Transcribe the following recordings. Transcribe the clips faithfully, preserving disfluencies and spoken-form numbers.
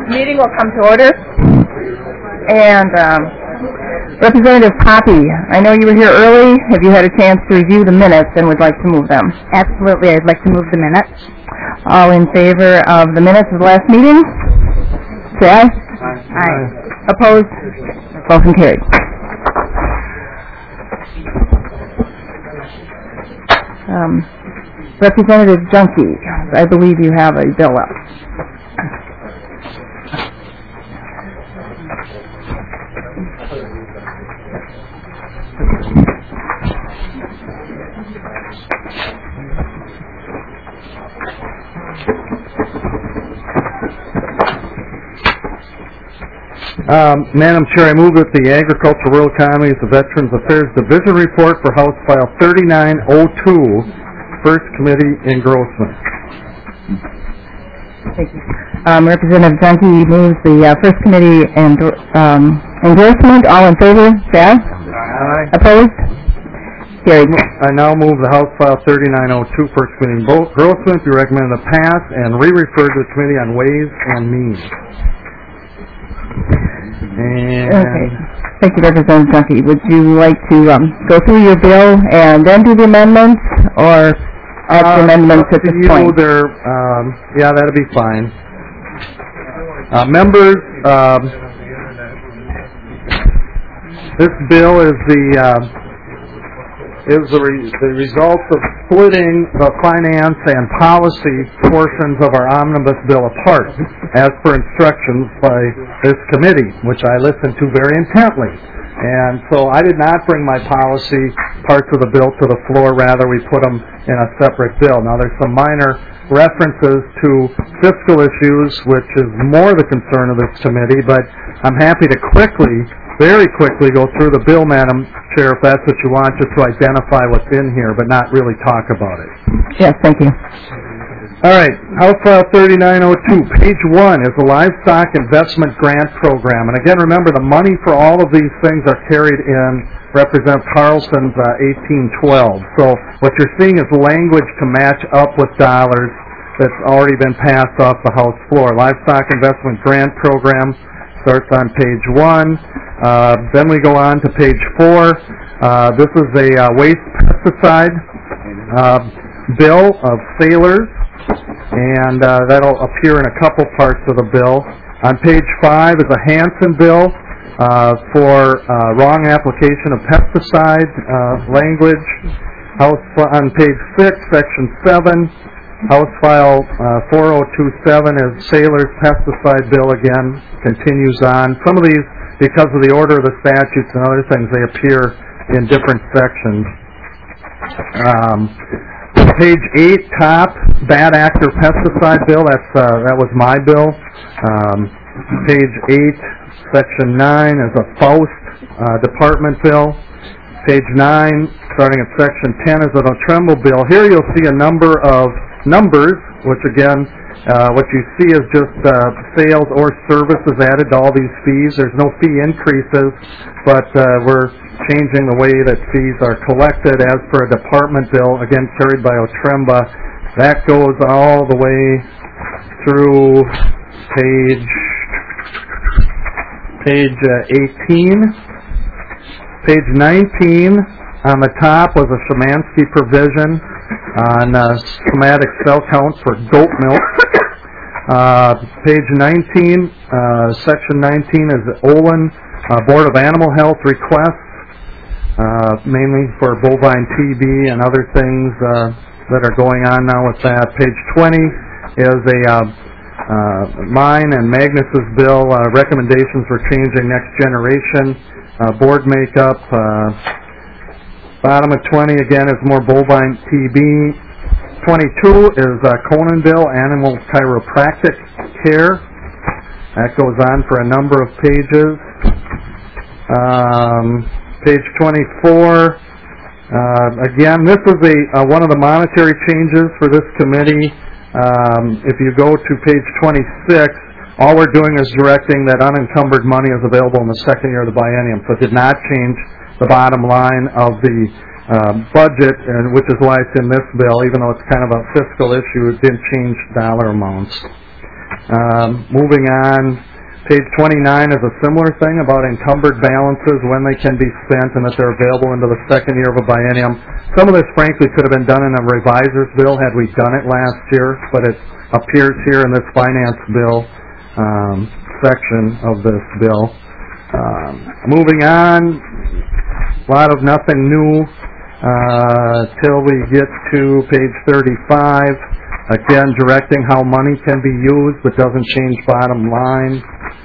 Meeting will come to order. And um, Representative Poppy, I know you were here early. Have you had a chance to review the minutes and would like to move them? Absolutely, I'd like to move the minutes. All in favor of the minutes of the last meeting? Say aye. Aye. Aye. Opposed? Motion carried. Um, Representative Junkie, I believe you have a bill up. Um, Madam Chair, I move that the Agriculture, Rural Economies, and Veterans Affairs Division report for House File thirty-nine oh two, First Committee engrossment. Thank you. Um, Representative Junkie moves the uh, First Committee and um, engrossment. All in favor, say aye. Aye. Opposed? Carried. I now move the House File thirty-nine oh two, First Committee engrossment be recommended to pass and re-referred to the Committee on Ways and Means. And okay. Thank you, Representative Junkie. Would you like to um, go through your bill and then do the amendments, or add uh, the amendments at this you point? There, um, yeah, that'll be fine. Uh, members, um, this bill is the uh, is the, re the result of splitting the finance and policy portions of our omnibus bill apart, as per instructions by this committee, which I listened to very intently. And so I did not bring my policy parts of the bill to the floor. Rather, we put them in a separate bill. Now, there's some minor references to fiscal issues, which is more the concern of this committee, but I'm happy to quickly very quickly go through the bill, Madam Chair, if that's what you want, just to identify what's in here, but not really talk about it. Yes, thank you. All right, House File thirty-nine oh two, page one is the Livestock Investment Grant Program. And again, remember, the money for all of these things are carried in Representative Carlson's uh, eighteen twelve. So what you're seeing is language to match up with dollars that's already been passed off the House floor. Livestock Investment Grant Program starts on page one. Uh, then we go on to page four. Uh, this is a uh, waste pesticide uh, bill of sailors, and uh, that'll appear in a couple parts of the bill. On page five is a Hansen bill uh, for uh, wrong application of pesticide uh, language. House on page six, section seven, House File uh, four oh two seven is sailors pesticide bill again, continues on. Some of these, because of the order of the statutes and other things, they appear in different sections. Um, page eight, top, bad actor pesticide bill, that's, uh, that was my bill. Um, page eight, section nine is a Faust uh, department bill. Page nine, starting at section ten, is a Tremble bill. Here you'll see a number of numbers, which again, Uh, what you see is just uh, sales or services added to all these fees. There's no fee increases, but uh, we're changing the way that fees are collected as per a department bill, again carried by Otremba. That goes all the way through page page uh, eighteen. Page nineteen on the top was a Szymanski provision on uh, schematic cell count for goat milk. Uh, page nineteen, uh, section nineteen is the Olin uh, Board of Animal Health requests, uh, mainly for bovine T B and other things uh, that are going on now with that. Page twenty is a uh, uh, mine and Magnus's bill, uh, recommendations for changing next generation uh, board makeup. Uh, Bottom of twenty, again, is more bovine T B. twenty-two is uh, Conan bill, animal chiropractic care. That goes on for a number of pages. Um, page twenty-four, uh, again, this is a uh, one of the monetary changes for this committee. Um, if you go to page twenty-six, all we're doing is directing that unencumbered money is available in the second year of the biennium. So it did not change the bottom line of the uh, budget, and which is why it's in this bill, even though it's kind of a fiscal issue. It didn't change dollar amounts. Um, moving on, page twenty-nine is a similar thing about encumbered balances, when they can be spent, and that they're available into the second year of a biennium. Some of this, frankly, could have been done in a reviser's bill had we done it last year, but it appears here in this finance bill um, section of this bill. Um, moving on, a lot of nothing new uh, till we get to page thirty-five. Again, directing how money can be used, but doesn't change bottom line.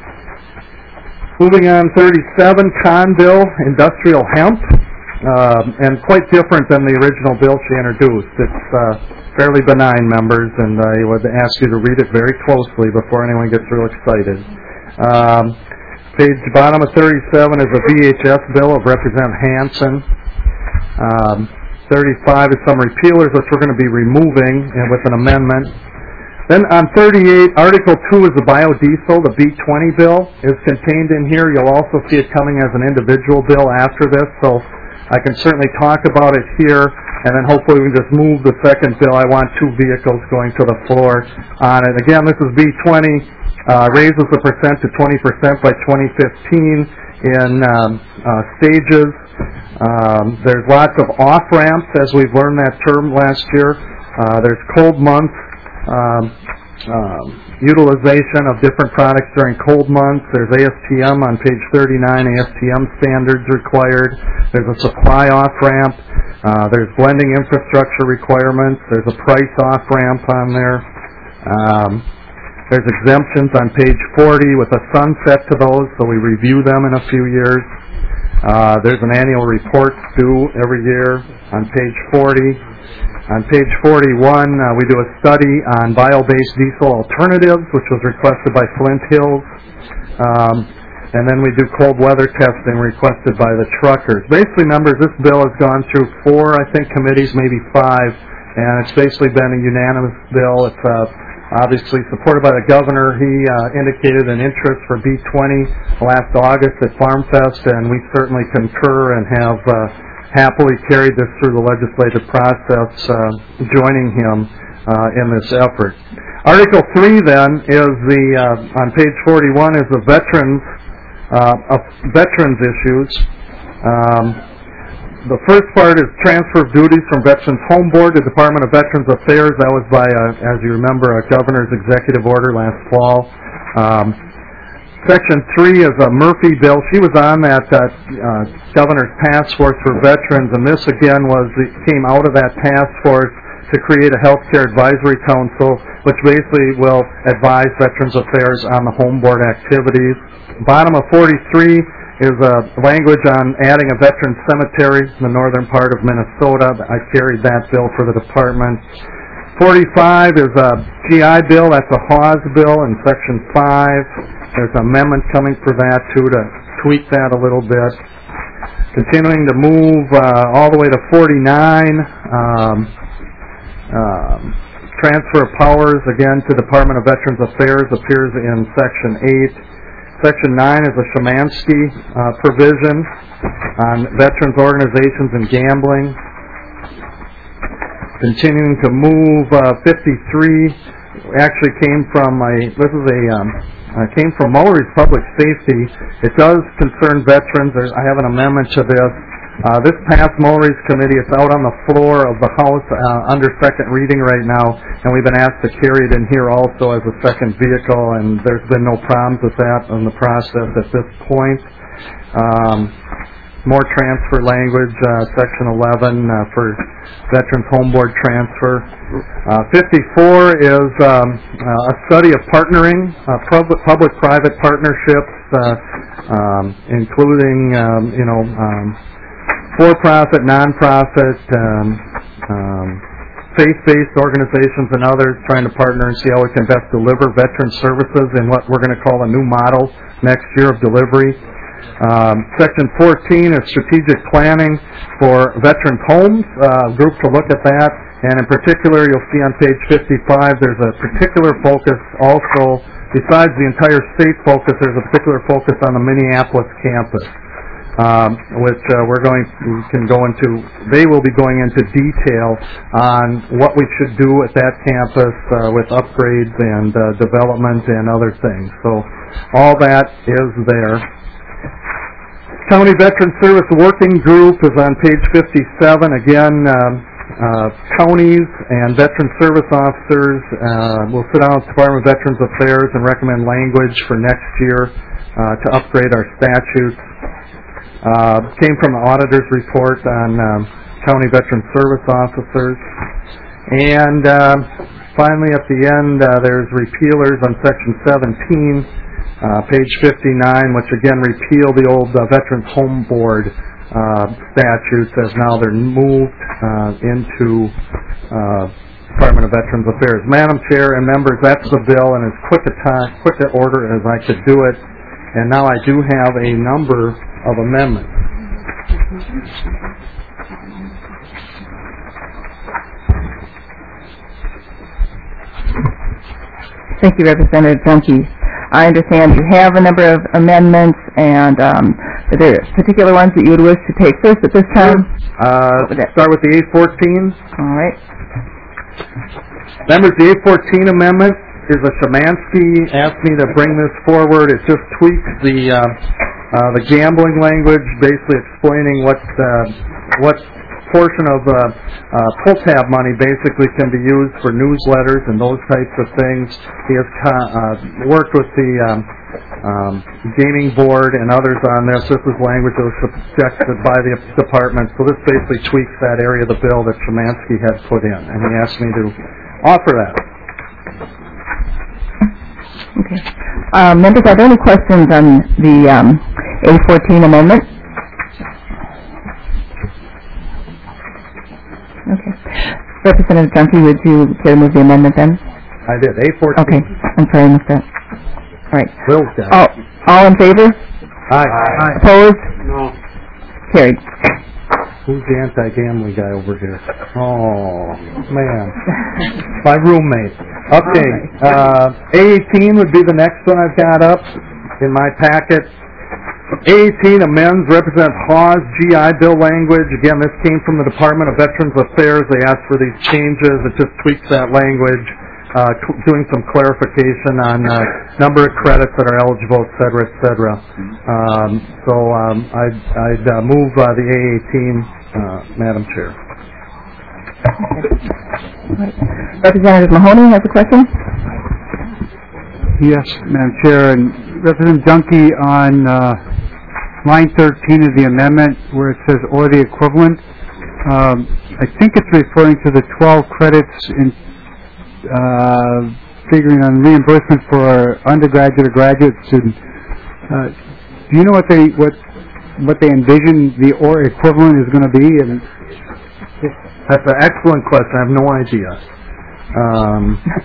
Moving on, thirty-seven, con bill, industrial hemp, uh, and quite different than the original bill she introduced. It's uh, fairly benign, members, and I would ask you to read it very closely before anyone gets real excited. Um, page bottom of thirty-seven is a V H S bill of Representative Hansen. Um, thirty-five is some repealers, which we're going to be removing and with an amendment. Then on thirty-eight, Article two is the biodiesel. The B twenty bill is contained in here. You'll also see it coming as an individual bill after this, so I can certainly talk about it here, and then hopefully we can just move the second bill. I want two vehicles going to the floor on it. Again, this is B twenty, uh, raises the percent to twenty percent by twenty fifteen in um, uh, stages. Um, there's lots of off-ramps, as we've learned that term last year. Uh, there's cold months, um, um, utilization of different products during cold months. There's A S T M on page thirty-nine, A S T M standards required. There's a supply off-ramp. Uh, there's blending infrastructure requirements. There's a price off-ramp on there. Um, there's exemptions on page forty with a sunset to those, so we review them in a few years. Uh, there's an annual report due every year on page forty. On page forty-one, uh, we do a study on bio-based diesel alternatives, which was requested by Flint Hills. Um, and then we do cold weather testing requested by the truckers. Basically, members, this bill has gone through four, I think, committees, maybe five, and it's basically been a unanimous bill. It's uh, obviously supported by the governor. He uh, indicated an interest for B twenty last August at Farm Fest, and we certainly concur and have uh, happily carried this through the legislative process, uh, joining him uh, in this effort. Article three, then, is the, uh, on page forty-one, is the veterans, uh, of veterans issues. Um, The first part is transfer of duties from Veterans Home Board to Department of Veterans Affairs. That was by, a, as you remember, a governor's executive order last fall. Um, section three is a Murphy bill. She was on that uh, uh, governor's task force for veterans, and this again was it came out of that task force to create a healthcare advisory council, which basically will advise Veterans Affairs on the home board activities. Bottom of forty-three is a language on adding a veteran cemetery in the northern part of Minnesota. I carried that bill for the department. forty-five is a G I bill. That's a Hawes bill in section five. There's an amendment coming for that, too, to tweak that a little bit. Continuing to move uh, all the way to forty-nine. Um, um, transfer of powers, again, to Department of Veterans Affairs appears in section eight. Section nine is a Shemansky uh, provision on veterans organizations and gambling. Continuing to move, uh, fifty-three actually came from a, this is a, um, uh, came from Mullery's Public Safety. It does concern veterans. There's, I have an amendment to this. Uh, this passed Mullery's committee. It's out on the floor of the House uh, under second reading right now, and we've been asked to carry it in here also as a second vehicle, and there's been no problems with that in the process at this point. Um, more transfer language, uh, section eleven uh, for Veterans Home Board transfer. Uh, fifty-four is um, uh, a study of partnering, uh, public-private partnerships, uh, um, including, um, you know, um, for-profit, non-profit, um, um, faith-based organizations and others trying to partner and see how we can best deliver veteran services in what we're going to call a new model next year of delivery. Um, section fourteen is strategic planning for veterans' homes, uh, group to look at that. And in particular, you'll see on page fifty-five, there's a particular focus also, besides the entire state focus, there's a particular focus on the Minneapolis campus. um, which uh, we're going we can go into. They will be going into detail on what we should do at that campus uh, with upgrades and uh, development and other things. So all that is there. County Veteran Service Working Group is on page fifty-seven. Again, um, uh, counties and veteran service officers uh, will sit down with the Department of Veterans Affairs and recommend language for next year uh, to upgrade our statutes. Uh, came from the auditor's report on um, county veteran service officers. And uh, finally, at the end, uh, there's repealers on section seventeen, uh, page fifty-nine, which again repeal the old uh, Veterans Home Board uh, statutes, as now they're moved uh, into uh, Department of Veterans Affairs. Madam Chair and members, that's the bill in as quick a time, quick a order as I could do it. And now I do have a number of amendments. Thank you, Representative Junkie. I understand you have a number of amendments, and um, are there particular ones that you would wish to take first at this time? Uh, start with the A fourteen. All right. Members, the A fourteen amendment is a Shemansky asked me to bring this forward. It just tweaks the uh, uh, the gambling language, basically explaining what uh, what portion of uh, uh, pull tab money basically can be used for newsletters and those types of things. He has uh, worked with the um, um, gaming board and others on this. This is language that was suggested by the department, so this basically tweaks that area of the bill that Shemansky had put in, and he asked me to offer that. Okay. Uh, members, are there any questions on the um, A fourteen amendment? Okay. Representative Junkie, would you care to move the amendment then? I did. A fourteen. Okay. I'm sorry, I missed that. All right. Will's got it. All, all in favor? Aye. Aye. Opposed? No. Carried. Who's the anti-gambling guy over here? Oh, man. My roommate. Okay. Uh, A eighteen would be the next one I've got up in my packet. A eighteen amends Representative Hawes' G I Bill language. Again, this came from the Department of Veterans Affairs. They asked for these changes. It just tweaks that language, uh, cl- doing some clarification on uh, number of credits that are eligible, et cetera, et cetera. Um, so um, I'd, I'd uh, move uh, the A eighteen, uh, Madam Chair. Right. Representative Mahoney has a question. Yes, Madam Chair, and Representative Junkie on uh, line thirteen of the amendment where it says or the equivalent, um, I think it's referring to the twelve credits in uh, figuring on reimbursement for undergraduate or graduate students. Uh, do you know what they what what they envision the or equivalent is going to be? And That's an excellent question. I have no idea. Um,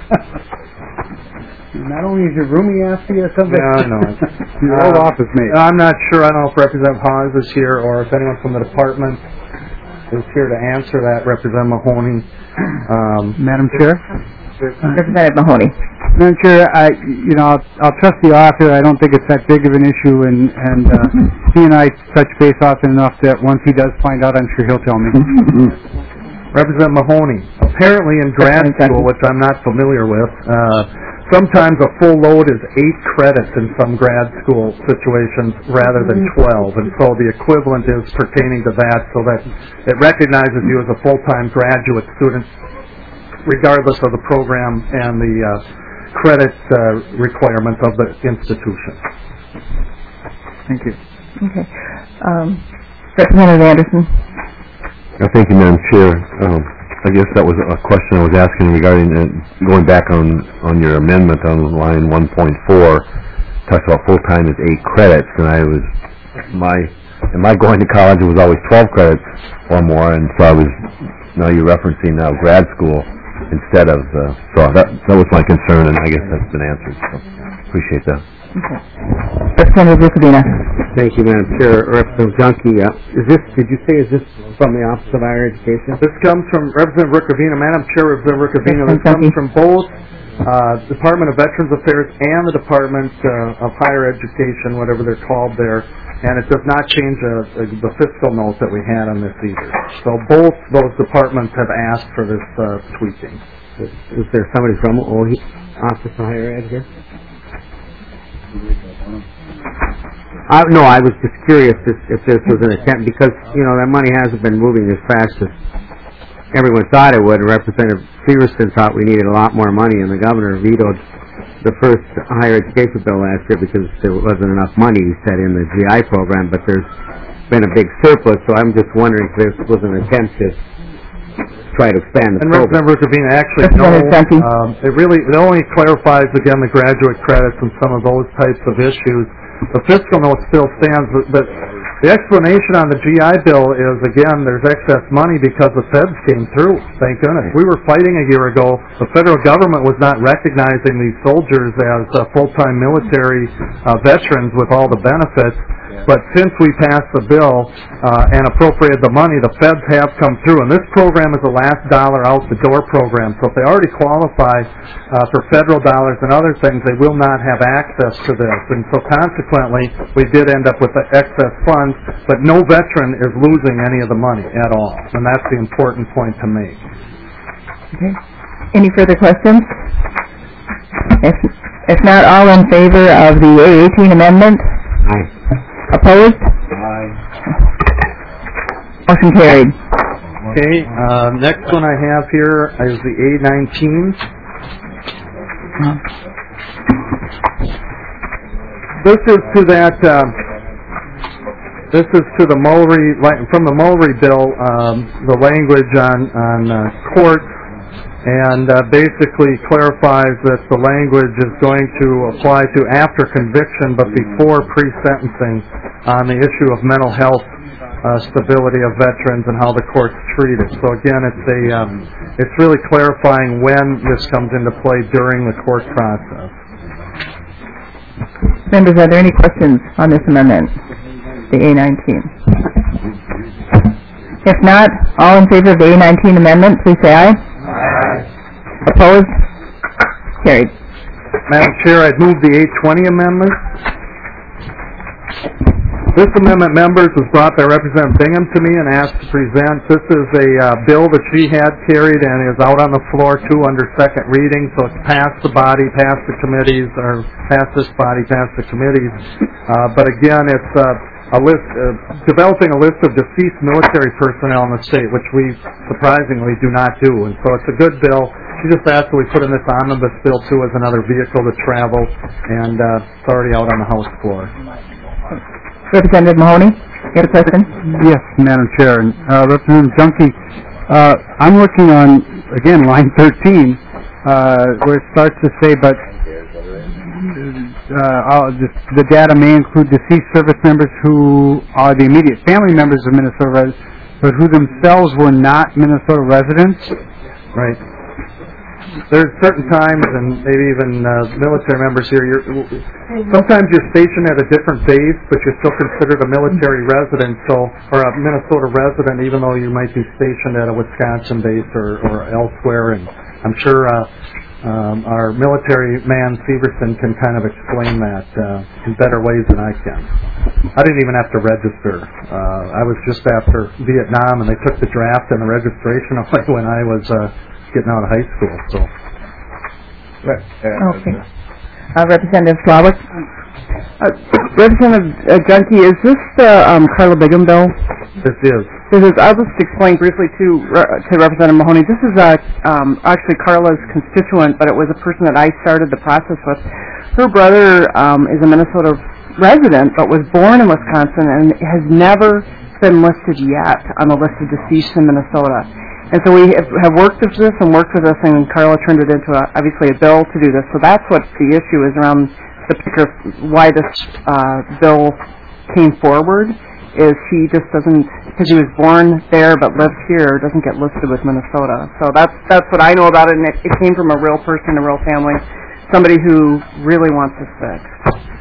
not only is your roomie asking you something, yeah, I know. your old uh, office mate. I'm not sure. I don't know if Representative Hawes is here or if anyone from the department is here to answer that. Representative Mahoney. Um, Madam Chair? Representative Mahoney. Madam Chair, I, you know, I'll, I'll trust the author. I don't think it's that big of an issue, and, and uh, he and I touch base often enough that once he does find out, I'm sure he'll tell me. Representative Mahoney. Apparently in grad school, which I'm not familiar with, uh, sometimes a full load is eight credits in some grad school situations rather than twelve, and so the equivalent is pertaining to that, so that it recognizes you as a full-time graduate student regardless of the program and the uh, credit uh, requirements of the institution. Thank you. Okay. Um, Representative Anderson. Uh, thank you, Madam Chair. Um, I guess that was a question I was asking regarding uh, going back on, on your amendment on line one point four. Talks about full time is eight credits, and I was my in my going to college it was always twelve credits or more, and so I was now you're referencing now grad school instead of uh, so that that was my concern, and I guess that's been answered. So appreciate that. Okay. Representative Rukavina. Thank you, Madam Chair. Representative Junkie, uh, is this, did you say, is this from the Office of Higher Education? This comes from Representative Rukavina. Madam Chair, Representative Rukavina, this comes from both uh, Department of Veterans Affairs and the Department uh, of Higher Education, whatever they're called there, and it does not change uh, the fiscal note that we had on this either. So both those departments have asked for this uh, tweaking. Is, is there somebody from O H Office of Higher Ed here? Uh, no, I was just curious if, if this was an attempt, because, you know, that money hasn't been moving as fast as everyone thought it would. Representative Severson thought we needed a lot more money, and the governor vetoed the first higher education bill last year because there wasn't enough money, he said, in the G I program, but there's been a big surplus, so I'm just wondering if this was an attempt to try to expand the and program. Representative Rukavina, actually, no, um, it really, it only clarifies, again, the graduate credits and some of those types of issues. The fiscal note still stands, but, but the explanation on the G I Bill is, again, there's excess money because the feds came through, thank goodness. We were fighting a year ago. The federal government was not recognizing these soldiers as uh, full-time military uh, veterans with all the benefits. But since we passed the bill uh, and appropriated the money, the feds have come through. And this program is a last dollar out the door program. So if they already qualify uh, for federal dollars and other things, they will not have access to this. And so consequently, we did end up with the excess funds, but no veteran is losing any of the money at all. And that's the important point to make. Okay. Any further questions? If, if not, all in favor of the A eighteen amendment? Aye. Opposed? Aye. Motion carried. Okay, uh, next one I have here is the A nineteen. This is to that, uh, this is to the Mulry, from the Mulry bill, um, the language on, on uh, courts, and uh, basically clarifies that the language is going to apply to after conviction but before pre-sentencing on the issue of mental health uh, stability of veterans and how the courts treat it. So again, it's a um, it's really clarifying when this comes into play during the court process. Members, are there any questions on this amendment, the A nineteen? If not, all in favor of the A nineteen amendment, please say aye. Aye. Opposed? Carried. Madam Chair, I'd move the A twenty amendment. This amendment, members, was brought by Representative Bingham to me and asked to present. This is a uh, bill that she had carried and is out on the floor, too, under second reading, so it's passed the body, passed the committees, or passed this body, passed the committees. Uh, but again, it's uh, a list, uh, developing a list of deceased military personnel in the state, which we surprisingly do not do. And so it's a good bill. She just asked that we put in this omnibus bill, too, as another vehicle to travel, and uh, it's already out on the House floor. Representative Mahoney, you had a question? Yes, Madam Chair. And, uh, Representative Junkie, uh, I'm looking on, again, line thirteen, uh, where it starts to say, but uh, I'll just, the data may include deceased service members who are the immediate family members of Minnesota residents, but who themselves were not Minnesota residents. Right. There's certain times, and maybe even uh, military members here, you're, sometimes you're stationed at a different base, but you're still considered a military resident, so or a Minnesota resident, even though you might be stationed at a Wisconsin base or, or elsewhere. And I'm sure uh, um, our military man, Severson, can kind of explain that uh, in better ways than I can. I didn't even have to register. Uh, I was just after Vietnam, and they took the draft and the registration away when I was uh, getting out of high school. So, Okay. Uh, Representative Slawick? Uh, Representative uh, Junkie, is this the um, Carla Bigham bill? this is. This is. I'll just explain briefly to uh, to Representative Mahoney. This is uh, um, actually Carla's constituent, but it was a person that I started the process with. Her brother um, is a Minnesota resident, but was born in Wisconsin and has never been listed yet on the list of deceased in Minnesota. And so we have, have worked with this and worked with this, and Carla turned it into, a, obviously, a bill to do this. So that's what the issue is around the picture of why this uh, bill came forward, is he just doesn't, because he was born there but lives here, doesn't get listed with Minnesota. So that's that's what I know about it, and it, it came from a real person, a real family, somebody who really wants this fixed.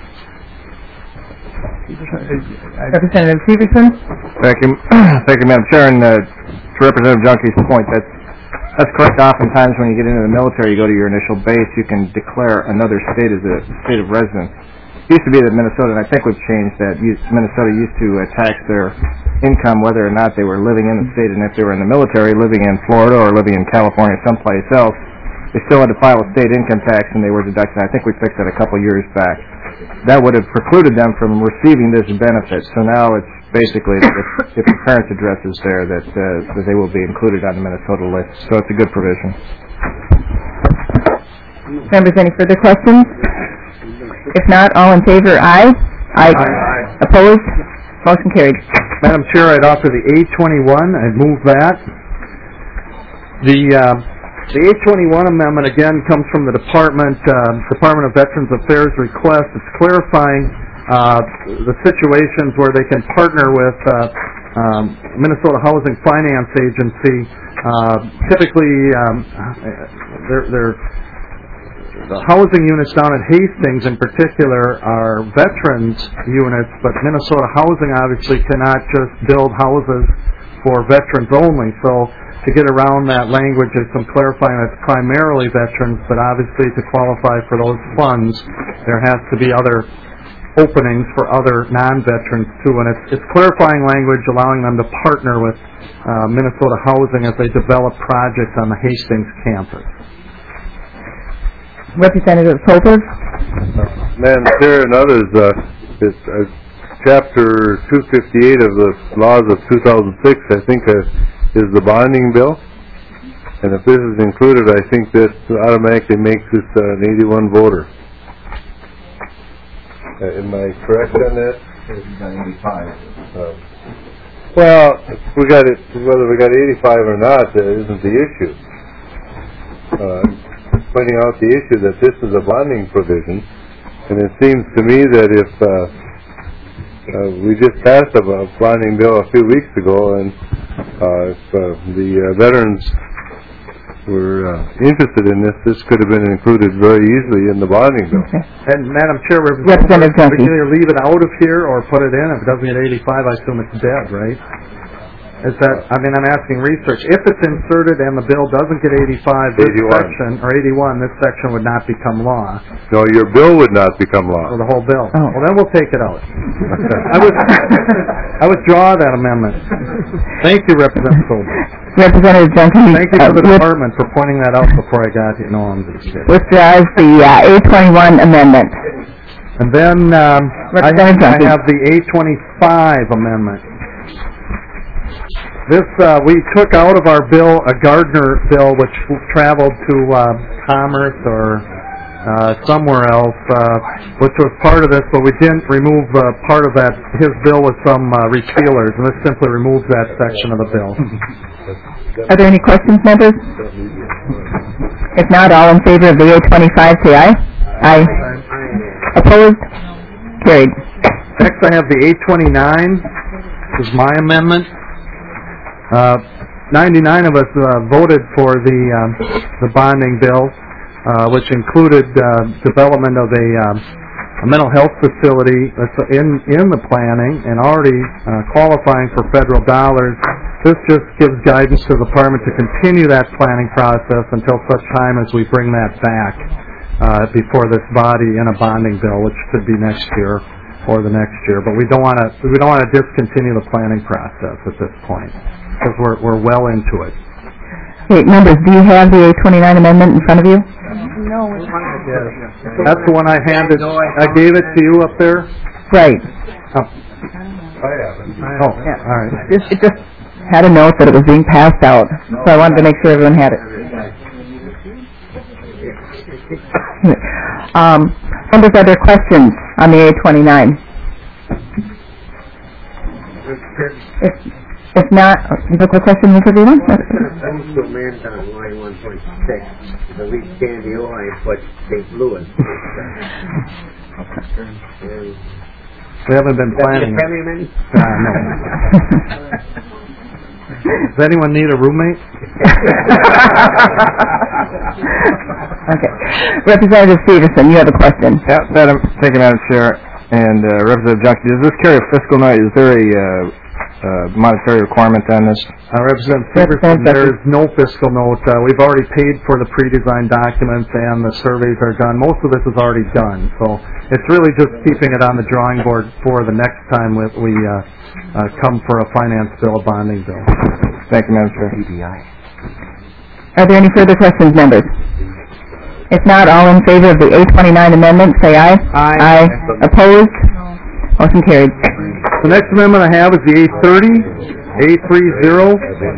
Representative Severson? Thank you, thank you, Madam Chair. And uh, to Representative Junkie's point, that That's correct. Oftentimes when you get into the military, you go to your initial base, you can declare another state as a state of residence. It used to be that Minnesota, and I think we've changed that, Minnesota used to uh, tax their income whether or not they were living in the state, and if they were in the military, living in Florida or living in California someplace else, they still had to file a state income tax and they were deducted. I think we fixed that a couple years back. That would have precluded them from receiving this benefit. So now it's basically, if, if the parent's address is there, that, uh, that they will be included on the Minnesota list. So it's a good provision. Members, any further questions? If not, all in favor, aye. Aye. Aye. Opposed? Motion carried. Madam Chair, I'd offer the A twenty-one. I'd move that. The uh, the A twenty-one amendment, again, comes from the Department uh, Department of Veterans Affairs request. It's clarifying uh, the situations where they can partner with uh, um, Minnesota Housing Finance Agency. Uh, typically, um, they're, they're the housing units down at Hastings in particular are veterans units, but Minnesota Housing obviously cannot just build houses for veterans only. So to get around that language, there's some clarifying that it's primarily veterans, but obviously to qualify for those funds, there has to be other openings for other non-veterans too. And it's, it's clarifying language allowing them to partner with uh, Minnesota Housing as they develop projects on the Hastings campus. Representative Holder. Madam Chair and others, uh, it's, uh, Chapter two fifty-eight of the laws of two thousand six, I think, uh, is the bonding bill. And if this is included, I think that automatically makes this uh, an eighty-one voter. Uh, am I correct on that? eighty-five. Uh, well, we got it. Whether we got eighty-five or not, that isn't the issue. Uh, pointing out the issue that this is a bonding provision, and it seems to me that if uh, uh, we just passed a, a bonding bill a few weeks ago, and uh, if uh, the uh, veterans were uh, interested in this, this could have been included very easily in the bonding bill. Okay. And Madam Chair, Representative we Junkie. can either leave it out of here or put it in. If it doesn't get eighty-five, I assume it's dead, right? Is that, I mean, I'm asking research. If it's inserted and the bill doesn't get eighty-five, this eighty-one. section, or eighty-one, this section would not become law. No, your bill would not become law. Or the whole bill. Oh. Well, then we'll take it out. I would, I withdraw that amendment. Thank you, Representative Colby. Representative Junkie. Thank you for the uh, department for pointing that out before I got here. No, I'm just kidding. withdraws the uh, A twenty-one amendment. And then um, I, Representative I Junkie. have the A twenty-five amendment. This, uh, we took out of our bill a Gardner bill which traveled to uh, Commerce or uh, somewhere else, uh, which was part of this, but we didn't remove uh, part of that. His bill with some uh, repealers, and this simply removes that section of the bill. Are there any questions, members? If not, all in favor of the A twenty-five, say aye. Aye. Opposed? Carried. Next, I have the A twenty-nine. This is my amendment. Uh, ninety-nine of us uh, voted for the um, the bonding bill, uh, which included uh, development of a, um, a mental health facility that's in in the planning and already uh, qualifying for federal dollars. This just gives guidance to the department to continue that planning process until such time as we bring that back uh, before this body in a bonding bill, which could be next year or the next year. But we don't want to we don't want to discontinue the planning process at this point, because we're we're well into it. Okay, members, do you have the A twenty-nine amendment in front of you? No. Yes. That's the one I handed. I gave it to you up there. Right. Oh, oh Yeah. all right. It just, it just had a note that it was being passed out, so I wanted to make sure everyone had it. Um, members, are there questions on the A twenty-nine? If, if not, you have a question, Mister Beeman? Also, man on line one point six, the lead Sandy line, but Saint Louis. We haven't been planning. Uh, no. Does anyone need a roommate? Okay. Representative Stevenson, you have a question. Yeah, Madam, thank you, Madam Chair. And uh, Representative Junkie, does this carry a fiscal note? Is there a uh, uh, monetary requirement on this? Uh, Representative Severson, there is no fiscal note. Uh, we've already paid for the pre-designed documents and the surveys are done. Most of this is already done. So it's really just keeping it on the drawing board for the next time we, we uh, uh, come for a finance bill, a bonding bill. Thank you, Madam Chair. Are there any further questions, members? If not, all in favor of the A twenty-nine amendment, say aye. Aye. Aye. Opposed? Motion carried. The next amendment I have is the A thirty, A thirty.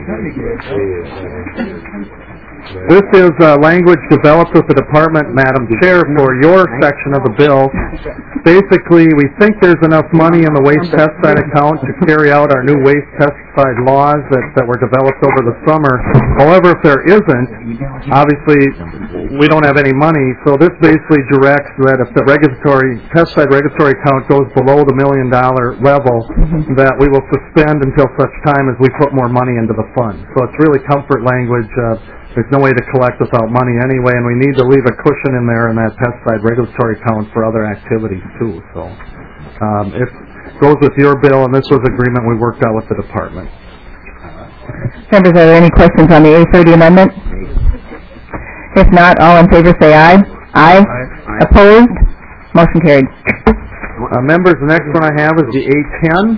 This is uh, language developed with the department, Madam Chair, for your section of the bill. Basically, we think there's enough money in the waste pesticide account to carry out our new waste pesticide laws that, that were developed over the summer. However, if there isn't, obviously, we don't have any money. So this basically directs that if the regulatory pesticide regulatory account goes below the million dollar level, that we will suspend until such time as we put more money into the fund. So it's really comfort language. Uh, There's no way to collect without money anyway, and we need to leave a cushion in there in that pesticide regulatory account for other activities too. So um, it goes with your bill, and this was agreement we worked out with the department. Members, are there any questions on the A thirty amendment? If not, all in favor say aye. Aye. Aye. Opposed? Motion carried. Uh, members, the next one I have is the A ten.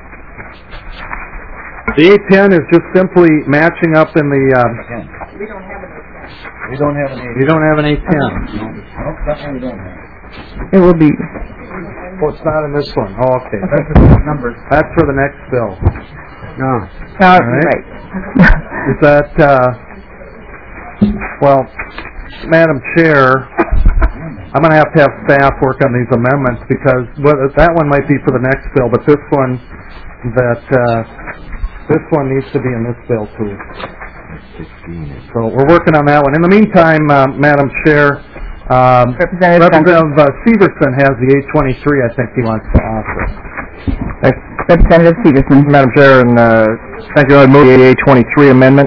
The A ten is just simply matching up in the... Uh, We don't have an A. you don't have an A ten. No, that one we don't have. It will be... Oh, it's not in this one. Oh, okay. That's the numbers. That's for the next bill. No. Uh, All right. right. Is that, uh, well, Madam Chair, I'm going to have to have staff work on these amendments because well, that one might be for the next bill, but this one, that, uh, this one needs to be in this bill too. So we're working on that one. In the meantime, uh, Madam Chair, um, Representative, Representative uh, Severson has the A twenty-three I think he wants to offer. Thanks. Representative Severson. Madam Chair, and uh, thank you. I would move the A twenty-three amendment.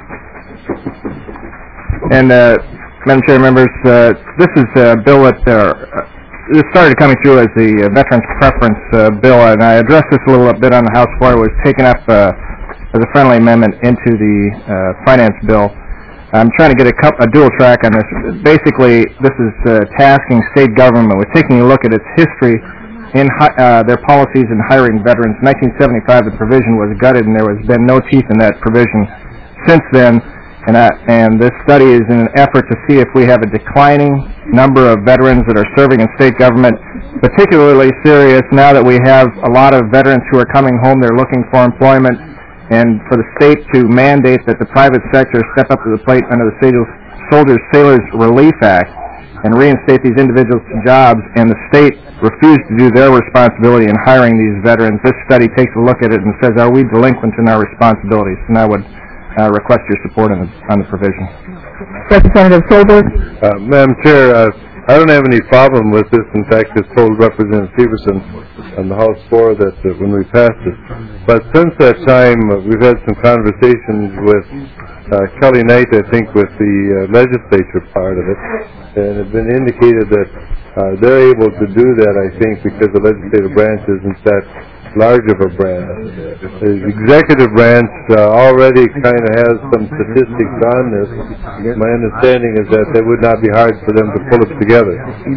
And uh, Madam Chair, members, uh, this is a bill that uh, this started coming through as the uh, Veterans Preference uh, bill, and I addressed this a little bit on the House floor. It was taken up uh, as a friendly amendment into the uh, finance bill. I'm trying to get a, cup, a dual track on this. Basically, this is uh, tasking state government with taking a look at its history in hi uh, their policies in hiring veterans. In nineteen seventy-five, the provision was gutted, and there has been no teeth in that provision since then. And, uh, and this study is in an effort to see if we have a declining number of veterans that are serving in state government, particularly serious now that we have a lot of veterans who are coming home, they're looking for employment, and for the state to mandate that the private sector step up to the plate under the Soldiers Sailors Relief Act and reinstate these individuals to jobs, and the state refused to do their responsibility in hiring these veterans. This study takes a look at it and says, are we delinquent in our responsibilities? And I would Uh, request your support on the, on the provision. Representative Solberg. Uh, Madam Chair, uh, I don't have any problem with this. In fact, I told Representative Severson on the House floor that uh, when we passed it. But since that time, uh, we've had some conversations with uh, Kelly Knight, I think, with the uh, legislature part of it, and it's been indicated that uh, they're able to do that, I think, because the legislative branch isn't that large of a branch. The executive branch uh, already kind of has some statistics on this. My understanding is that it would not be hard for them to pull it together.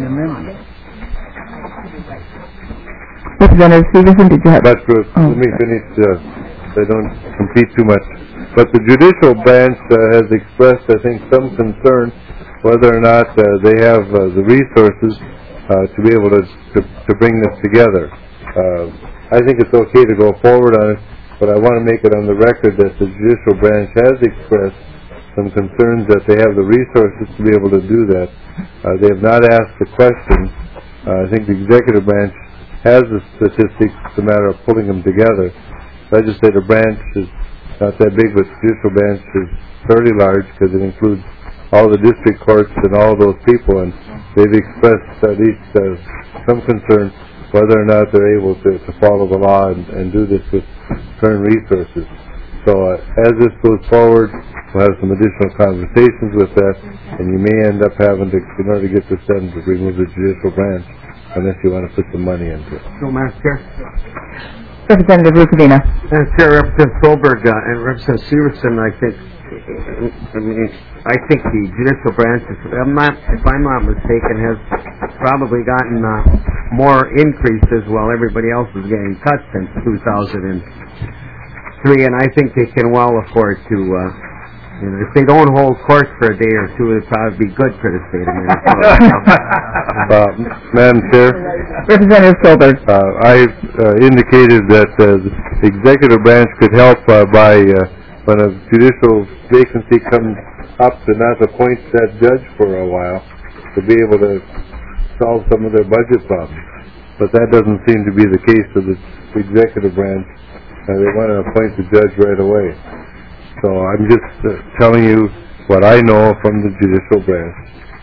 Representative Stevenson, did you have... But uh, oh, let me finish, uh, they don't compete too much. But the judicial branch uh, has expressed, I think, some concern whether or not uh, they have uh, the resources uh, to be able to, to, to bring this together. Uh, I think it's okay to go forward on it, but I want to make it on the record that the judicial branch has expressed some concerns that they have the resources to be able to do that. Uh, they have not asked the question. Uh, I think the executive branch has the statistics. It's a matter of pulling them together. Legislative branch is not that big, but the judicial branch is fairly large because it includes all the district courts and all those people, and they've expressed at least uh, some concern whether or not they're able to, to follow the law and, and do this with current resources. So uh, as this goes forward, we'll have some additional conversations with that, and you may end up having to, in order to get this done, to remove the judicial branch, unless you want to put some money into it. So, Madam Chair. Representative Rukavina. Madam Chair, Representative Solberg uh, and Representative Severson, I think, I mean, I think the judicial branch, if I'm not, if I'm not mistaken, has probably gotten uh, more increases while everybody else is getting cut since two thousand three, and I think they can well afford to, uh, you know, if they don't hold court for a day or two, it'd probably be good for the state of Minnesota. Uh, Madam Chair, Representative Solberg. uh, I uh, indicated that uh, the executive branch could help uh, by uh, when a judicial vacancy comes up to not appoint that judge for a while to be able to solve some of their budget problems. But that doesn't seem to be the case of the executive branch. Uh, they want to appoint the judge right away. So I'm just uh, telling you what I know from the judicial branch.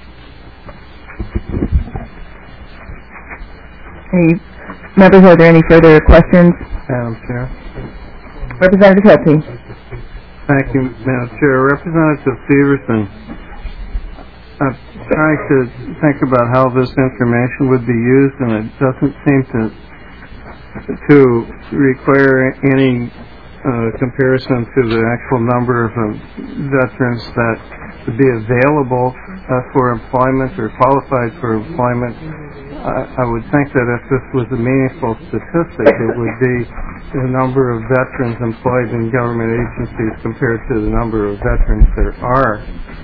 Any members, are there any further questions? Madam Chair. Representative Hilty. Thank you, Madam Chair. Representative Severson, I'm trying to think about how this information would be used, and it doesn't seem to to require any uh, comparison to the actual number of uh, veterans that would be available uh, for employment or qualified for employment. I, I would think that if this was a meaningful statistic, it would be the number of veterans employed in government agencies compared to the number of veterans there are,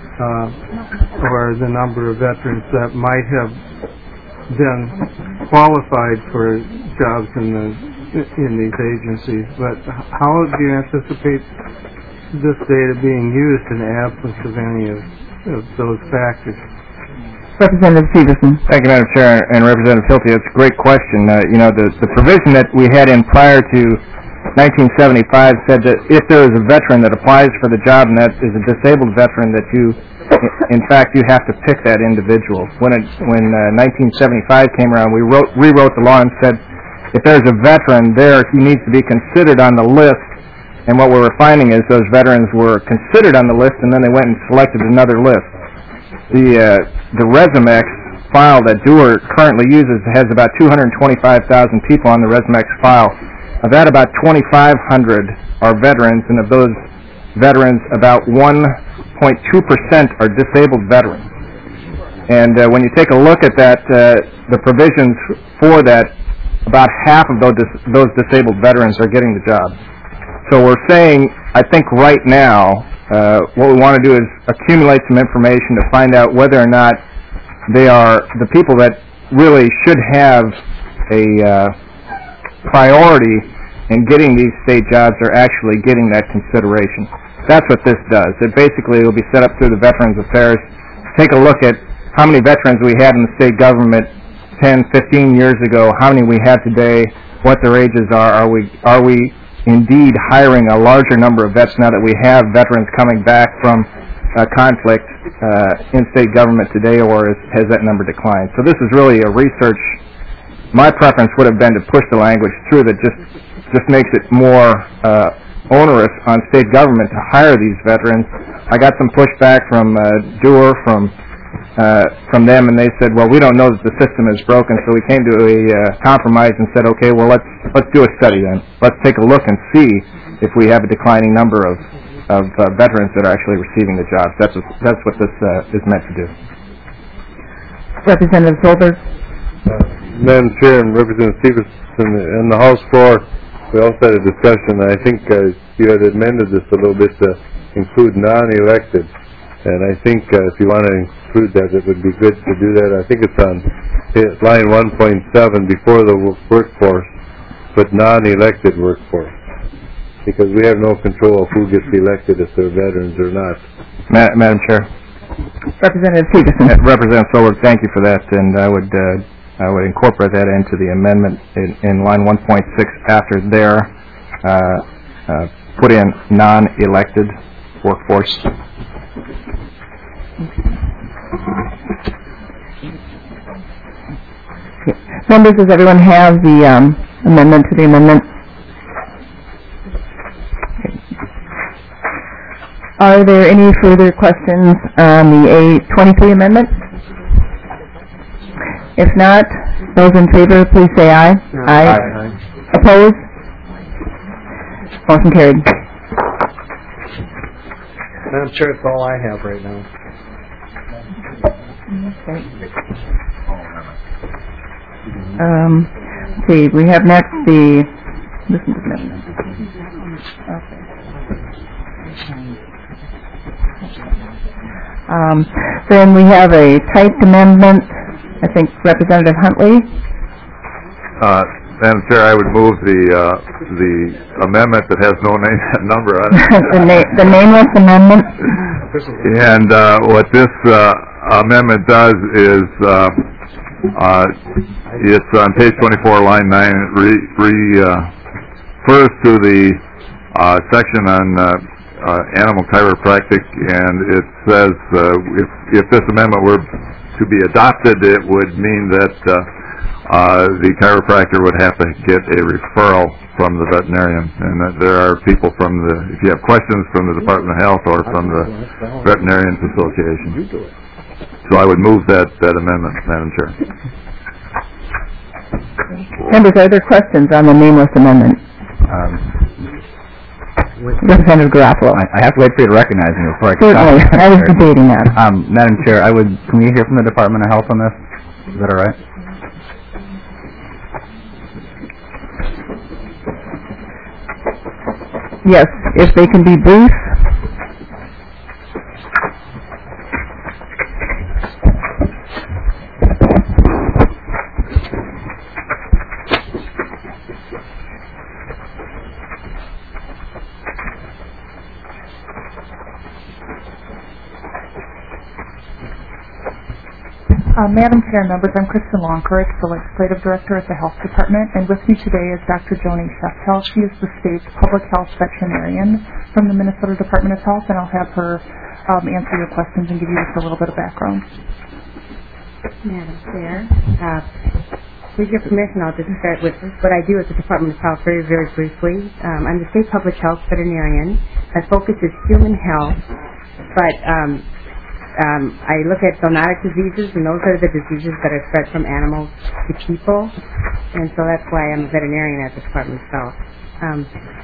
uh, or the number of veterans that might have been qualified for jobs in the in these agencies. But how do you anticipate this data being used in the absence of any of, of those factors? Representative Severson. Thank you, Madam Chair, and Representative Hilty. That's a great question. Uh, you know, the, the provision that we had in prior to nineteen seventy-five said that if there is a veteran that applies for the job and that is a disabled veteran, that you, in fact, you have to pick that individual. When it, when uh, nineteen seventy-five came around, we wrote, rewrote the law and said if there's a veteran there, he needs to be considered on the list. And what we were finding is those veterans were considered on the list, and then they went and selected another list. The uh, the Resumex file that Dewar currently uses has about two hundred twenty-five thousand people on the Resumex file. Of that, about twenty-five hundred are veterans, and of those veterans, about one point two percent are disabled veterans. And uh, when you take a look at that, uh, the provisions for that, about half of those, dis- those disabled veterans are getting the job. So we're saying, I think right now, Uh, what we want to do is accumulate some information to find out whether or not they are the people that really should have a uh, priority in getting these state jobs are actually getting that consideration. That's what this does. It basically will be set up through the Veterans Affairs. Take a look at how many veterans we had in the state government ten, fifteen years ago, how many we have today, what their ages are. Are we are we indeed hiring a larger number of vets now that we have veterans coming back from uh, conflict uh, in state government today, or is, has that number declined? So this is really a research. My preference would have been to push the language through that just just makes it more uh, onerous on state government to hire these veterans. I got some pushback from uh, Dewar, from Uh, from them, and they said, well, we don't know that the system is broken, so we came to a uh, compromise and said, okay, well, let's let's do a study then. Let's take a look and see if we have a declining number of of uh, veterans that are actually receiving the jobs. That's what, that's what this uh, is meant to do. Representative Solberg. Uh, Madam Chair and Representative Stevenson, on the House floor, we also had a discussion. I think uh, you had amended this a little bit to include non-elected. And I think uh, if you want to include that, it would be good to do that. I think it's on line one point seven before the workforce, but non-elected workforce, because we have no control of who gets elected, if they're veterans or not. Ma- Madam Chair. Representative Peterson. Uh, Representative Solberg, thank you for that, and I would uh, I would incorporate that into the amendment in, in line one point six after there. Uh, uh, put in non-elected workforce. Members, does everyone have the um, amendment to the amendment? Are there any further questions on the A twenty-three amendment? If not, those in favor, please say aye. Aye. Aye. Opposed? Motion carried. Madam Chair, that's all I have right now. Okay. Um, let's see, we have next the, listen to amendment. Okay. Um, then we have a typed amendment, I think Representative Huntley. Uh, Madam Chair, I would move the uh, the amendment that has no name number on it. the, na- the nameless amendment. And uh, what this uh, amendment does is, uh, uh, it's on page twenty-four, line nine. It re, re, uh, refers to the uh, section on uh, uh, animal chiropractic, and it says uh, if if this amendment were to be adopted, it would mean that uh, Uh, the chiropractor would have to get a referral from the veterinarian, and that there are people from the, if you have questions from the Department of Health or from the Veterinarians Association. So I would move that, that amendment, Madam Chair. Members, are there questions on the nameless amendment? Um, Representative Garofalo. I, I have to wait for you to recognize me before I can Certainly, stop. I was debating that. Um, Madam Chair, I would, can we hear from the Department of Health on this? Is that all right? Yes, if they can be brief. Uh, Madam Chair, members, I'm Kristen Longcourt, the Legislative Director at the Health Department, and with me today is Doctor Joni Sheftel. She is the state's public health veterinarian from the Minnesota Department of Health, and I'll have her um, answer your questions and give you just a little bit of background. Madam Chair, uh, with your permission, I'll just start with what I do at the Department of Health very, very briefly. Um, I'm the state public health veterinarian. My focus is human health, but um, Um, I look at zoonotic diseases, and those are the diseases that are spread from animals to people, and so that's why I'm a veterinarian at the Department of Health. Um,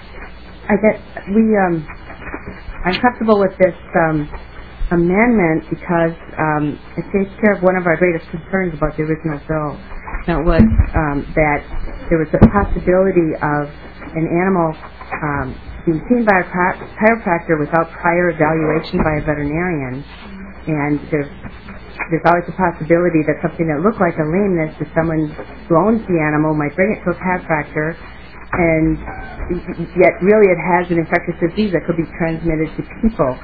I get we um, I'm comfortable with this um, amendment because um, it takes care of one of our greatest concerns about the original bill. That was um, that there was a possibility of an animal um, being seen by a chiropractor without prior evaluation by a veterinarian. And there's, there's always a possibility that something that looked like a lameness to someone who owns the animal might bring it to a chiropractor, and yet really it has an infectious disease that could be transmitted to people.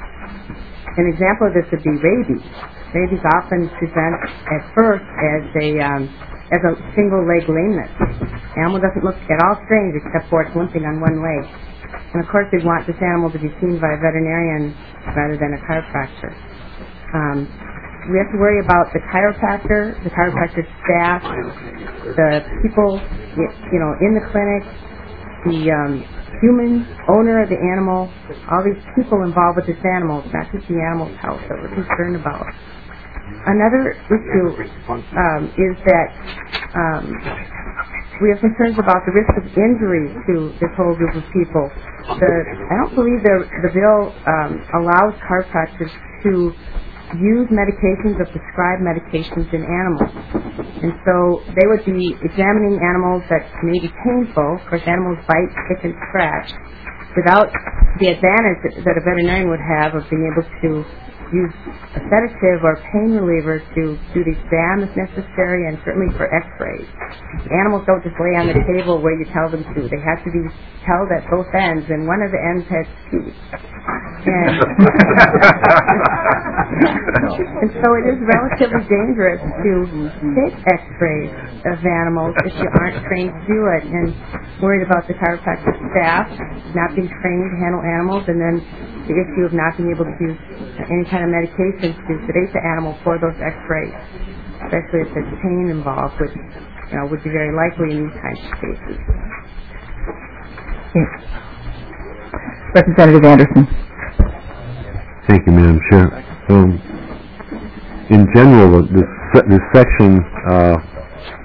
An example of this would be rabies. Rabies often present at first as a um, as a single leg lameness. The animal doesn't look at all strange except for it's limping on one leg. And of course we want this animal to be seen by a veterinarian rather than a chiropractor. Um, we have to worry about the chiropractor, the chiropractor staff, the people, you know, in the clinic, the um, human owner of the animal, all these people involved with this animal, not just the animal's health that we're concerned about. Another issue um, is that um, we have concerns about the risk of injury to this whole group of people. The, I don't believe the, the bill um, allows chiropractors to use medications or prescribe medications in animals. And so they would be examining animals that may be painful. Of course, animals bite, kick, and scratch without the advantage that, that a veterinarian would have of being able to use a sedative or pain reliever to do the exam if necessary, and certainly for x-rays. Animals don't just lay on the table where you tell them to. They have to be held at both ends, and one of the ends has teeth. And, and so it is relatively dangerous to take x-rays of animals if you aren't trained to do it, and worried about the chiropractic staff not being trained to handle animals, and then the issue of not being able to use any kind of medication to sedate the animal for those x-rays, especially if there's pain involved, which you know would be very likely in these kinds of cases. Yes. Representative Anderson. Thank you, Madam Chair. Um, in general, this, this section, uh,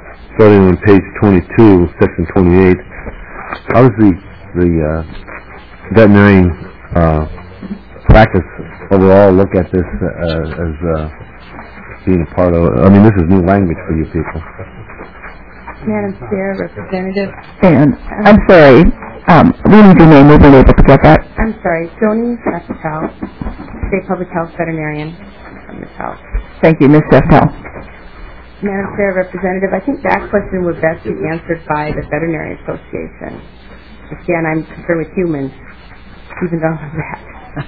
starting on page twenty-two, section twenty-eight, how does the the uh, veterinary uh, practice overall look at this uh, as uh, being a part of, I mean, this is new language for you people. Madam Chair, Representative. And, I'm sorry, um, we need your name, we weren't able to get that. I'm sorry, Joni Sheftel, State Public Health Veterinarian from the South. Thank you, Miz Sheftel. Madam Chair, Representative, I think that question would best be answered by the Veterinary Association. Again, I'm concerned with humans, even though I'm a vet.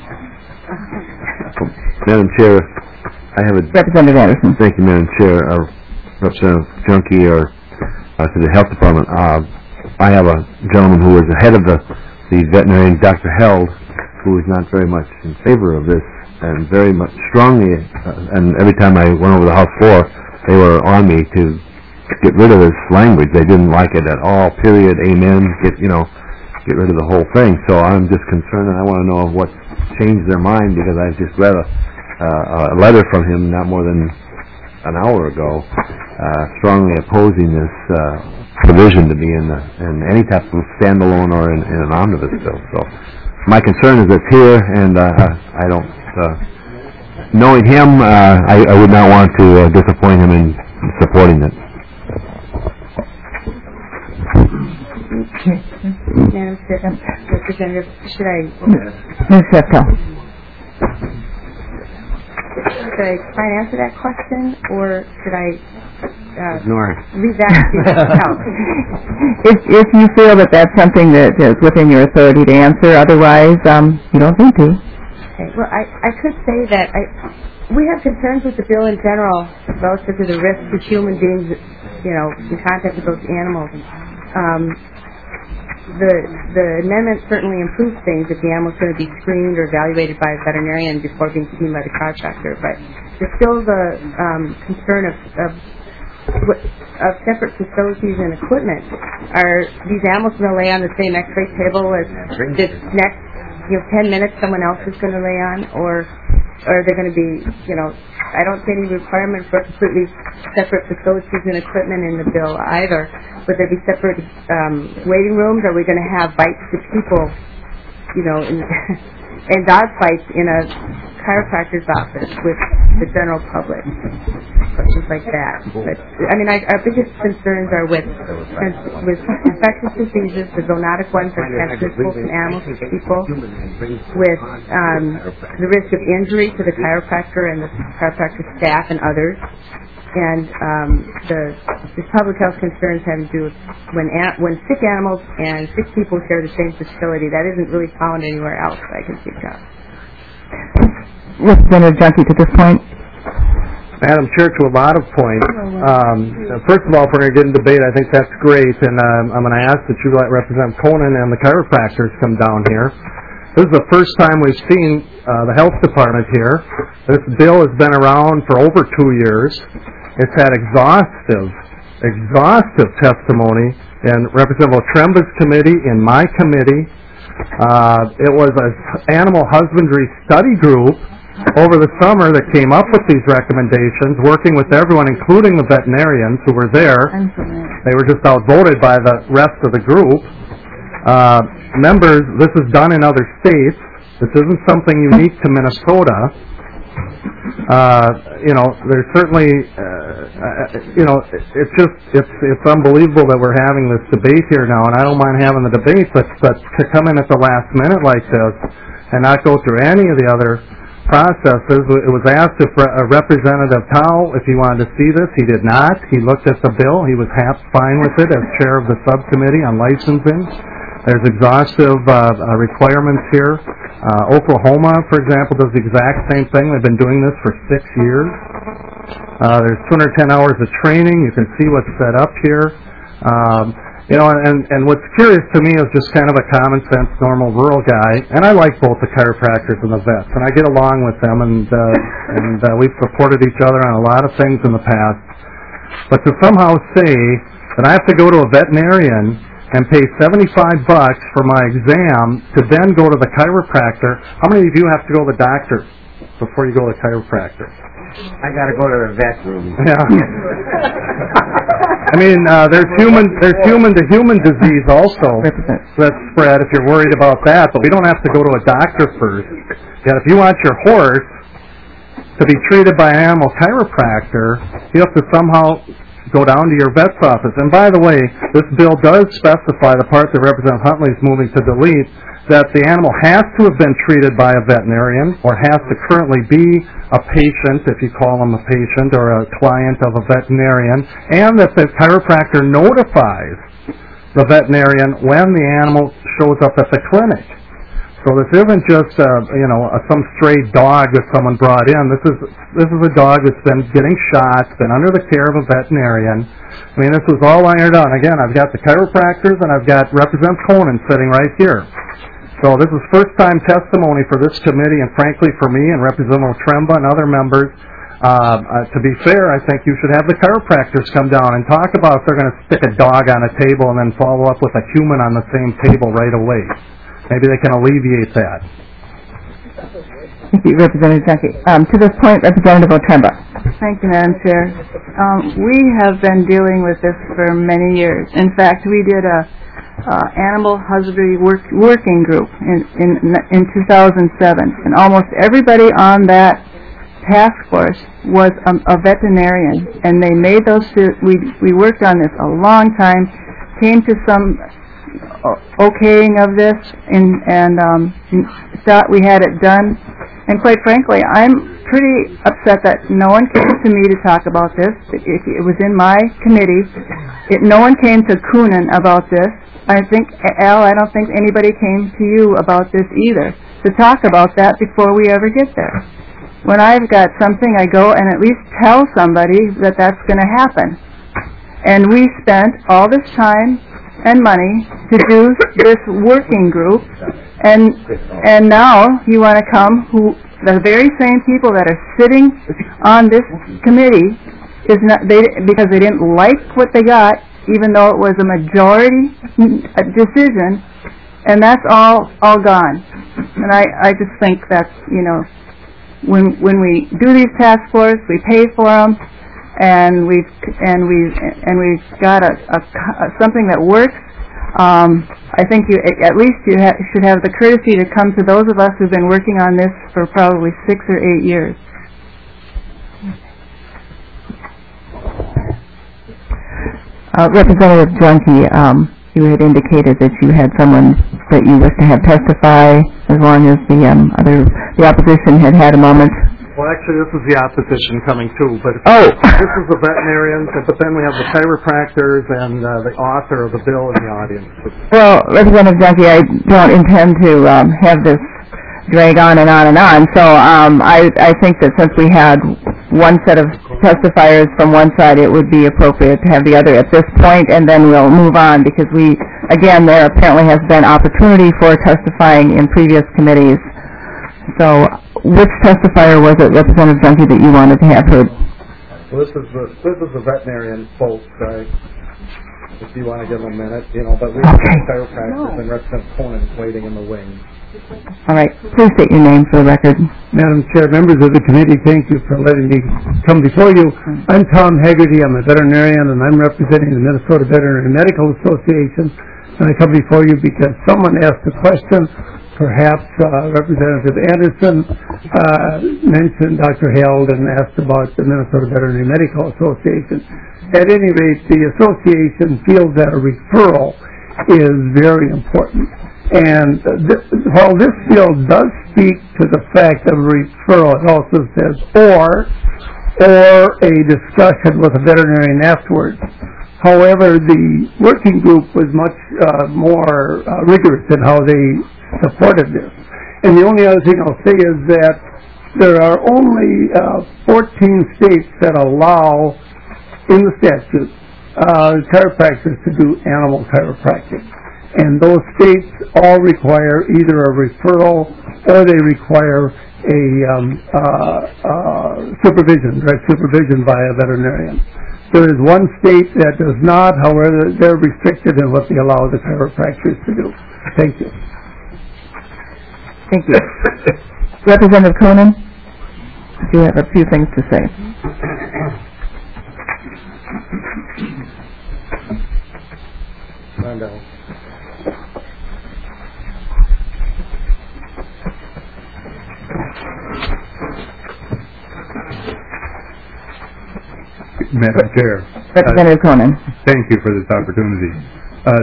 Madam Chair, I have a... Representative Anderson. Thank you, Madam Chair. Uh, Representative Junkie or uh, to the Health Department. Uh, I have a gentleman who was the head of the, the veterinarian, Doctor Held, who is not very much in favor of this and very much strongly, uh, and every time I went over the House floor, they were on me to get rid of this language. They didn't like it at all, period, amen, get, you know, get rid of the whole thing. So I'm just concerned, and I want to know what's changed their mind, because I just read a, uh, a letter from him not more than an hour ago, uh, strongly opposing this uh, provision to be in, the, in any type of standalone or in, in an omnibus bill. So my concern is it's here, and uh, I don't, uh, knowing him, uh, I, I would not want to uh, disappoint him in supporting it. Madam Chair, Representative, should I... Miz Sheftel. Should I try and answer that question, or should I uh, Ignore it. leave that to health? If, if you feel that that's something that is within your authority to answer, otherwise, um, you don't need to. Okay. Well, I, I could say that I, we have concerns with the bill in general relative to the risk to human beings, you know, in contact with those animals. Um, the the amendment certainly improves things if the animal's going to be screened or evaluated by a veterinarian before being seen by the chiropractor. But there's still the um, concern of, of of separate facilities and equipment. Are these animals going to lay on the same X-ray table as this next, you know, ten minutes someone else is going to lay on, or or are they going to be, you know, I don't see any requirement for completely separate facilities and equipment in the bill either. Would there be separate um, waiting rooms? Are we going to have bites to people, you know, in, and dog fights in a chiropractor's office with the general public? Questions like that. But I mean, I, our biggest concerns are with with infectious diseases, the zoonotic ones that are transmissible from animals to people, with um, the risk of injury to the chiropractor and the chiropractor staff and others. And um, the, the public health concerns having to do with when an, when sick animals and sick people share the same facility. That isn't really found anywhere else that I can think of. Representative Junkie, to this point. Madam Chair, to a lot of points. Um, first of all, if we're going to get in debate, I think that's great, and um, I'm going to ask that you let Representative Conan and the chiropractors come down here. This is the first time we've seen uh, the health department here. This bill has been around for over two years. It's had exhaustive, exhaustive testimony in Representative Tremba's committee, in my committee. Uh, it was an animal husbandry study group over the summer that came up with these recommendations, working with everyone, including the veterinarians who were there. They were just outvoted by the rest of the group. Uh, members, this is done in other states. This isn't something unique to Minnesota. Uh, you know, there's certainly, uh, uh, you know, it's just, it's it's unbelievable that we're having this debate here now, and I don't mind having the debate, but, but to come in at the last minute like this and not go through any of the other processes. It was asked if uh, Representative Tao, if he wanted to see this. He did not. He looked at the bill. He was half fine with it as chair of the subcommittee on licensing. There's exhaustive uh, uh, requirements here. Uh, Oklahoma, for example, does the exact same thing. They've been doing this for six years. Uh, there's two hundred ten hours of training. You can see what's set up here. Um, you know, and, and what's curious to me is just kind of a common sense, normal rural guy. And I like both the chiropractors and the vets, and I get along with them, and uh, and uh, we've supported each other on a lot of things in the past. But to somehow say that I have to go to a veterinarian and pay seventy-five bucks for my exam to then go to the chiropractor. How many of you have to go to the doctor before you go to the chiropractor? I got to go to the vet room. Yeah. I mean, uh, there's human, there's human-to-human disease also that's spread if you're worried about that, but we don't have to go to a doctor first. Yet if you want your horse to be treated by an animal chiropractor, you have to somehow go down to your vet's office. And by the way, this bill does specify the part that Representative Huntley is moving to delete, that the animal has to have been treated by a veterinarian or has to currently be a patient, if you call them a patient, or a client of a veterinarian, and that the chiropractor notifies the veterinarian when the animal shows up at the clinic. So this isn't just uh, you know a, some stray dog that someone brought in. This is this is a dog that's been getting shots, been under the care of a veterinarian. I mean, this was all ironed out. And again, I've got the chiropractors and I've got Representative Conan sitting right here. So this is first-time testimony for this committee, and frankly for me and Representative Tremba and other members. Uh, uh, to be fair, I think you should have the chiropractors come down and talk about if they're going to stick a dog on a table and then follow up with a human on the same table right away. Maybe they can alleviate that. Thank you, Representative Junkie. Um, to this point, Representative Otremba. Thank you, Madam Chair. Um, we have been dealing with this for many years. In fact, we did a uh, animal husbandry work, working group in, in in two thousand seven, and almost everybody on that task force was a, a veterinarian, and they made those. We we worked on this a long time, came to some okaying of this, and and um, thought we had it done. And quite frankly, I'm pretty upset that no one came to me to talk about this. It, it was in my committee. It, no one came to Coonan about this. I think, Al, I don't think anybody came to you about this either, to talk about that before we ever get there. When I've got something, I go and at least tell somebody that that's going to happen. And we spent all this time and money to do this working group, and and now you want to come, who the very same people that are sitting on this committee is not they because they didn't like what they got, even though it was a majority decision, and that's all all gone. And I I just think that's, you know, when when we do these task force, we pay for them, and we've and we and we've got a, a, a something that works. Um, I think you at least you ha- should have the courtesy to come to those of us who've been working on this for probably six or eight years. Uh, Representative Junkie, um, you had indicated that you had someone that you wish to have testify, as long as the um, other the opposition had had a moment. Well, actually, this is the opposition coming too, but oh. This is the veterinarians, but then we have the chiropractors and uh, the author of the bill in the audience. Well, Representative Junkie, I don't intend to um, have this drag on and on and on, so um, I, I think that since we had one set of testifiers from one side, it would be appropriate to have the other at this point, and then we'll move on, because we, again, there apparently has been opportunity for testifying in previous committees. So, which testifier was it, Representative Junkie, that you wanted to have heard? Well, this is the this is the veterinarian folks, right? If you want to give them a minute, you know, but we have okay. chiropractors no. and Representative Conan waiting in the wings. All right. Please state your name for the record. Madam Chair, members of the committee, thank you for letting me come before you. I'm Tom Haggerty. I'm a veterinarian, and I'm representing the Minnesota Veterinary Medical Association. And I come before you because someone asked a question. Perhaps uh, Representative Anderson uh, mentioned Doctor Held and asked about the Minnesota Veterinary Medical Association. At any rate, the association feels that a referral is very important. And th- while this bill does speak to the fact of a referral, it also says or, or a discussion with a veterinarian afterwards. However, the working group was much uh, more uh, rigorous in how they supported this. And the only other thing I'll say is that there are only uh, fourteen states that allow, in the statute, uh, chiropractors to do animal chiropractic. And those states all require either a referral or they require a um, uh, uh, supervision, direct supervision by a veterinarian. There is one state that does not, however, they're restricted in what they allow the chiropractors to do. Thank you. Thank you. Representative Conan, you have a few things to say. Madam Chair. Representative uh, Cronin. Thank you for this opportunity. Uh,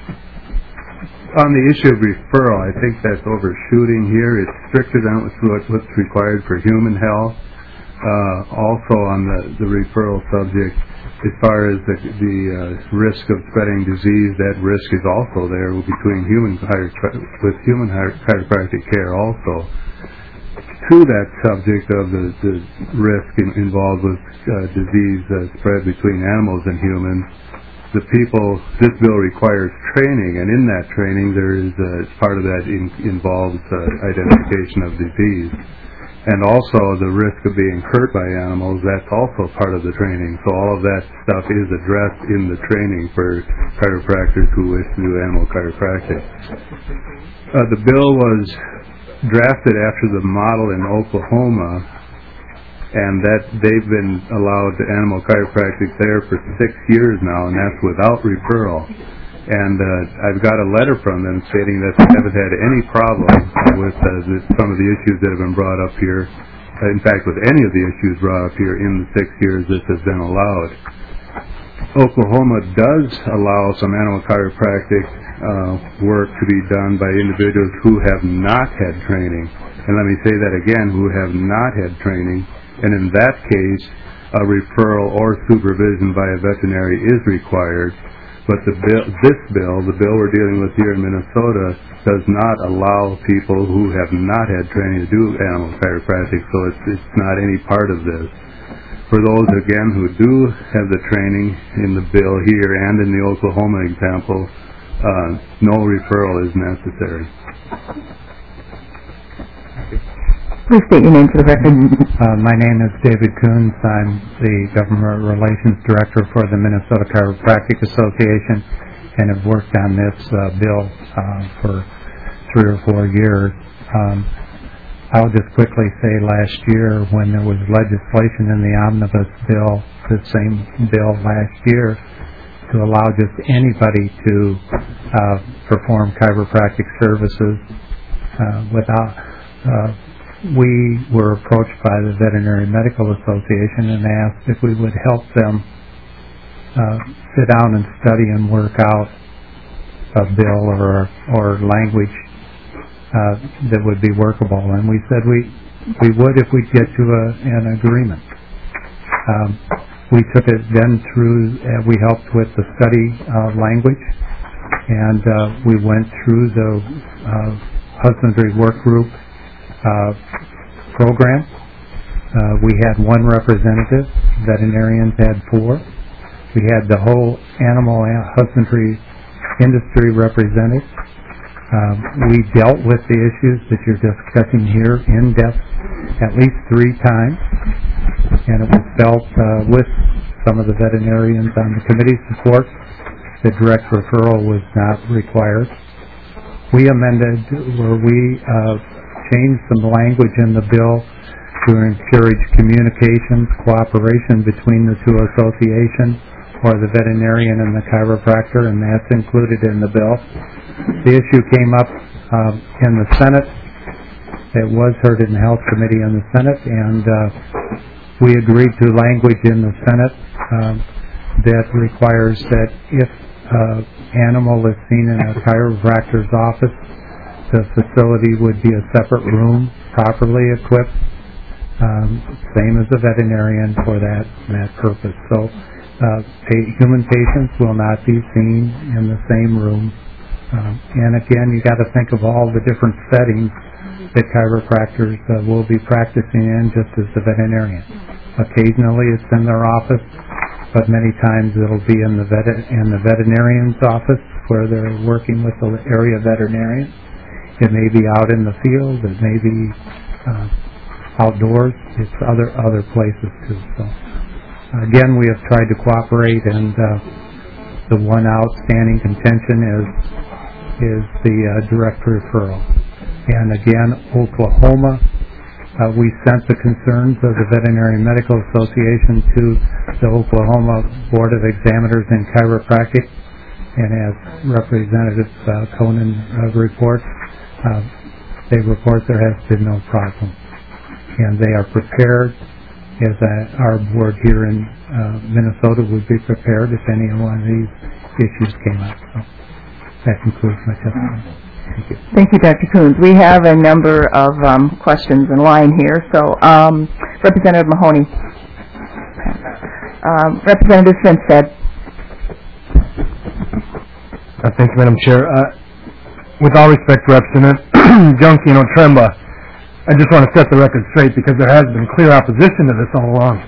on the issue of referral, I think that's overshooting here. It's stricter than what's, what's required for human health. Uh, also on the, the referral subject, as far as the, the uh, risk of spreading disease, that risk is also there between human with human chiropractic care also. To that subject of the, the risk in, involved with uh, disease uh, spread between animals and humans, the people, this bill requires training, and in that training there is, uh, part of that in, involves uh, identification of disease. And also the risk of being hurt by animals, that's also part of the training. So all of that stuff is addressed in the training for chiropractors who wish to do animal chiropractic. Uh, the bill was drafted after the model in Oklahoma, and that they've been allowed animal chiropractic there for six years now, and that's without referral. And uh, I've got a letter from them stating that they haven't had any problem with uh, the, some of the issues that have been brought up here. Uh, in fact, with any of the issues brought up here in the six years this has been allowed. Oklahoma does allow some animal chiropractic uh, work to be done by individuals who have not had training. And let me say that again, who have not had training. And in that case, a referral or supervision by a veterinary is required. But the bill, this bill, the bill we're dealing with here in Minnesota, does not allow people who have not had training to do animal chiropractic, so it's, it's not any part of this. For those, again, who do have the training in the bill here and in the Oklahoma example, uh, no referral is necessary. Please state your name for the record. Uh, my name is David Coons. I'm the Government Relations Director for the Minnesota Chiropractic Association and have worked on this uh, bill uh, for three or four years. Um, I'll just quickly say last year when there was legislation in the omnibus bill, the same bill last year, to allow just anybody to uh, perform chiropractic services uh, without uh, we were approached by the Veterinary Medical Association and asked if we would help them uh, sit down and study and work out a bill or or language uh, that would be workable. And we said we we would if we'd get to a, an agreement. Um, we took it then through, uh, we helped with the study uh, language, and uh, we went through the uh, husbandry work group Uh, program. Uh, we had one representative. Veterinarians had four. We had the whole animal husbandry industry represented. Um, we dealt with the issues that you're discussing here in depth at least three times, and it was felt uh, with some of the veterinarians on the committee's support that direct referral was not required. We amended where we uh, changed some language in the bill to encourage communications, cooperation between the two associations, or the veterinarian and the chiropractor, and that's included in the bill. The issue came up uh, in the Senate. It was heard in the Health Committee in the Senate, and uh, we agreed to language in the Senate um, that requires that if uh, animal is seen in a chiropractor's office, the facility would be a separate room, properly equipped, um, same as a veterinarian for that that purpose. So, uh, pa- human patients will not be seen in the same room. Um, and again, you got to think of all the different settings that chiropractors uh, will be practicing in, just as the veterinarian. Occasionally, it's in their office, but many times it'll be in the vet in the veterinarian's office where they're working with the area veterinarian. It may be out in the field. It may be uh, outdoors. It's other other places too. So again, we have tried to cooperate, and uh, the one outstanding contention is is the uh, direct referral. And again, Oklahoma, uh, we sent the concerns of the Veterinary Medical Association to the Oklahoma Board of Examiners in Chiropractic, And as Representative uh, Conan uh, reports, uh, they report there has been no problem. And they are prepared, as uh, our board here in uh, Minnesota would be prepared if any one of these issues came up. So that concludes my testimony. Thank you. Thank you, Doctor Coons. We have a number of um, questions in line here. So, um, Representative Mahoney. Um, Representative Finstead. Uh, thank you, Madam Chair. Uh, with all respect to Representative Junkie and Otremba, I just want to set the record straight because there has been clear opposition to this all along.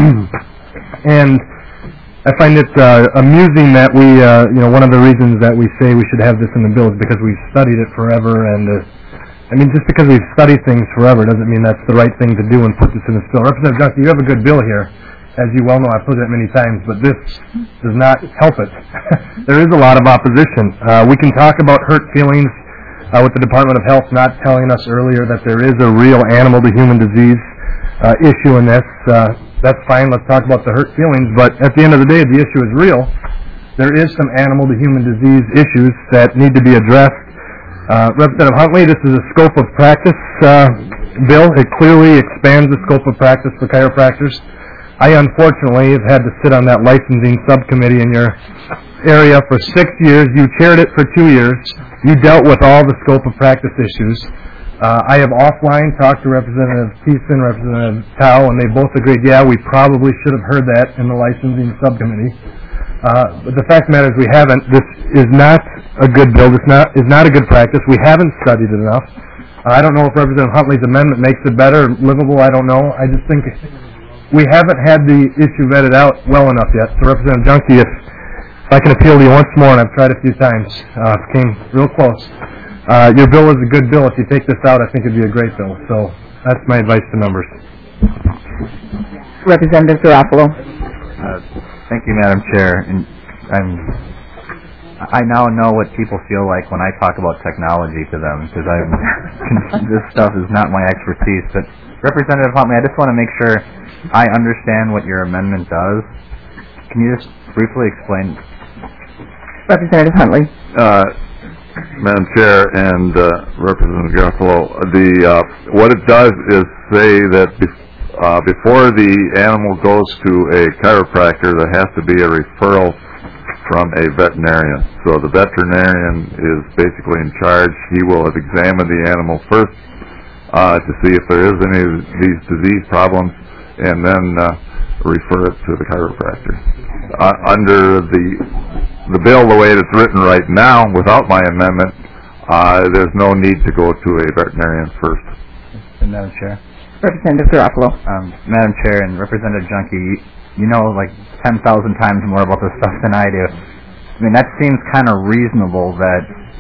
And I find it uh, amusing that we, uh, you know, one of the reasons that we say we should have this in the bill is because we've studied it forever. And uh, I mean, just because we've studied things forever doesn't mean that's the right thing to do and put this in this bill. Representative Junkie, you have a good bill here. As you well know, I've put it many times, but this does not help it. There is a lot of opposition. Uh, we can talk about hurt feelings uh, with the Department of Health not telling us earlier that there is a real animal-to-human disease uh, issue in this. Uh, that's fine. Let's talk about the hurt feelings. But at the end of the day, the issue is real. There is some animal-to-human disease issues that need to be addressed. Uh, Representative Huntley, this is a scope of practice uh, bill. It clearly expands the scope of practice for chiropractors. I unfortunately have had to sit on that licensing subcommittee in your area for six years. You chaired it for two years. You dealt with all the scope of practice issues. Uh, I have offline talked to Representative Thiessen, Representative Tao, and they both agreed, yeah, we probably should have heard that in the licensing subcommittee. Uh, but the fact of the matter is we haven't. This is not a good bill. This not, is not a good practice. We haven't studied it enough. Uh, I don't know if Representative Huntley's amendment makes it better, livable. I don't know. I just think we haven't had the issue vetted out well enough yet. So, Representative Junkie, if, if I can appeal to you once more, and I've tried a few times, uh, came real close. Uh, your bill is a good bill. If you take this out, I think it'd be a great bill. So that's my advice to members. Representative Garofalo. Uh, thank you, Madam Chair. And I'm, I now know what people feel like when I talk about technology to them, because I'm this stuff is not my expertise. But Representative Huntley, I just want to make sure I understand what your amendment does. Can you just briefly explain? Representative Huntley. Uh, Madam Chair and uh, Representative Garofalo, the uh, what it does is say that bef- uh, before the animal goes to a chiropractor, there has to be a referral from a veterinarian. So the veterinarian is basically in charge. He will have examined the animal first uh, to see if there is any of these disease problems, and then uh, refer it to the chiropractor. Uh, under the the bill, the way it's written right now, without my amendment, uh, there's no need to go to a veterinarian first. Madam Chair. Representative Garofalo. Um, Madam Chair and Representative Junkie, you, you know like ten thousand times more about this stuff than I do. I mean, that seems kind of reasonable that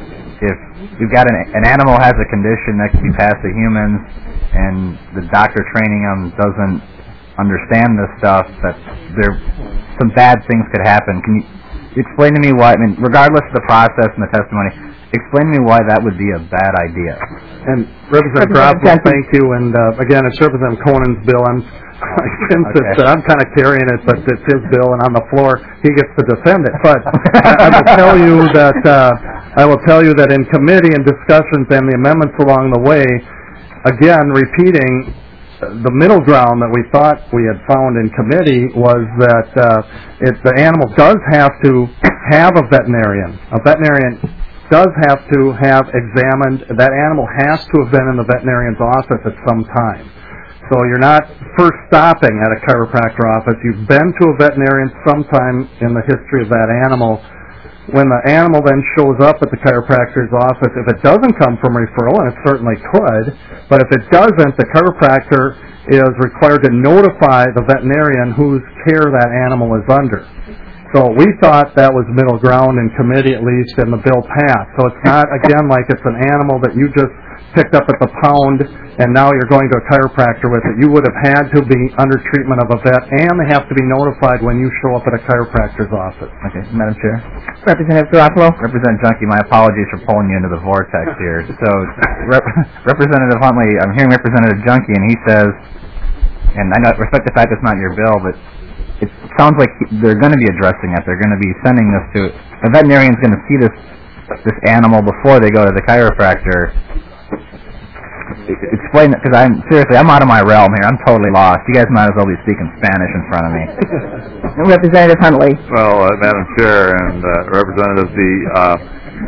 if you've got an, an animal has a condition that can be passed to humans, and the doctor training them doesn't understand this stuff, that there some bad things could happen. Can you explain to me why? I mean, regardless of the process and the testimony, explain to me why that would be a bad idea. And Representative Garofalo, thank you. And uh, again, it's Representative Conan's bill. I'm since Okay. it's, uh, I'm kind of carrying it, but it's his bill, and on the floor he gets to defend it. But I, I will tell you that uh, I will tell you that in committee and discussions and the amendments along the way, again repeating. The middle ground that we thought we had found in committee was that uh, if the animal does have to have a veterinarian, a veterinarian does have to have examined, that animal has to have been in the veterinarian's office at some time. So you're not first stopping at a chiropractor office. You've been to a veterinarian sometime in the history of that animal. When the animal then shows up at the chiropractor's office, if it doesn't come from referral, and it certainly could, but if it doesn't, the chiropractor is required to notify the veterinarian whose care that animal is under. So we thought that was middle ground in committee, at least, and the bill passed. So it's not, again, like it's an animal that you just picked up at the pound and now you're going to a chiropractor with it. You would have had to be under treatment of a vet, and they have to be notified when you show up at a chiropractor's office. Okay, Madam Chair. Representative Garofalo. Representative Junkie, my apologies for pulling you into the vortex here. So, Rep- Representative Huntley, I'm hearing Representative Junkie, and he says, and I know, respect the fact it's not your bill, but it sounds like they're going to be addressing it. They're going to be sending this to the veterinarian's going to see this this animal before they go to the chiropractor. Explain it, because I'm seriously, I'm out of my realm here. I'm totally lost. You guys might as well be speaking Spanish in front of me. Representative Huntley. Well, uh, Madam Chair and uh, Representative, the uh,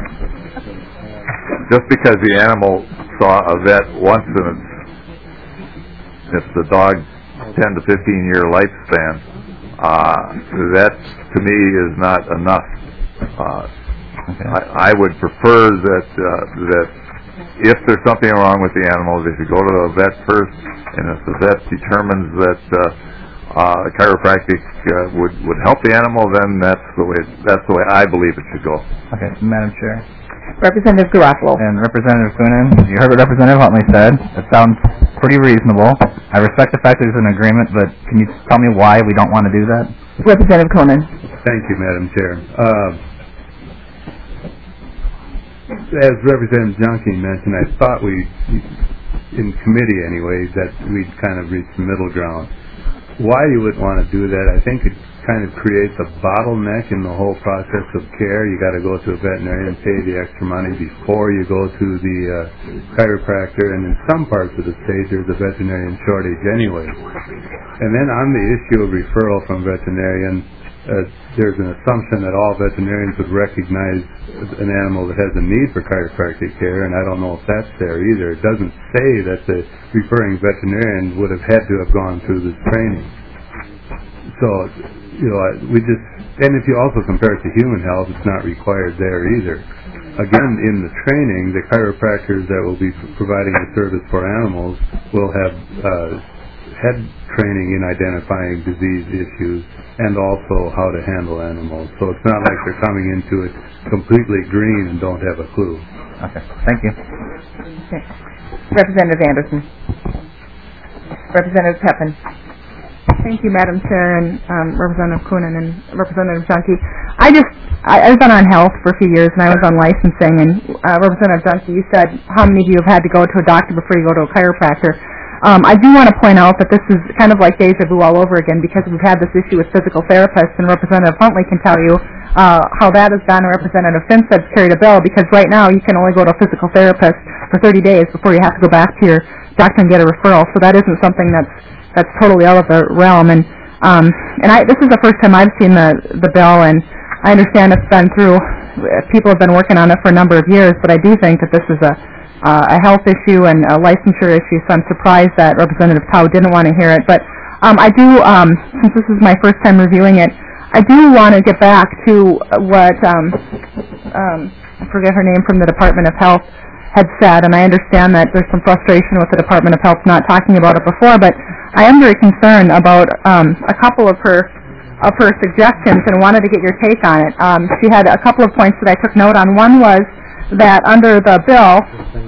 just because the animal saw a vet once in its, it's the dog's ten to fifteen year lifespan, uh, that to me is not enough. Uh, okay. I, I would prefer that uh, that. If there's something wrong with the animal, they should go to the vet first, and if the vet determines that uh, uh, chiropractic uh, would would help the animal, then that's the way that's the way I believe it should go. Okay, Madam Chair. Representative Garofalo. And Representative Coonan, you heard what Representative Huntley said. It sounds pretty reasonable. I respect the fact there's an agreement, but can you tell me why we don't want to do that? Representative Coonan. Thank you, Madam Chair. Uh, As Representative Junkie mentioned, I thought we, in committee anyway, that we'd kind of reached the middle ground. Why you would want to do that, I think it kind of creates a bottleneck in the whole process of care. You got to go to a veterinarian and pay the extra money before you go to the uh, chiropractor, and in some parts of the state there's a veterinarian shortage anyway. And then on the issue of referral from veterinarian, Uh, there's an assumption that all veterinarians would recognize an animal that has a need for chiropractic care, and I don't know if that's there either. It doesn't say that the referring veterinarian would have had to have gone through this training. So, you know, we just, and if you also compare it to human health, it's not required there either. Again, in the training, the chiropractors that will be providing the service for animals will have uh, head training in identifying disease issues and also how to handle animals. So it's not like they're coming into it completely green and don't have a clue. Okay, thank you. Okay. Representative Anderson. Representative Pepin. Thank you, Madam Chair, and um, Representative Coonan and Representative Junkie. I just, I, I've been on health for a few years, and I was on licensing, and uh, Representative Junkie, you said how many of you have had to go to a doctor before you go to a chiropractor. Um, I do want to point out that this is kind of like deja vu all over again, because we've had this issue with physical therapists, and Representative Huntley can tell you uh, how that has gone, and Representative Finstead's carried a bill, because right now you can only go to a physical therapist for thirty days before you have to go back to your doctor and get a referral, so that isn't something that's that's totally out of the realm. And um, and I, this is the first time I've seen the, the bill, and I understand it's been through, people have been working on it for a number of years, but I do think that this is a Uh, a health issue and a licensure issue, so I'm surprised that Representative Tao didn't want to hear it. But um, I do, um, since this is my first time reviewing it, I do want to get back to what, um, um, I forget her name, from the Department of Health had said, and I understand that there's some frustration with the Department of Health not talking about it before, but I am very concerned about um, a couple of her of her suggestions and wanted to get your take on it. Um, she had a couple of points that I took note on. One was that under the bill,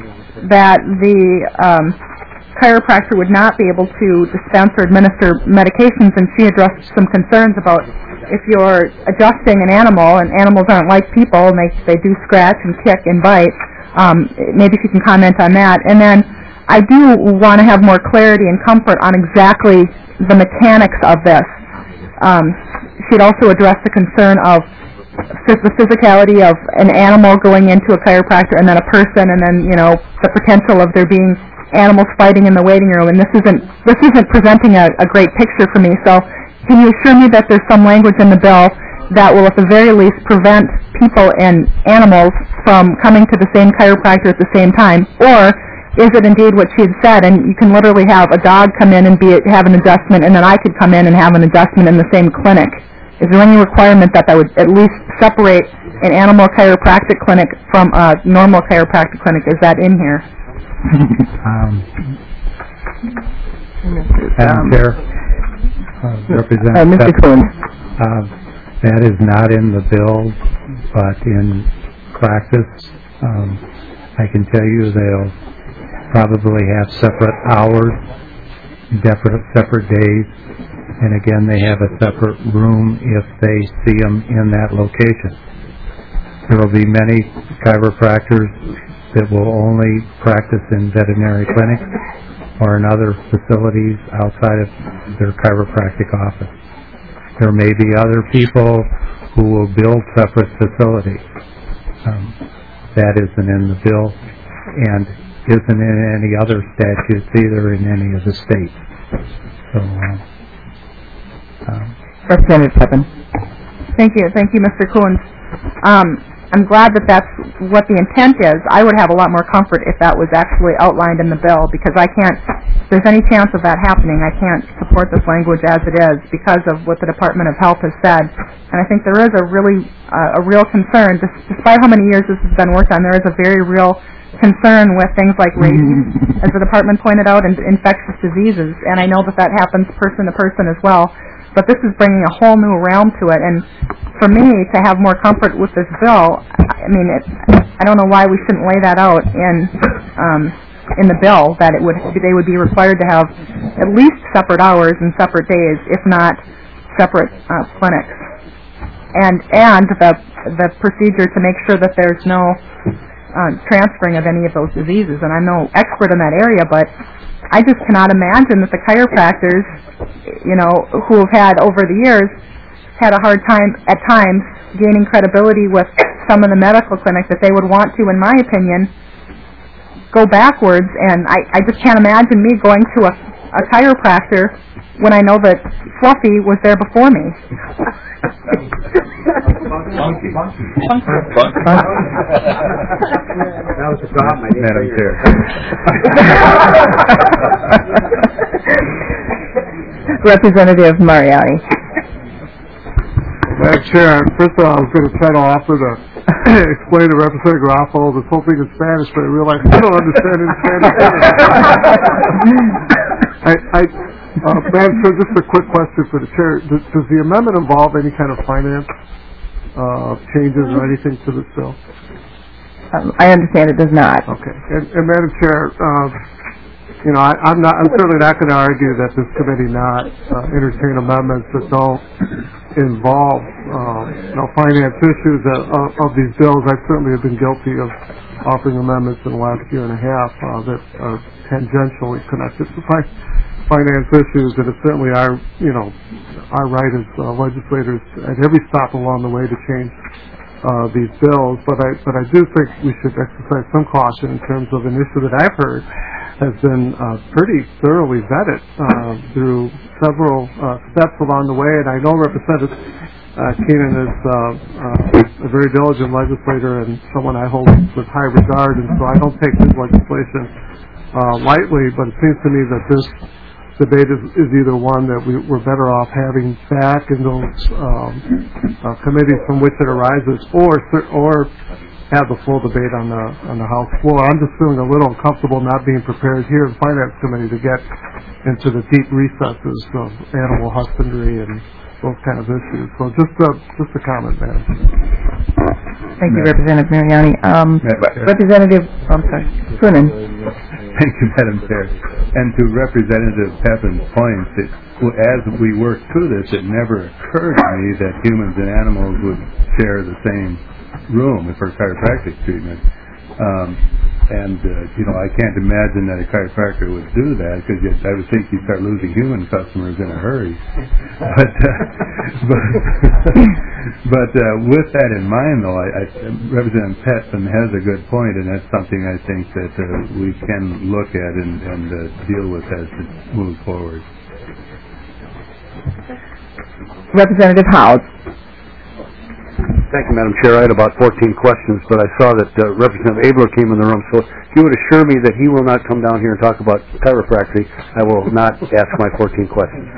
that the um, chiropractor would not be able to dispense or administer medications, and she addressed some concerns about if you're adjusting an animal, and animals aren't like people, and they, they do scratch and kick and bite. Um, maybe she can comment on that. And then I do want to have more clarity and comfort on exactly the mechanics of this. Um, she'd also addressed the concern of the physicality of an animal going into a chiropractor and then a person, and then, you know, the potential of there being animals fighting in the waiting room. And this isn't this isn't presenting a, a great picture for me. So can you assure me that there's some language in the bill that will at the very least prevent people and animals from coming to the same chiropractor at the same time? Or is it indeed what she had said, and you can literally have a dog come in and be have an adjustment, and then I could come in and have an adjustment in the same clinic? Is there any requirement that that would at least separate an animal chiropractic clinic from a normal chiropractic clinic? Is that in here? um, Madam um, Chair, uh, Representative uh, Mister Pepin, Coons. uh, that is not in the bill, but in practice, um, I can tell you they'll probably have separate hours, separate, separate days, and again, they have a separate room if they see them in that location. There will be many chiropractors that will only practice in veterinary clinics or in other facilities outside of their chiropractic office. there may be other people who will build separate facilities. Um, that isn't in the bill and isn't in any other statutes either in any of the states. So, uh, um, Representative Pepin. Thank you. Thank you, Mister Coons. Um, I'm glad that that's what the intent is. I would have a lot more comfort if that was actually outlined in the bill, because I can't, if there's any chance of that happening, I can't support this language as it is because of what the Department of Health has said. And I think there is a really, uh, a real concern, despite how many years this has been worked on, there is a very real concern with things like rabies, as the department pointed out, and infectious diseases. And I know that that happens person to person as well. But this is bringing a whole new realm to it, and for me to have more comfort with this bill, I mean, it, I don't know why we shouldn't lay that out in um, in the bill, that it would they would be required to have at least separate hours and separate days, if not separate uh, clinics, and and the the procedure to make sure that there's no uh, transferring of any of those diseases. And I'm no expert in that area, but I just cannot imagine that the chiropractors, you know, who have had over the years had a hard time at times gaining credibility with some of the medical clinics, that they would want to, in my opinion, go backwards. And I, I just can't imagine me going to a, a chiropractor when I know that Fluffy was there before me. Funky. That was a drop, my Madam Chair. Representative Mariani. Madam Chair, first of all, I was going to try to offer to explain to Representative Garofalo this whole thing in Spanish, but I realized I don't understand it in Spanish. I, I, uh, Madam Chair, just a quick question for the Chair. Does, does the amendment involve any kind of finance uh, changes or anything to this bill? Um, I understand it does not. Okay. And, and Madam Chair, uh, you know, I, I'm not. I'm certainly not going to argue that this committee not uh, entertain amendments that don't involve, uh, you know, finance issues of, of, of these bills. I certainly have been guilty of offering amendments in the last year and a half uh, that are tangentially connected to fi- finance issues, and it's certainly our, you know, our right as uh, legislators at every stop along the way to change uh, these bills. But I, but I do think we should exercise some caution in terms of an issue that I've heard has been uh, pretty thoroughly vetted uh, through several uh, steps along the way. And I know Representative uh, Keenan is uh, uh, a very diligent legislator and someone I hold with high regard, and so I don't take his legislation uh, lightly, but it seems to me that this debate is, is either one that we, we're better off having back in those um, uh, committees from which it arises, or or have the full debate on the on the House floor. I'm just feeling a little uncomfortable not being prepared here in Finance Committee to get into the deep recesses of animal husbandry and those kind of issues. So just a just a comment, Madam. Thank you, Representative Mariani. Um, Representative, I'm sorry, Coonan. Thank you, Madam Chair. And to Representative Pepin's point, that as we work through this, it never occurred to me that humans and animals would share the same room for chiropractic treatment. Um, and, uh, you know, I can't imagine that a chiropractor would do that, because I would think you'd start losing human customers in a hurry. But, uh, but, but uh, with that in mind, though, I, I, Representative Pepin has a good point, and that's something I think that uh, we can look at and, and uh, deal with as it moves forward. Representative Howes. Thank you, Madam Chair. I had about fourteen questions, but I saw that uh, Representative Abler came in the room, so if you would assure me that he will not come down here and talk about chiropractic, I will not ask my fourteen questions.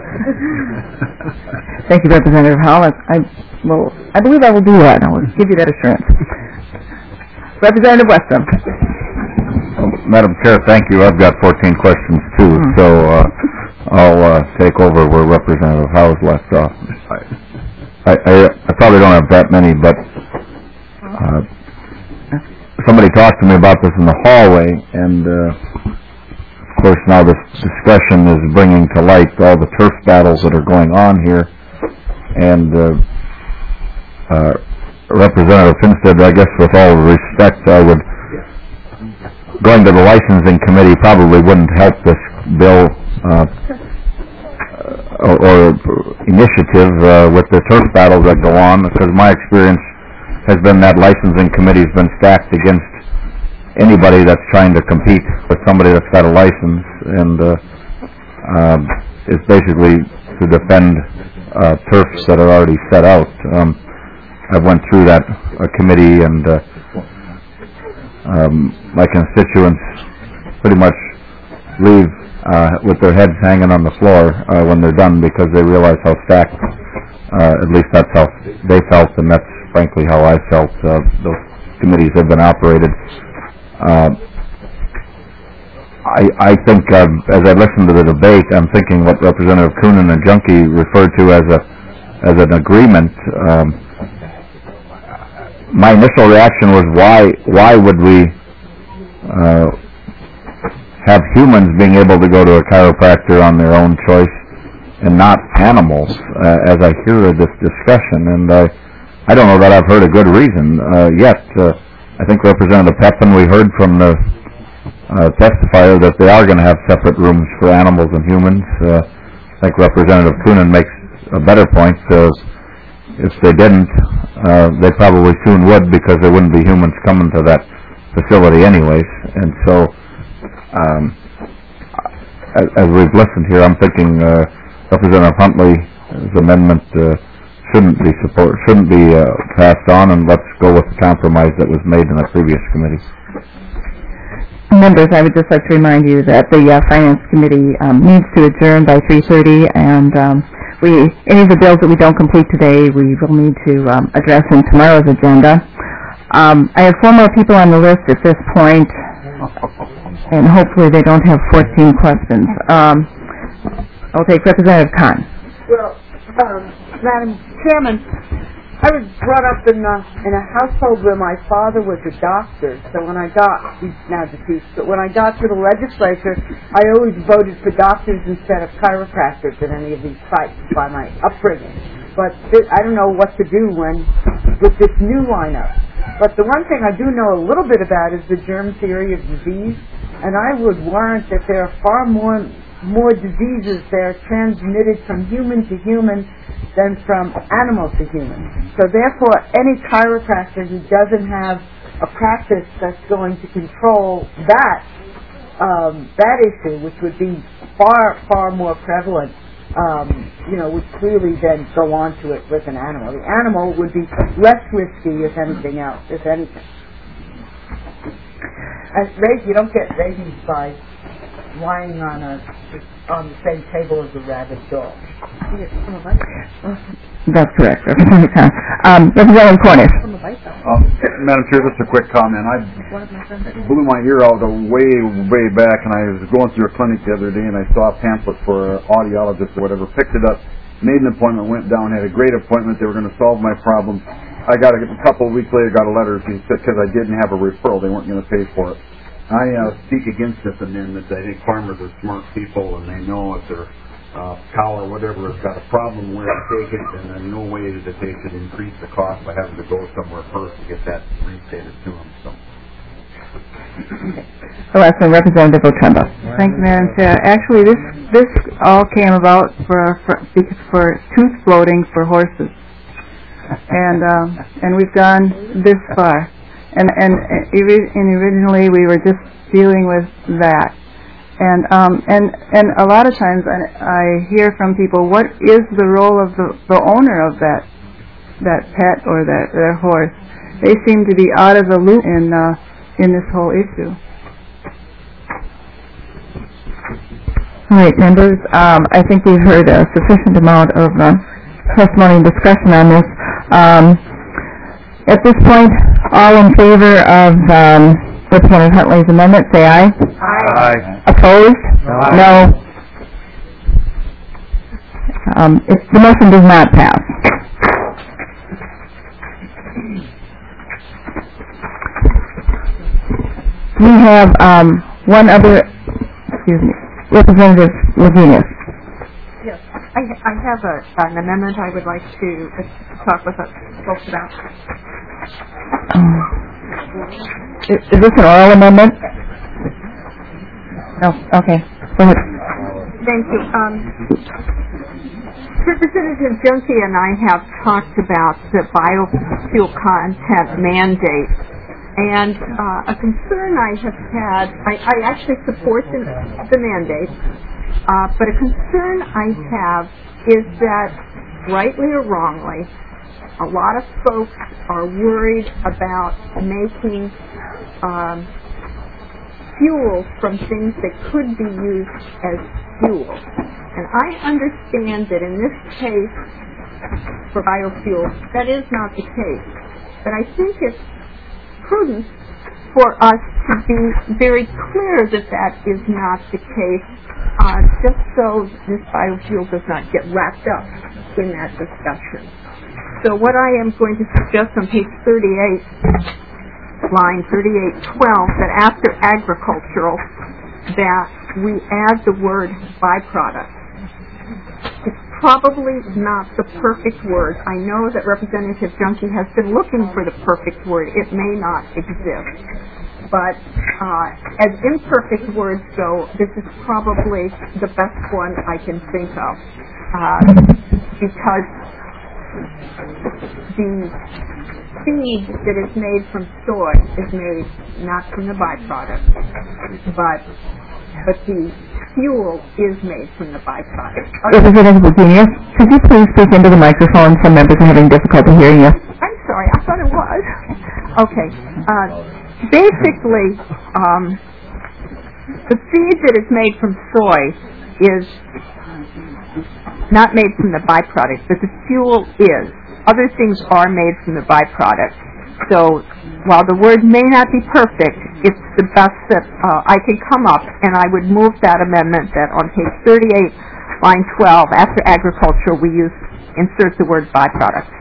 Thank you, Representative Howell. I, will, I believe I will do that. I will give you that assurance. Representative Westrom. Well, Madam Chair, thank you. I've got fourteen questions, too, mm-hmm. so uh, I'll uh, take over where Representative Howes left off. I, I, I probably don't have that many, but uh, somebody talked to me about this in the hallway, and uh, of course now this discussion is bringing to light all the turf battles that are going on here, and uh, uh, Representative Finstead, I guess with all respect, I would, going to the licensing committee probably wouldn't help this bill uh, or, or initiative uh, with the turf battles that go on, because my experience has been that licensing committee has been stacked against anybody that's trying to compete with somebody that's got a license, and uh, um, it's basically to defend uh, turfs that are already set out. Um, I went through that uh, committee, and uh, um, my constituents pretty much leave uh, with their heads hanging on the floor uh, when they're done, because they realize how stacked, uh, at least that's how they felt, and that's frankly how I felt uh, those committees have been operated. Uh, I, I think um, as I listen to the debate, I'm thinking what Representative Coonan and Junkie referred to as a as an agreement. Um, my initial reaction was, why why would we uh, have humans being able to go to a chiropractor on their own choice and not animals, uh, as I hear this discussion? And I, I don't know that I've heard a good reason uh, yet. Uh, I think Representative Pepin, we heard from the uh, testifier that they are going to have separate rooms for animals and humans. Uh, I think Representative Coonan makes a better point. Uh, if they didn't, uh, they probably soon would, because there wouldn't be humans coming to that facility anyways. And so, um, as, as we've listened here, I'm thinking uh, Representative Huntley's amendment uh, shouldn't be support shouldn't be uh, passed on, and let's go with the compromise that was made in the previous committee. Members, I would just like to remind you that the uh, Finance Committee um, needs to adjourn by three thirty, and um, we any of the bills that we don't complete today, we will need to um, address in tomorrow's agenda. Um, I have four more people on the list at this point, and hopefully they don't have fourteen questions. Um, I'll take Representative Khan. Well, um, Madam Chairman, I was brought up in a, in a household where my father was a doctor, so when I got, he's now deceased, but when I got to the legislature, I always voted for doctors instead of chiropractors in any of these fights by my upbringing. But th- I don't know what to do when, with this new lineup. But the one thing I do know a little bit about is the germ theory of disease, and I would warrant that there are far more more diseases that are transmitted from human to human than from animal to human. So therefore, any chiropractor who doesn't have a practice that's going to control that um, that issue, which would be far, far more prevalent, um, you know, would clearly then go on to it with an animal. The animal would be less risky, if anything else, if anything. And rabies, you don't get rabies by lying on a on the same table as a rabid dog. That's correct, Representative Khan. Um, Representative Cornish. Um, Madam Chair, just a quick comment. I blew my ear out way, way back, and I was going through a clinic the other day, and I saw a pamphlet for an audiologist or whatever, picked it up, made an appointment, went down, had a great appointment. They were going to solve my problem. I got a, a couple of weeks later, got a letter because I didn't have a referral. They weren't going to pay for it. I uh, speak against this amendment. I think farmers are smart people, and they know if their uh, cow or whatever has got a problem where to take it, and there's no way that they should increase the cost by having to go somewhere first to get that restated to them. So. The last one, Representative Otremba. Thank you, Madam Chair. Actually, this this all came about for for, for tooth floating for horses, and um, and we've gone this far. And, and and originally we were just dealing with that, and um and and a lot of times I, I hear from people, what is the role of the, the owner of that that pet or that their horse? They seem to be out of the loop in uh, in this whole issue. All right, members. Um, I think we've heard a sufficient amount of uh, testimony and discussion on this. Um, At this point, all in favor of um, Representative Huntley's amendment, say aye. Aye. Aye. Opposed? Aye. No. Um, it, the motion does not pass. We have um, one other, excuse me, Representative Lavinas. Yes, I, I have a, an amendment I would like to uh, talk with us folks about. Um, is, is this an oral amendment? No. Okay. Go ahead. Thank you. Um, Representative Junkie and I have talked about the biofuel content mandate, and uh, a concern I have had, I, I actually support the, the mandate, uh, but a concern I have is that, rightly or wrongly, a lot of folks are worried about making um, fuel from things that could be used as fuel. And I understand that in this case, for biofuels, that is not the case. But I think it's prudent for us to be very clear that that is not the case, uh, just so this biofuel does not get wrapped up in that discussion. So what I am going to suggest on page thirty-eight, line thirty-eight twelve, that after agricultural, that we add the word byproduct. It's probably not the perfect word. I know that Representative Junkie has been looking for the perfect word. It may not exist. But uh, as imperfect words go, this is probably the best one I can think of. Uh, because the feed that is made from soy is made not from the byproduct, but but the fuel is made from the byproduct. Representative Virginia, could you please speak into the microphone? Some members are having difficulty hearing you. I'm sorry, I thought it was. Okay. Uh, basically, um, the feed that is made from soy is not made from the byproduct, but the fuel is. Other things are made from the byproduct. So while the word may not be perfect, it's the best that uh, I can come up, and I would move that amendment that on page thirty-eight, line twelve, after agriculture, we use insert the word byproduct.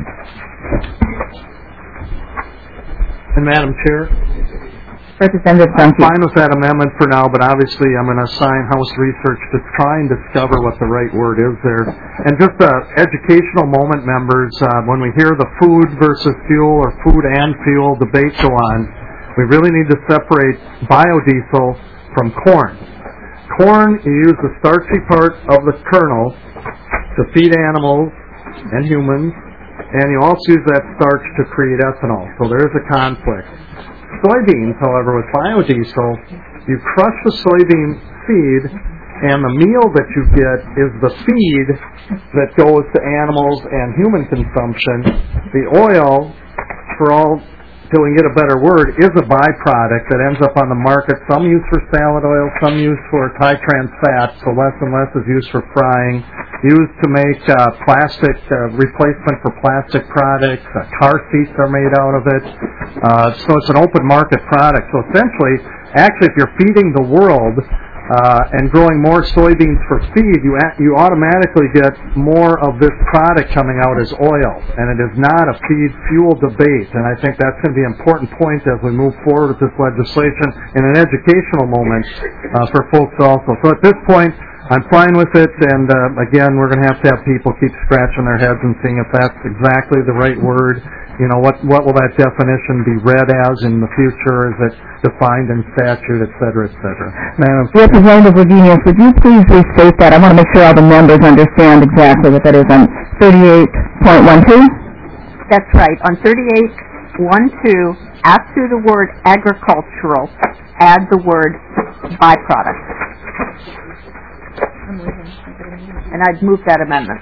And Madam Chair? Representative I'm Junkie. fine with that amendment for now, but obviously I'm going to assign House research to try and discover what the right word is there. And just an educational moment, members, uh, when we hear the food versus fuel or food and fuel debate go on, we really need to separate biodiesel from corn. Corn, you use the starchy part of the kernel to feed animals and humans, and you also use that starch to create ethanol. So there is a conflict. Soybeans, however, with biodiesel, you crush the soybean seed, and the meal that you get is the feed that goes to animals and human consumption. The oil, for all, till we can get a better word, is a byproduct that ends up on the market. Some used for salad oil, some used for high trans fat, so less and less is used for frying, used to make uh, plastic, uh, replacement for plastic products. Uh, car seats are made out of it. Uh, so it's an open market product. So essentially, actually, if you're feeding the world uh, and growing more soybeans for feed, you a- you automatically get more of this product coming out as oil. And it is not a feed fuel debate. And I think that's going to be an important point as we move forward with this legislation in an educational moment uh, for folks also. So at this point, I'm fine with it, and uh, again, we're going to have to have people keep scratching their heads and seeing if that's exactly the right word. You know, what what will that definition be read as in the future? Is it defined in statute, et cetera, et cetera? Madam Representative Virginia, would you please restate that? I want to make sure all the members understand exactly what that is on thirty-eight point one two. That's right. On thirty-eight point twelve, after the word agricultural, add the word byproduct. And I'd move that amendment.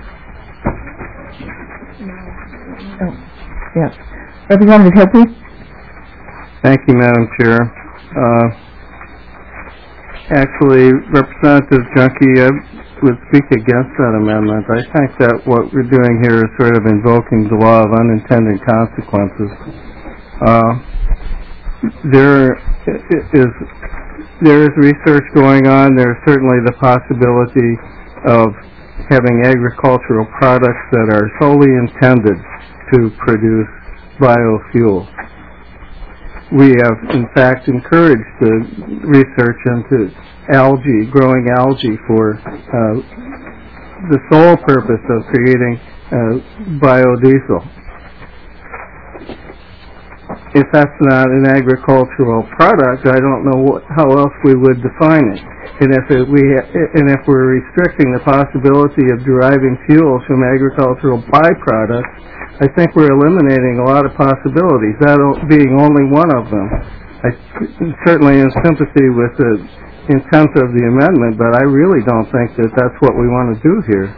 Oh, yes. Representative Hilty? Thank you, Madam Chair. Uh, actually, Representative Junkie, I would speak against that amendment. I think that what we're doing here is sort of invoking the law of unintended consequences. Uh, there is there is research going on. There's certainly the possibility of having agricultural products that are solely intended to produce biofuel. We have, in fact, encouraged the research into algae, growing algae for uh, the sole purpose of creating uh, biodiesel. if that's not an agricultural product, I don't know what, how else we would define it. And if it, we and if we're restricting the possibility of deriving fuels from agricultural byproducts, I think we're eliminating a lot of possibilities. That o- being only one of them. I certainly in sympathy with the intent of the amendment, but I really don't think that that's what we want to do here.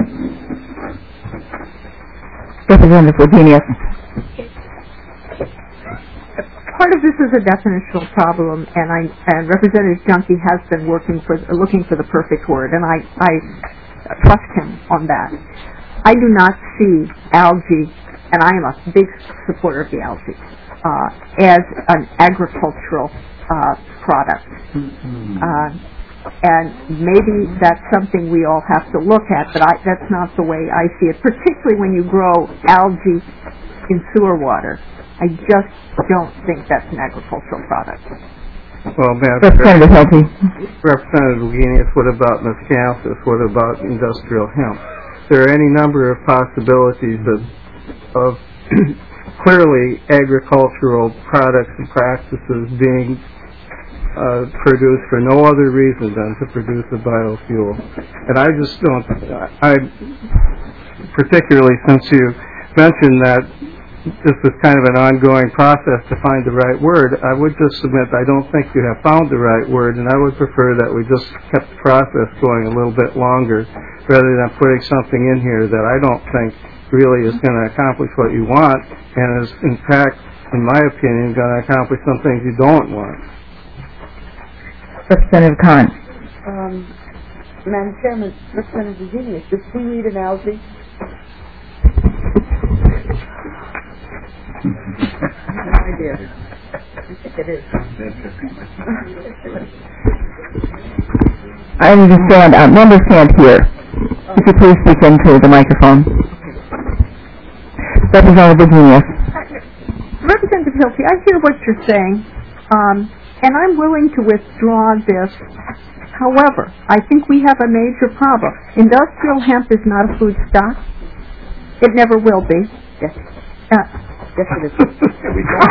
Representative Virginia. Part of this is a definitional problem, and I and Representative Junkie has been working for looking for the perfect word, and I I trust him on that. I do not see algae, and I am a big supporter of the algae, uh, as an agricultural uh, product. Uh, and maybe that's something we all have to look at, but I, that's not the way I see it, particularly when you grow algae in sewer water. I just don't think that's an agricultural product. Well, Madam Representative Hilty. Representative Wagenius, what about Miscanthus? What about industrial hemp? There are any number of possibilities of, of clearly agricultural products and practices being uh, produced for no other reason than to produce a biofuel. And I just don't, I, particularly since you mentioned that this is kind of an ongoing process to find the right word, I would just submit I don't think you have found the right word, and I would prefer that we just kept the process going a little bit longer rather than putting something in here that I don't think really is going to accomplish what you want and is, in fact, in my opinion, going to accomplish some things you don't want. Representative Khan. Um, Madam Chairman, Representative Virginia, does he need an algae? No idea. I think it is. I understand. Uh, members can't hear. If you please speak into the microphone. Representative Virginia. Representative Hilty, I hear what you're saying, um, and I'm willing to withdraw this. However, I think we have a major problem. Industrial hemp is not a food stock. It never will be. Yes. Uh, yes, it is. Here we go.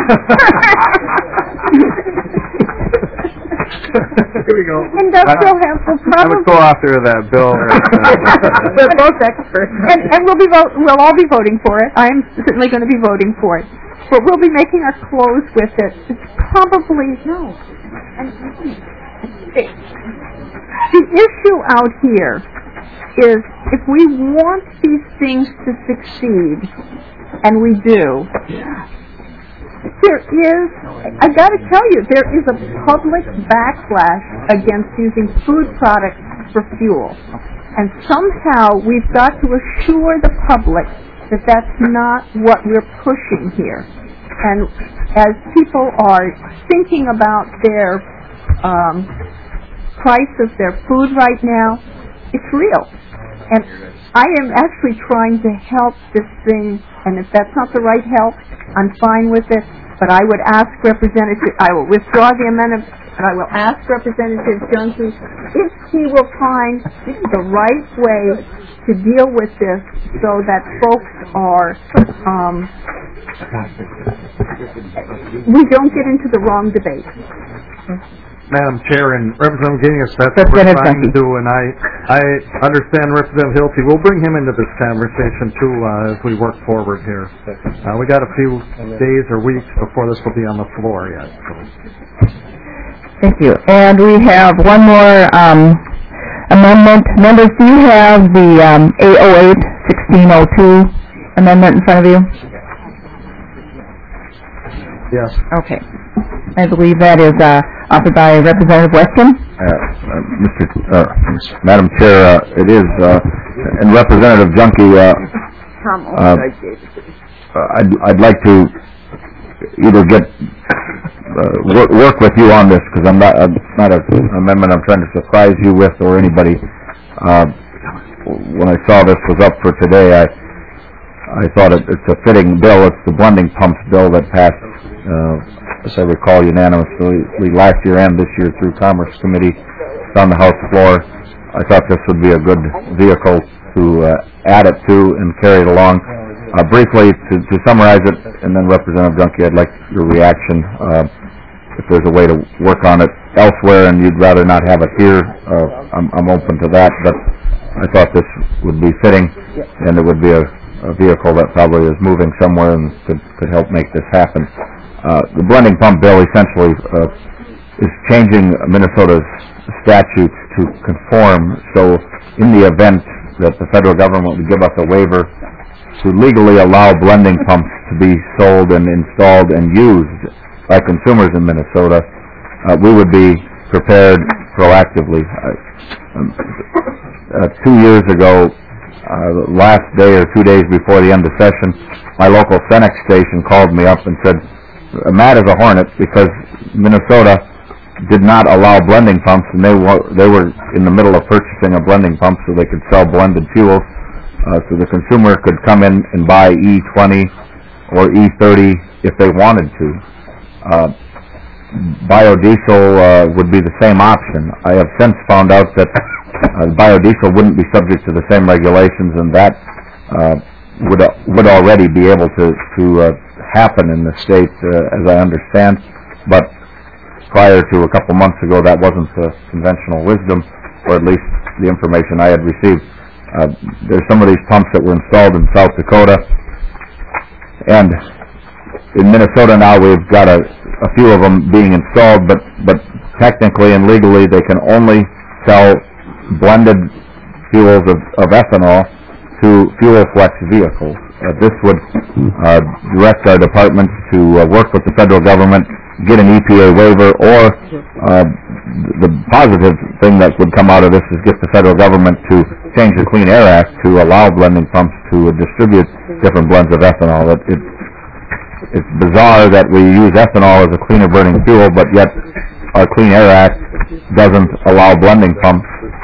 Here we go. Industrial hemp will I probably... would go after that bill. We're both experts. And, and we'll, be vote, we'll all be voting for it. I'm certainly going to be voting for it. But we'll be making our close with it. It's probably... No. The issue out here is if we want these things to succeed, and we do, there is, I got to tell you, there is a public backlash against using food products for fuel. And somehow we've got to assure the public that that's not what we're pushing here. And as people are thinking about their um, price of their food right now, it's real. And I am actually trying to help this thing, and if that's not the right help, I'm fine with it. But I would ask Representative, I will withdraw the amendment, but I will ask Representative Junkie if he will find the right way to deal with this so that folks are, um, we don't get into the wrong debate. Madam Chair and Representative Guinness, that's what we're trying to do, and I, I understand Representative Hilty. We'll bring him into this conversation too uh, as we work forward here. Uh, we got a few days or weeks before this will be on the floor yet. So. Thank you. And we have one more um, amendment. Members, do you have the um, eight oh eight sixteen oh two amendment in front of you? Yes. Okay. I believe that is uh, offered by Representative Weston. Uh, uh, Mister Uh, Madam Chair, uh, it is, uh, and Representative Junkie, uh, uh, I'd, I'd like to either get uh, work, work with you on this because I'm not, uh, it's not a, an amendment I'm trying to surprise you with or anybody. Uh, when I saw this was up for today, I I thought it, it's a fitting bill. It's the blending pumps bill that passed, uh, as I recall, unanimously last year and this year through Commerce Committee. It's on the House floor. I thought this would be a good vehicle to uh, add it to and carry it along. uh, briefly, to, to summarize it, and then Representative Junkie, I'd like your reaction. Uh, if there's a way to work on it elsewhere and you'd rather not have it here, uh, I'm, I'm open to that, but I thought this would be fitting, and it would be a, a vehicle that probably is moving somewhere and could, could help make this happen. Uh, the blending pump bill essentially uh, is changing Minnesota's statutes to conform, so in the event that the federal government would give us a waiver to legally allow blending pumps to be sold and installed and used by consumers in Minnesota, uh, we would be prepared proactively. Uh, um, uh, two years ago, uh, last day or two days before the end of session, my local Senex station called me up and said, mad as a hornet because Minnesota did not allow blending pumps, and they were, they were in the middle of purchasing a blending pump so they could sell blended fuels, uh, so the consumer could come in and buy E twenty or E thirty if they wanted to. Uh, biodiesel uh, would be the same option. I have since found out that uh, biodiesel wouldn't be subject to the same regulations, and that uh, would uh, would already be able to to uh, happen in the state, uh, as I understand, but prior to a couple months ago, that wasn't the conventional wisdom, or at least the information I had received. Uh, there's some of these pumps that were installed in South Dakota, and in Minnesota now we've got a, a few of them being installed, but, but technically and legally they can only sell blended fuels of, of ethanol to fuel flex vehicles. Uh, this would uh, direct our department to uh, work with the federal government, get an E P A waiver, or uh, the positive thing that would come out of this is get the federal government to change the Clean Air Act to allow blending pumps to uh, distribute different blends of ethanol. It, it, it's bizarre that we use ethanol as a cleaner burning fuel, but yet our Clean Air Act doesn't allow blending pumps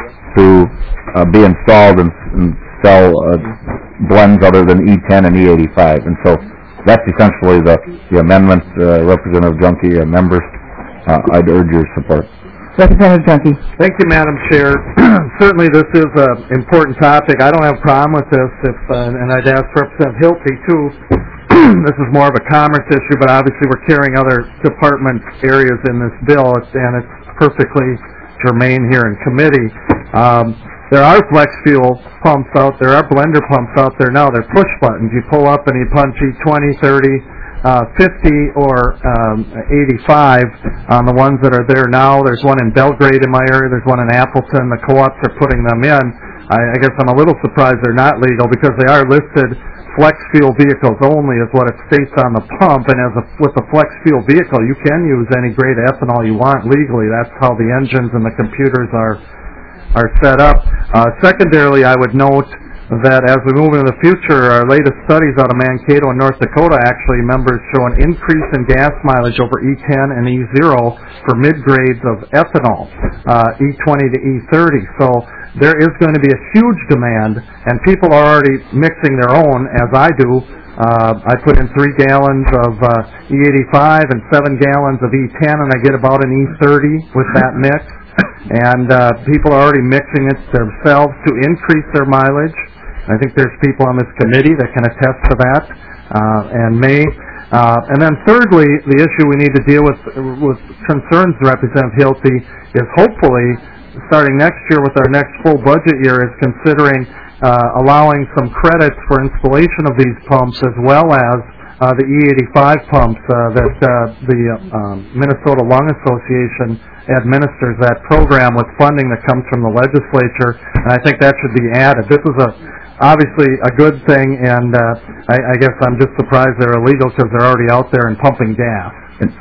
to uh, be installed and, and sell uh, blends other than E ten and E eighty-five. And so that's essentially the, the amendment. Uh, Representative Junkie, uh, members, uh, I'd urge your support. Representative Junkie. Thank you, Madam Chair. Certainly this is an important topic. I don't have a problem with this, if, uh, and I'd ask Representative Hilty, too. This is more of a commerce issue, but obviously we're carrying other department areas in this bill, and it's perfectly germane here in committee. Um, There are flex fuel pumps out there, are blender pumps out there now. They're push buttons. You pull up and you punch E twenty, thirty, uh, fifty, or um, eighty-five on the ones that are there now. There's one in Belgrade in my area. There's one in Appleton. The co-ops are putting them in. I, I guess I'm a little surprised they're not legal because they are listed flex fuel vehicles only is what it states on the pump. And as a, with a flex fuel vehicle, you can use any grade of ethanol you want legally. That's how the engines and the computers are are set up. Uh, secondarily, I would note that as we move into the future, our latest studies out of Mankato and North Dakota actually, members show an increase in gas mileage over E ten and E zero for mid-grades of ethanol, uh, E twenty to E thirty. So there is going to be a huge demand, and people are already mixing their own, as I do. Uh, I put in three gallons of uh, E eighty-five and seven gallons of E ten, and I get about an E thirty with that mix. And uh, people are already mixing it themselves to increase their mileage. I think there's people on this committee that can attest to that, uh, and may. Uh, and then thirdly, the issue we need to deal with, with concerns Representative Hilty, is hopefully starting next year with our next full budget year is considering uh, allowing some credits for installation of these pumps as well as uh, the E eighty-five pumps uh, that uh, the uh, um, Minnesota Lung Association administers, that program with funding that comes from the legislature, and I think that should be added. This is a obviously a good thing, and uh, I, I guess I'm just surprised they're illegal because they're already out there and pumping gas.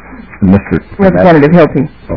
Mister Representative Hilty. Oh.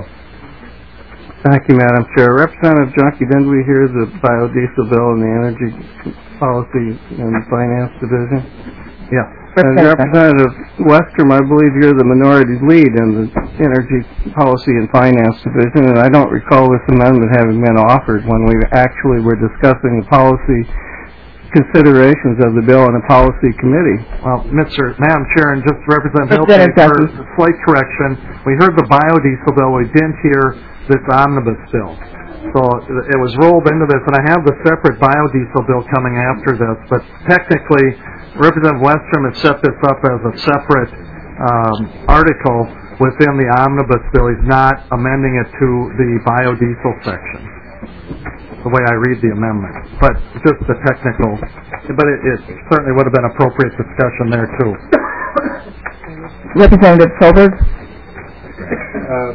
Thank you, Madam Chair. Representative Junkie, didn't we hear the biodiesel bill in the Energy Policy and Finance Division? Yeah. And Representative Westrom, I believe you're the minority lead in the Energy Policy and Finance Division, and I don't recall this amendment having been offered when we actually were discussing the policy considerations of the bill in the policy committee. Well, Mister Madam Chair, and just Representative Hilty, for a slight correction, we heard the biodiesel bill, we didn't hear this omnibus bill. So it was rolled into this, and I have the separate biodiesel bill coming after this, but technically Representative Westrom has set this up as a separate um, article within the omnibus bill. He's not amending it to the biodiesel section, the way I read the amendment, but just the technical, but it, it certainly would have been appropriate discussion there too. Representative Solberg? Uh,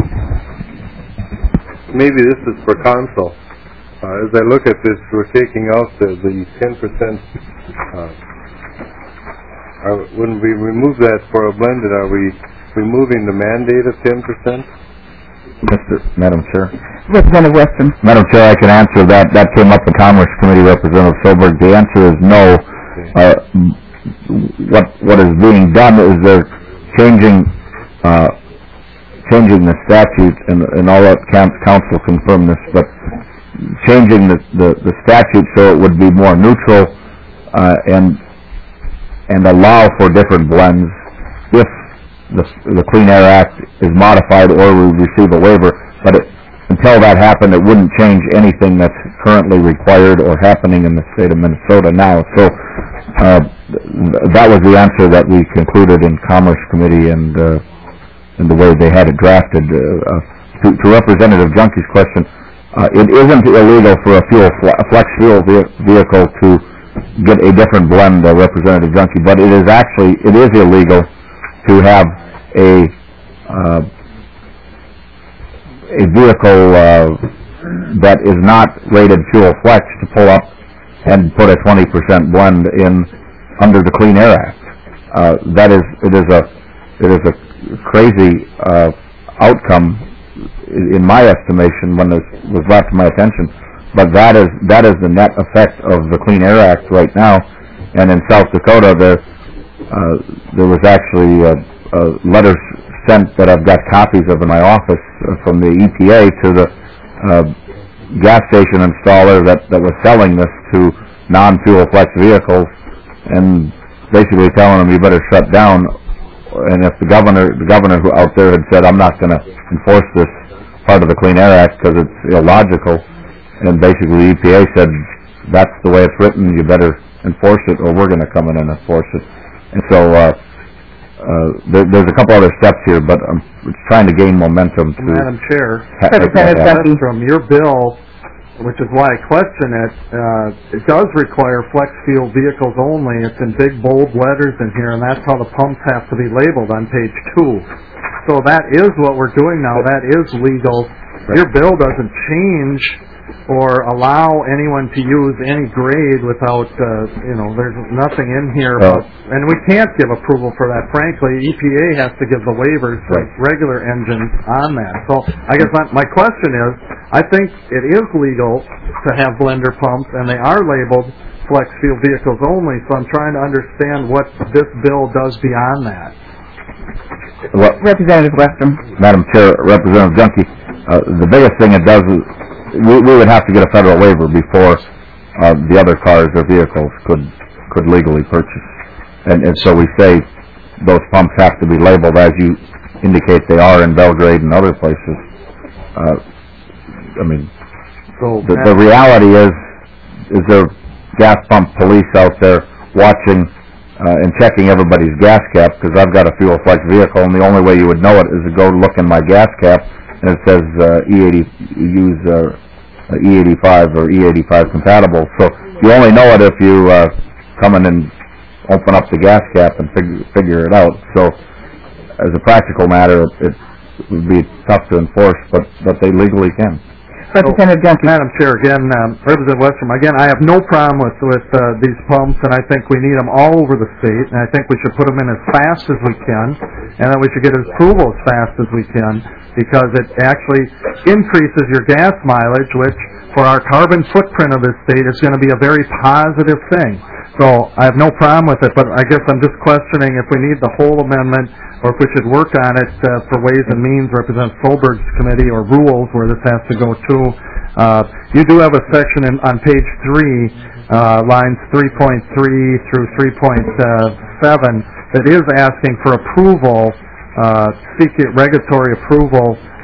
maybe this is for council. Uh, as I look at this, we're taking out the, the ten percent. Uh, are, when we remove that for a blended, are we removing the mandate of ten percent? Mister Madam Chair. Representative Westrom. Madam Chair, I can answer that. That came up in Commerce Committee, Representative Solberg. The answer is no. Uh, what what is being done is they're changing uh, changing the statute, and, and all that council confirm this, but changing the, the, the statute so it would be more neutral uh, and and allow for different blends if the, the Clean Air Act is modified or we receive a waiver. But it, until that happened, it wouldn't change anything that's currently required or happening in the state of Minnesota now. So uh, th- that was the answer that we concluded in Commerce Committee, and uh, and the way they had it drafted. Uh, uh, to, to Representative Junke's question, uh, it isn't illegal for a fuel fl- flex fuel ve- vehicle to get a different blend, uh, Representative Junke, but it is actually it is illegal to have a uh, a vehicle uh, that is not rated fuel flex to pull up and put a twenty percent blend in under the Clean Air Act. Uh, that is it is a it is a crazy uh, outcome in my estimation when this was brought to my attention, but that is that is the net effect of the Clean Air Act right now. And in South Dakota, there uh, there was actually uh, uh, letters sent that I've got copies of in my office uh, from the E P A to the uh, gas station installer that, that was selling this to non-fuel flex vehicles, and basically telling them you better shut down. And if the governor, the governor who out there had said, I'm not going to enforce this part of the Clean Air Act because it's illogical, and basically the E P A said, that's the way it's written, you better enforce it or we're going to come in and enforce it. And so uh, uh, there, there's a couple other steps here, but I'm it's trying to gain momentum. To Madam Chair, ha- Representative from your bill, which is why I question it, uh, it does require flex fuel vehicles only. It's in big bold letters in here, and that's how the pumps have to be labeled on page two. So that is what we're doing now. That is legal. Your bill doesn't change or allow anyone to use any grade without, uh, you know, there's nothing in here about, and we can't give approval for that, frankly. E P A has to give the waivers for regular engines on that. So I guess my, my question is, I think it is legal to have blender pumps, and they are labeled flex fuel vehicles only, so I'm trying to understand what this bill does beyond that. Well, Representative Westrom. Madam Chair, Representative Junke, uh, the biggest thing it does is we, we would have to get a federal waiver before uh, the other cars or vehicles could could legally purchase. And, and so we say those pumps have to be labeled as you indicate they are in Belgrade and other places. Uh, I mean, so the, the reality is, is there gas pump police out there watching uh, and checking everybody's gas cap, because I've got a fuel flex vehicle, and the only way you would know it is to go look in my gas cap, and it says uh, E eighty, use uh, E eighty-five or E eighty-five compatible. So you only know it if you uh, come in and open up the gas cap and figure, figure it out. So as a practical matter, it, it would be tough to enforce, but, but they legally can. Representative Junke. Madam Chair, again, um, Representative Westrom, again, I have no problem with, with uh, these pumps, and I think we need them all over the state, and I think we should put them in as fast as we can, and then we should get approval as fast as we can, because it actually increases your gas mileage, which for our carbon footprint of this state is going to be a very positive thing. So I have no problem with it, but I guess I'm just questioning if we need the whole amendment or if we should work on it uh, for Ways and Means, Representative Solberg's committee, or rules where this has to go to. Uh, you do have a section in, on page three, uh, lines three point three through three point seven, that is asking for approval, uh, seek regulatory approval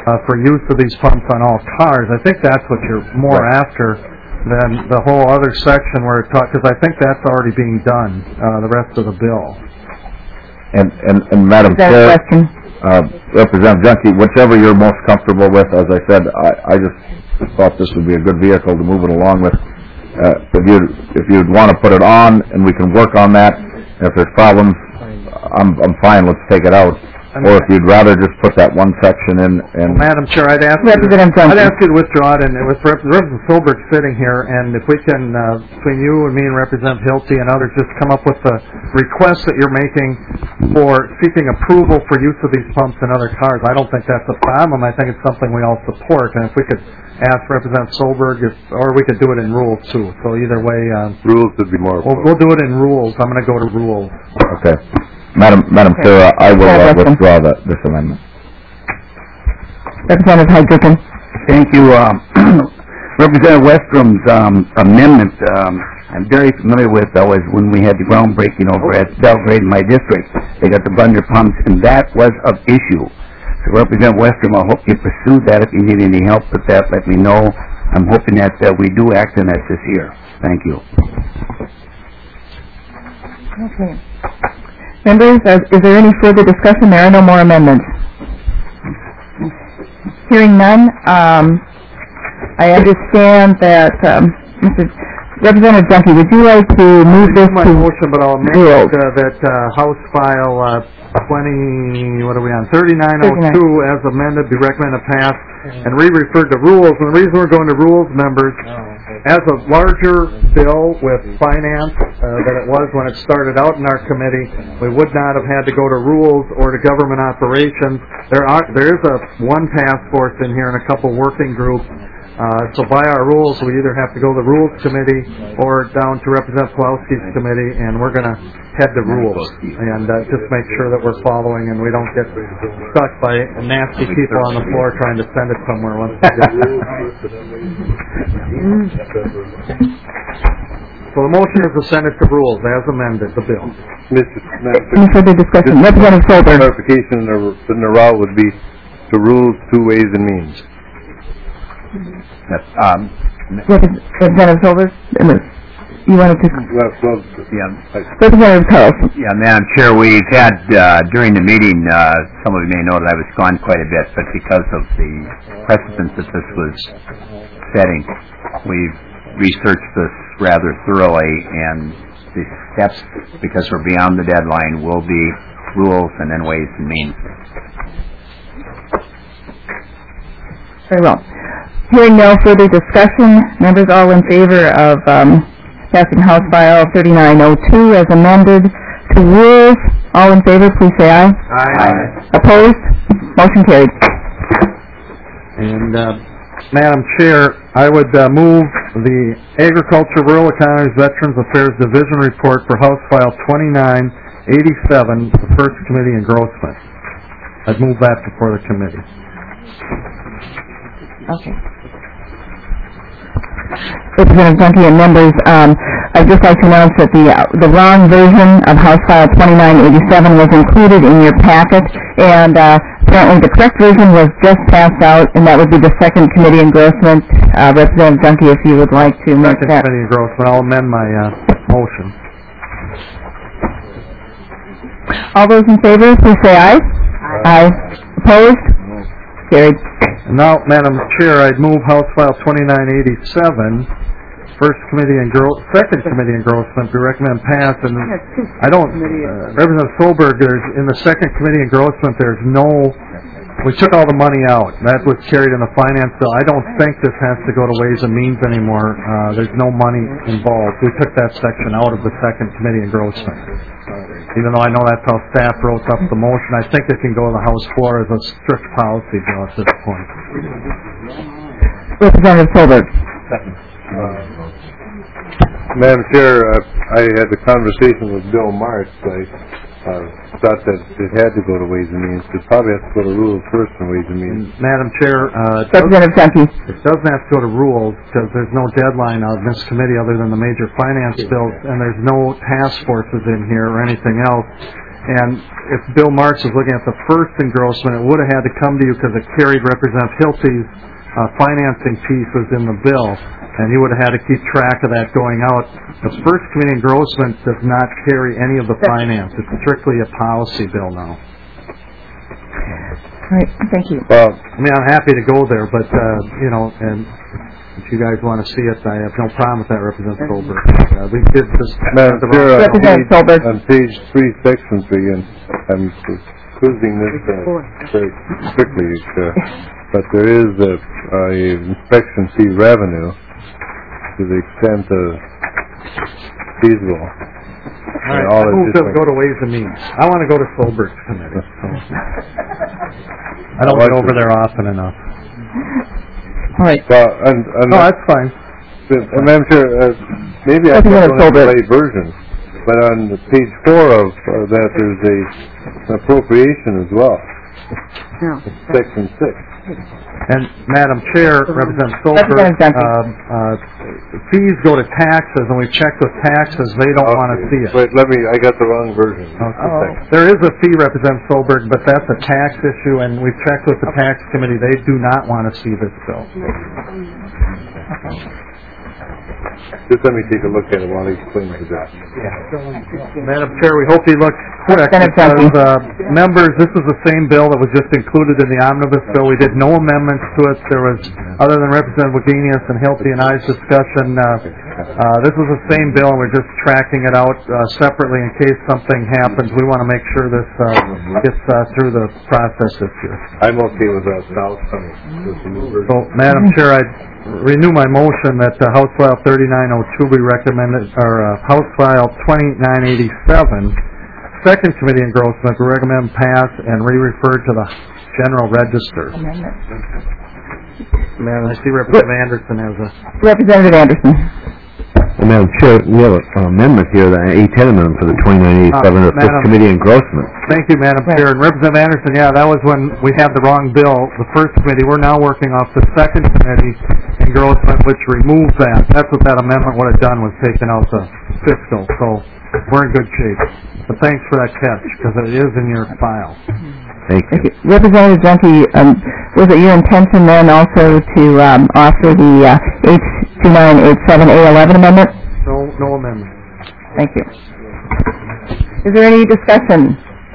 uh, for use of these pumps on all cars. I think that's what you're more after than the whole other section where it talks, because I think that's already being done, uh, the rest of the bill. And, and, and Madam Chair, uh, Representative Junkie, whichever you're most comfortable with, as I said, I, I just thought this would be a good vehicle to move it along with. Uh, if you'd, if you'd want to put it on and we can work on that, if there's problems, I'm, I'm fine, let's take it out. Or if you'd rather just put that one section in and... Madam Chair, I'd ask, you to, I'd ask you to withdraw it, and with Representative Solberg sitting here, and if we can, uh, between you and me and Representative Hilty and others, just come up with the request that you're making for seeking approval for use of these pumps in other cars. I don't think that's a problem. I think it's something we all support, and if we could ask Representative Solberg, if, or we could do it in rules, too. So either way... Uh, rules would be more... We'll, we'll do it in rules. I'm going to go to rules. Okay. Madam Madam Okay. Chair, I will uh, withdraw that, this amendment. Representative Hydricken. Thank you. Um, Representative Westrum's um, amendment, um, I'm very familiar with. That was when we had the groundbreaking over at Belgrade in my district. They got the Bunder pumps, and that was of issue. So Representative Westrum, I hope you pursue that. If you need any help with that, let me know. I'm hoping that uh, we do act on that this year. Thank you. Okay. Members, is, is there any further discussion? There are no more amendments. Hearing none, um, I understand that, um, Mister Representative Junkie, would you like to move this my to motion, but I'll make rules? uh, that uh, House File uh, twenty, what are we on, thirty-nine oh two as amended, be recommended pass, and re-referred to rules. And the reason we're going to rules, members, as a larger bill with finance uh, than it was when it started out in our committee, we would not have had to go to rules or to government operations. There are there is a one task force in here and a couple working groups. Uh, so by our rules, we either have to go to the Rules Committee or down to Representative Pawlowski's committee, and we're going to head to rules and uh, just make sure that we're following and we don't get stuck by nasty people on the floor trying to send it somewhere once we do. So the motion is to send it to rules as amended, the bill. Any further discussion? Representative Solberg. Clarification, the, the route would be to rules, two ways and means. Yes, um, Representative Solberg, you wanted to... Well, well, yeah. Representative Carlson. Yeah, Madam Chair, we've had, uh, during the meeting, uh, some of you may know that I was gone quite a bit, but because of the precedence that this was setting, we've researched this rather thoroughly, and the steps, because we're beyond the deadline, will be rules and then ways and means. Very well. Hearing no further discussion, members all in favor of um, passing House File thirty-nine oh two as amended to rules, all in favor, please say aye. Aye. Opposed? Motion carried. And, uh, Madam Chair, I would uh, move the Agriculture, Rural Economies, Veterans Affairs Division report for House File twenty-nine eighty-seven, the first committee engrossment. I'd move that before the committee. Okay. Representative Junkie and members, um, I'd just like to announce that the uh, the wrong version of House File twenty-nine eighty-seven was included in your packet, and uh, apparently the correct version was just passed out, and that would be the second committee engrossment. Uh, Representative Junkie, if you would like to make Second that. committee engrossment, I'll amend my uh, motion. All those in favor, please say aye. Aye. Aye. Opposed? Carried. And now, Madam Chair, I'd move House File twenty-nine eighty-seven, first committee engro- second committee engrossment, be recommend pass. And I don't, uh, Representative Solberg, there's in the second committee engrossment, there's no. We took all the money out. That was carried in the finance bill. I don't think this has to go to Ways and Means anymore. Uh, there's no money involved. We took that section out of the second committee engrossment. Even though I know that's how staff wrote up the motion, I think it can go to the House floor as a strict policy bill at this point. Representative Solberg. Madam Chair, uh, I had a conversation with Bill Marks. I uh, thought that it had to go to Ways and Means. It probably has to go to rules first and Ways and Means. Madam Chair, uh, it Representative Junkie. It doesn't have to go to rules because there's no deadline on this committee other than the major finance bills, and there's no task forces in here or anything else. and if Bill Marks is looking at the first engrossment, it would have had to come to you because it carried Representative Hilty's uh, financing pieces in the bill, and you would have had to keep track of that going out. The first committee engrossment does not carry any of the finance. It's strictly a policy bill now. All right, thank you. Well, I mean, I'm happy to go there, but, uh, you know, and if you guys want to see it, I have no problem with that, Representative Goldberg. Uh, we did this. Madam Chair, on Representative page, Goldberg. on page three, section three, and I'm cruising this uh, very quickly, uh, but there is a, a inspection fee revenue to the extent of feasible. All right, I move to go to Ways and Means. I want to go to Solberg's committee. So. I don't get over there often enough. All right. Well, and, and no, that's fine. And Madam Chair, uh, maybe I don't have the right version, but on the page four of uh, that, there's a an appropriation as well. No. Section six. And Madam Chair, Representative Solberg, uh, uh, fees go to taxes, and we've checked with taxes; they don't okay. want to see it. Wait, let me. I got the wrong version. Okay. Oh. There is a fee, Representative Solberg, but that's a tax issue, and we've checked with the tax committee; they do not want to see this bill. Just let me take a look at it while he explains it. Yeah. Madam Chair, we hope he looks quick because, uh, members, this is the same bill that was just included in the omnibus bill. We did no amendments to it. There was, other than Representative Wagenius and Hilty and I's discussion, uh, uh, this was the same bill, and we're just tracking it out uh, separately in case something happens. We want to make sure this uh, gets uh, through the process this year. I'm okay with that. So, Madam Chair, I renew my motion that uh, House File thirty-nine oh two be recommended, or uh, House File twenty-nine eighty-seven, Second Committee engrossment, we recommend pass and re-refer to the General Register. Amendment. Man, I see Representative Anderson has a... Representative Anderson. Well, Madam Chair, we have an amendment here, the A ten amendment for the twenty-nine eighty-seven Uh, of the First Madam- Committee engrossment. Thank you, Madam Chair. And Representative Anderson, yeah, that was when we had the wrong bill. The first committee, we're now working off the second committee engrossment, which removed that. That's what that amendment would have done, was taken out the fiscal. So we're in good shape. But thanks for that catch, because it is in your file. Thank you. Thank you. Representative Junkie, um, was it your intention then also to um, offer the uh, H two nine eight seven A eleven amendment? No, no amendment. Thank you. Is there any discussion?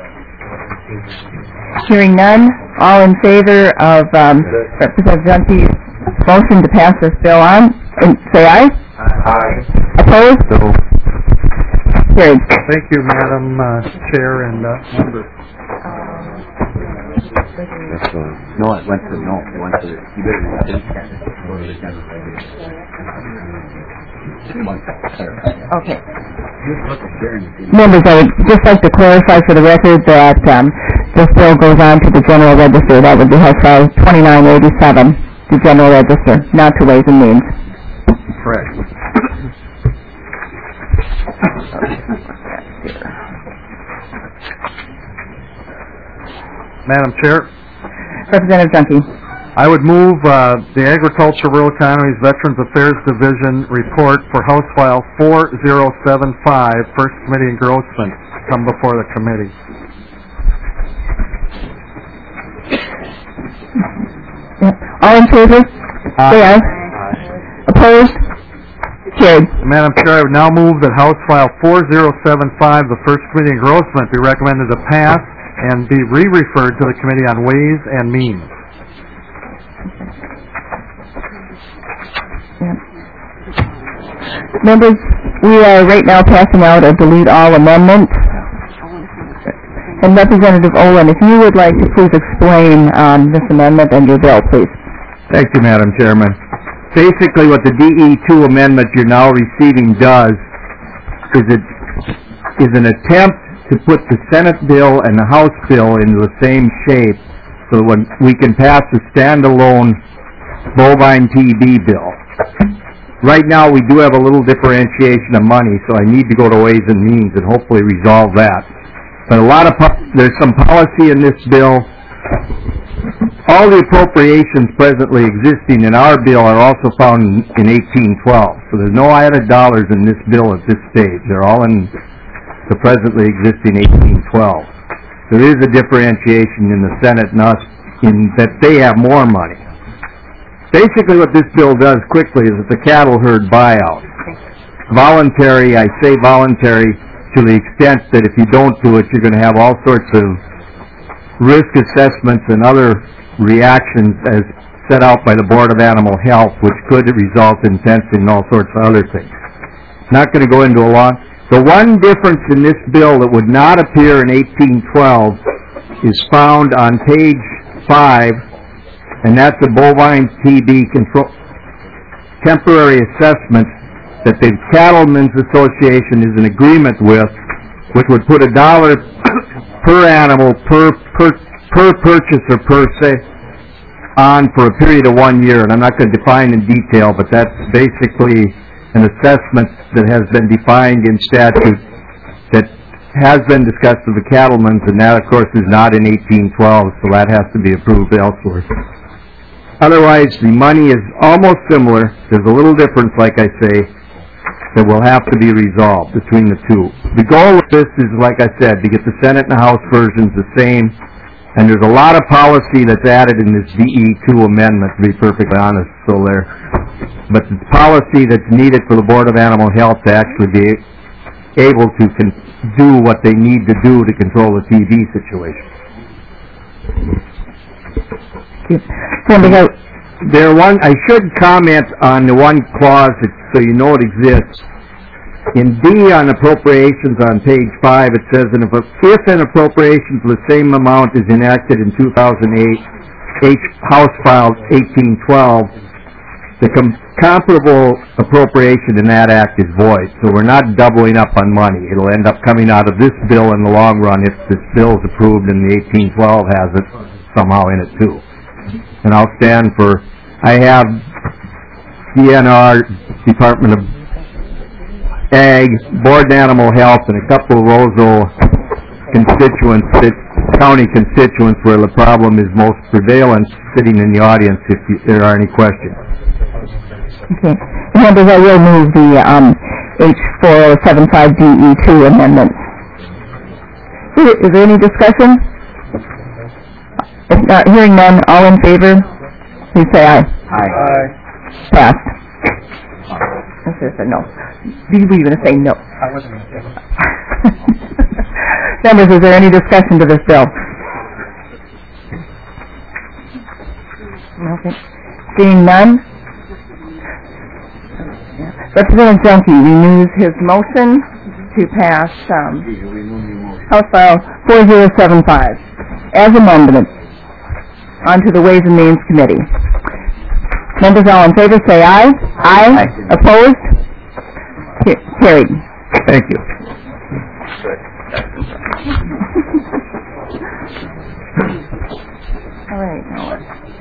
Hearing none, all in favor of um, Representative Junkie's motion to pass this bill on, and say aye. Aye. Opposed? No. Carried. Thank you, Madam uh, Chair and uh, members. That's, uh, No, it went to, no, it went to, you better go to the general. Okay. Members, I would just like to clarify for the record that um, this bill goes on to the General Register. That would be House File twenty-nine eighty-seven, the General Register, not to Ways and Means. Correct. Madam Chair, Representative Junkie. I would move uh, the Agriculture, Rural Economies, Veterans Affairs Division report for House File four oh seven five, First Committee engrossment, come before the committee. All in favor? Say aye. Opposed? Carried. Madam Chair, I would now move that House File four oh seven five, the First Committee engrossment, be recommended to pass and be re-referred to the Committee on Ways and Means. Members, we are right now passing out a delete all amendment. And Representative Olin, if you would like to please explain um, this amendment and your bill, please. Thank you, Madam Chairman. Basically, what the D E two amendment you're now receiving does is it is an attempt to put the Senate bill and the House bill into the same shape so when we can pass a standalone bovine T B bill. Right now, we do have a little differentiation of money, so I need to go to Ways and Means and hopefully resolve that. But a lot of po- there's some policy in this bill. All the appropriations presently existing in our bill are also found in, in eighteen twelve. So there's no added dollars in this bill at this stage. They're all in the presently existing eighteen twelve. There is a differentiation in the Senate and us in that they have more money. Basically what this bill does quickly is it's a cattle herd buyout. Voluntary, I say voluntary to the extent that if you don't do it, you're going to have all sorts of risk assessments and other reactions as set out by the Board of Animal Health, which could result in fencing and all sorts of other things. Not going to go into a long... The one difference in this bill that would not appear in eighteen twelve is found on page five, and that's the bovine T B control temporary assessment that the Cattlemen's Association is in agreement with, which would put a dollar per animal per per per purchase or per se on for a period of one year. And I'm not going to define in detail, but that's basically an assessment that has been defined in statute that has been discussed with the cattlemen's, and that, of course, is not in eighteen twelve, so that has to be approved elsewhere. Otherwise, the money is almost similar. There's a little difference, like I say, that will have to be resolved between the two. The goal of this is, like I said, to get the Senate and the House versions the same, and there's a lot of policy that's added in this D E two amendment, to be perfectly honest, so there. But the policy that's needed for the Board of Animal Health to actually be able to con do what they need to do to control the T B situation. There one, I should comment on the one clause that, so you know it exists. In D on appropriations on page five, it says, if, if an appropriation for the same amount is enacted in two thousand eight, H House File eighteen twelve, the com comparable appropriation in that act is void. So we're not doubling up on money. It'll end up coming out of this bill in the long run if this bill is approved and the eighteen twelve has it somehow in it too. And I'll stand for, I have D N R, Department of Ag, Board of Animal Health, and a couple of Roseville constituents, county constituents where the problem is most prevalent, sitting in the audience if, you, if there are any questions. Okay. Members, I will move the um, H four oh seven five D E two amendment. Is, is there any discussion? If not, hearing none, all in favor, please say aye. Aye. Aye. Passed. I should have said no. You were going to say no. I wasn't going to say no. Members, is there any discussion to this bill? Okay. Seeing none, Representative Junkie renews his motion to pass um, House File four oh seven five as amendment onto the Ways and Means Committee. Members all in favor say aye. Aye. Aye. Opposed? Ca carried. Thank you. All right. Now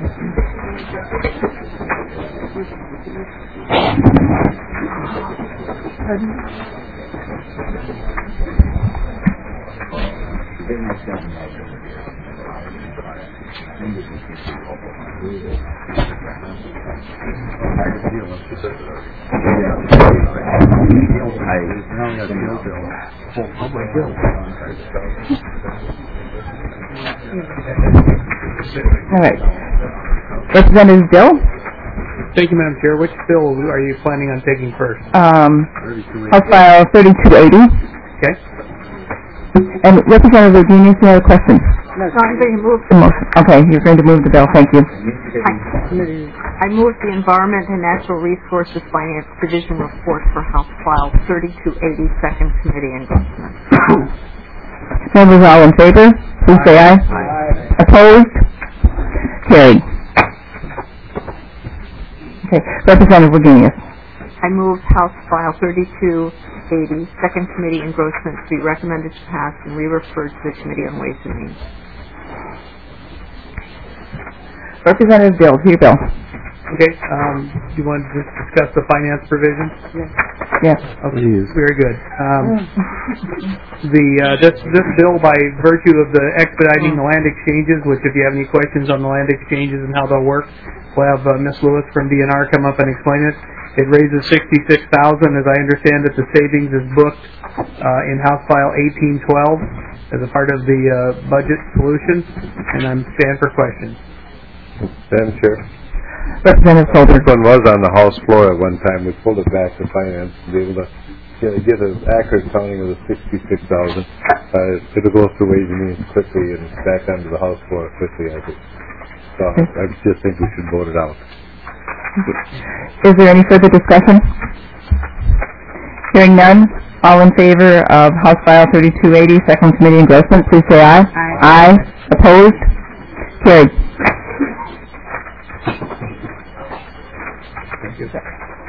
All right. Representative Dill? Thank you, Madam Chair. Which bill are you planning on taking first? Um, House File thirty-two eighty. Okay. And Representative Virginia, do you have a question? No, I'm going to move The motion. Okay, you're going to move the bill. Thank you. I, I move the Environment and Natural Resources Finance Division report for House File thirty-two eighty, Second Committee Investment. Members all in favor, please say aye. Aye. Opposed? Carried. Okay, Representative Virginia. I move House File thirty-two eighty, Second Committee Engrossment, to be recommended to pass and re-referred to the Committee on Ways and Means. Representative Bill, to your bill. Okay. Um, do you want to just discuss the finance provision? Yes. Yes. Okay. Very good. Um, the uh, this this bill, by virtue of the expediting the land exchanges, which if you have any questions on the land exchanges and how they'll work, we'll have uh, Miz Lewis from D N R come up and explain it. It raises sixty-six thousand dollars. As I understand it, the savings is booked uh, in House File eighteen twelve as a part of the uh, budget solution, and I'm stand for questions. Madam Chair. Representative Colbert. This one was on the House floor at one time. We pulled it back to finance to be able to get, get an accurate counting of the sixty-six thousand. Uh, it'll go through Ways and Means quickly and back onto the House floor quickly, I think. So I just think we should vote it out. Is there any further discussion? Hearing none, all in favor of House File thirty-two eighty, Second Committee engrossment, please say aye. Aye. Aye. Opposed? Carried. Thank you.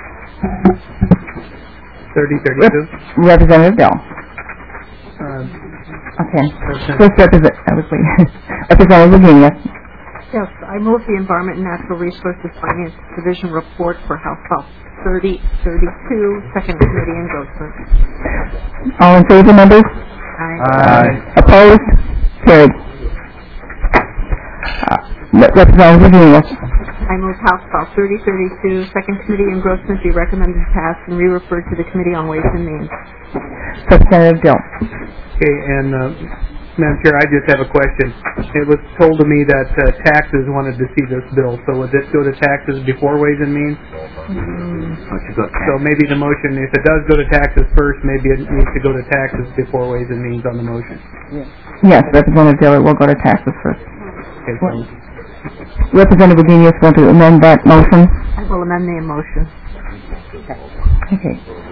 thirty thirty-two. Representative Bill. Um, okay. First represent, I was waiting. Representative Virginia. Yes, I move the Environment and Natural Resources Finance Division report for House File thirty thirty-two, Second Committee engrossment. All in favor, members? Aye. Aye. Opposed? Carried. Uh, Representative Virginia. I move House File thirty thirty-two, Second Committee engrossment be recommended to pass and re-referred to the Committee on Ways and Means. Representative Dill. Okay, and uh, Madam Chair, I just have a question. It was told to me that uh, taxes wanted to see this bill, so would this go to taxes before Ways and Means? Mm. So maybe the motion, if it does go to taxes first, maybe it needs to go to taxes before Ways and Means on the motion. Yes, Representative Diller will go to taxes first. Okay, so Representative Virginia is going to amend that motion. I will amend the motion. Okay.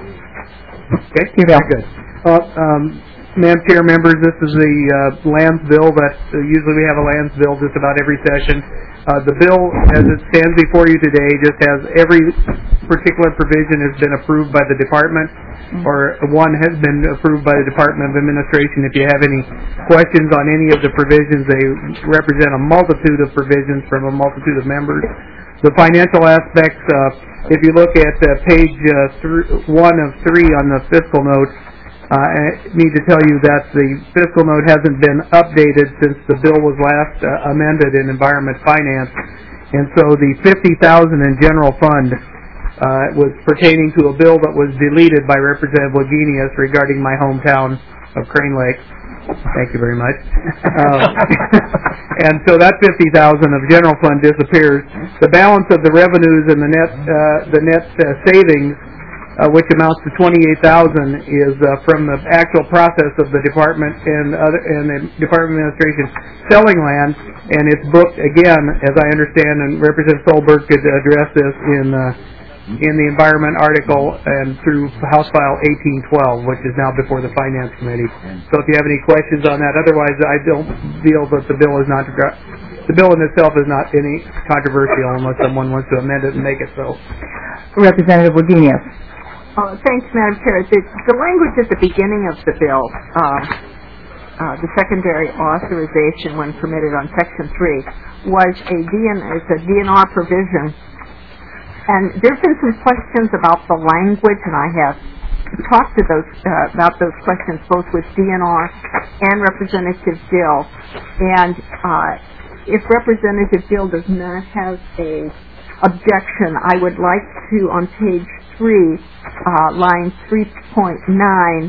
Okay, Your bill. good. Uh, um, Madam Chair, members, this is the uh, lands bill that uh, usually we have a lands bill just about every session. Uh, the bill, as it stands before you today, just has every particular provision has been approved by the department, or one has been approved by the Department of Administration. If you have any questions on any of the provisions, they represent a multitude of provisions from a multitude of members. The financial aspects, uh, if you look at uh, page uh, th- one of three on the fiscal note, Uh, I need to tell you that the fiscal note hasn't been updated since the bill was last uh, amended in Environment Finance, and so the fifty thousand dollars in general fund uh, was pertaining to a bill that was deleted by Representative Wagenius regarding my hometown of Crane Lake. Thank you very much. Uh, and so that fifty thousand dollars of general fund disappears. The balance of the revenues and the net uh, the net uh, savings, Uh, which amounts to twenty-eight thousand dollars, is uh, from the actual process of the department and other and the Department of Administration selling land, and it's booked again, as I understand, and Representative Solberg could address this in uh, in the Environment article and through House File eighteen twelve, which is now before the Finance Committee. So if you have any questions on that, otherwise I don't feel that the bill is not the bill in itself is not any controversial unless someone wants to amend it and make it so. Representative Wagenius. Uh, thanks, Madam Chair. The, the language at the beginning of the bill, uh, uh, the secondary authorization when permitted on Section three, was a D N, it's a D N R provision. And there's been some questions about the language, and I have talked to those uh, about those questions both with D N R and Representative Dill. And uh, if Representative Dill does not have a objection, I would like to, on page three, uh, line three point nine,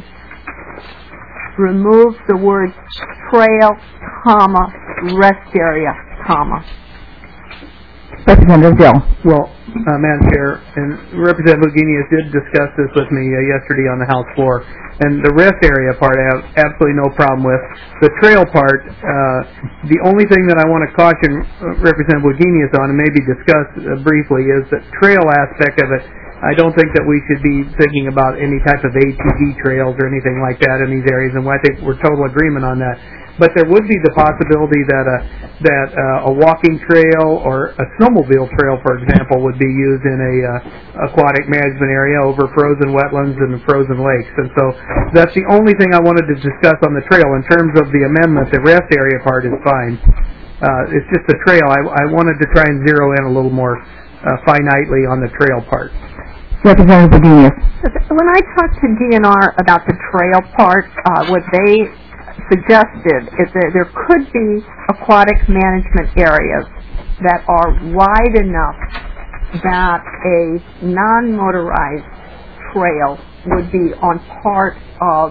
remove the word trail, comma, rest area, comma. Representative Dill. Well, uh, Madam Chair, and Representative Wagenius did discuss this with me uh, yesterday on the House floor, and the rest area part I have absolutely no problem with. The trail part, uh, the only thing that I want to caution uh, Representative Wagenius on, and maybe discuss uh, briefly, is the trail aspect of it. I don't think that we should be thinking about any type of A T V trails or anything like that in these areas, and I think we're total agreement on that. But there would be the possibility that a that uh, a walking trail or a snowmobile trail, for example, would be used in a uh, aquatic management area over frozen wetlands and frozen lakes. And so that's the only thing I wanted to discuss on the trail. In terms of the amendment, the rest area part is fine. Uh, it's just the trail. I, I wanted to try and zero in a little more uh, finitely on the trail part. Representative Wagenius. When I talked to D N R about the trail part, uh, what they suggested is that there could be aquatic management areas that are wide enough that a non-motorized trail would be on part of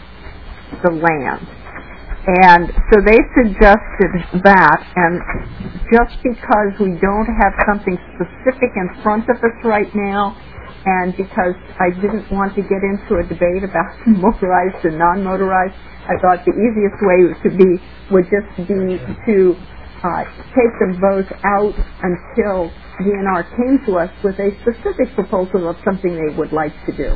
the land. And so they suggested that, and just because we don't have something specific in front of us right now, and because I didn't want to get into a debate about motorized and non-motorized, I thought the easiest way to be would just be to uh, take them both out until D N R came to us with a specific proposal of something they would like to do.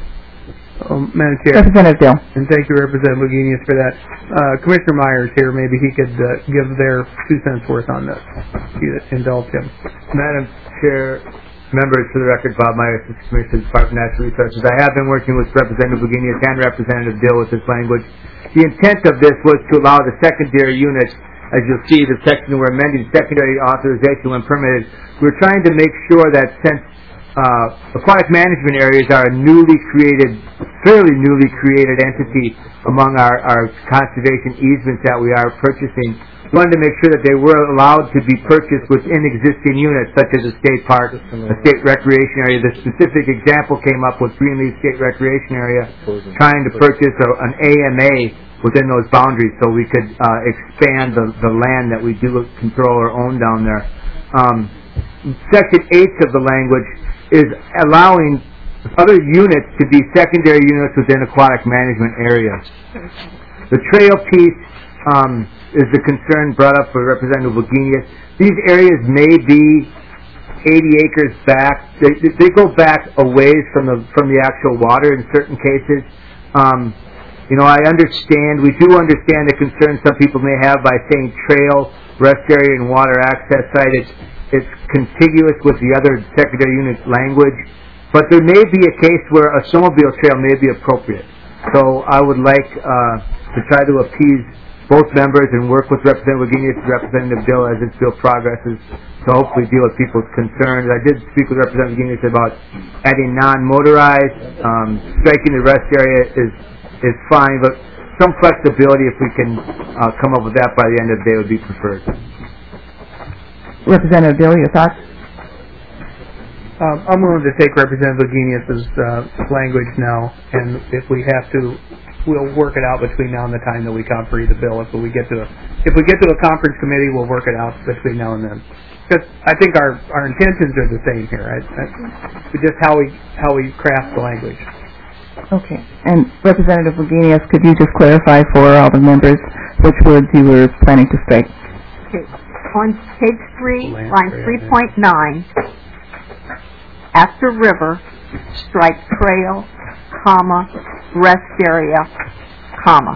Um, Madam Chair. Representative Dill. And thank you, Representative Lugenius, for that. Uh, Commissioner Myers here, maybe he could uh, give their two cents worth on this. If you indulge him. Madam Chair, members, for the record, Bob Myers, Commissioner of the Department of Natural Resources. I have been working with Representative Lugenius and Representative Dill with this language. The intent of this was to allow the secondary units, as you'll see, the section we're amending, secondary authorization when permitted. We're trying to make sure that since Uh, aquatic management areas are a newly created, fairly newly created entity among our, our conservation easements that we are purchasing. We wanted to make sure that they were allowed to be purchased within existing units, such as a state park, a state recreation area. The specific example came up with Greenleaf State Recreation Area, trying to purchase a, an A M A within those boundaries so we could uh, expand the, the land that we do control or own down there. Um, Section eight of the language is allowing other units to be secondary units within aquatic management areas. The trail piece um, is the concern brought up by Representative Lugenius. These areas may be eighty acres back. They, they go back a ways from the from the actual water in certain cases. Um, you know, I understand, we do understand the concern some people may have by saying trail, rest area, and water access site. It's It's contiguous with the other secondary unit language, but there may be a case where a snowmobile trail may be appropriate. So I would like uh, to try to appease both members and work with Representative Lugenius and Representative Dill as this bill progresses to hopefully deal with people's concerns. I did speak with Representative Lugenius about adding non-motorized. Um, striking the rest area is is fine, but some flexibility, if we can uh, come up with that by the end of the day, would be preferred. Representative Dill, your thoughts? Um, I'm willing to take Representative Lugenius's uh, language now, and if we have to, we'll work it out between now and the time that we confer the bill. If we get to a, if we get to a conference committee, we'll work it out between now and then. Because I think our, our intentions are the same here. I, I, just how we how we craft the language. Okay. And Representative Lugenius, could you just clarify for all the members which words you were planning to strike? Okay. On page three, line three point nine, after river, strike trail, comma, rest area, comma.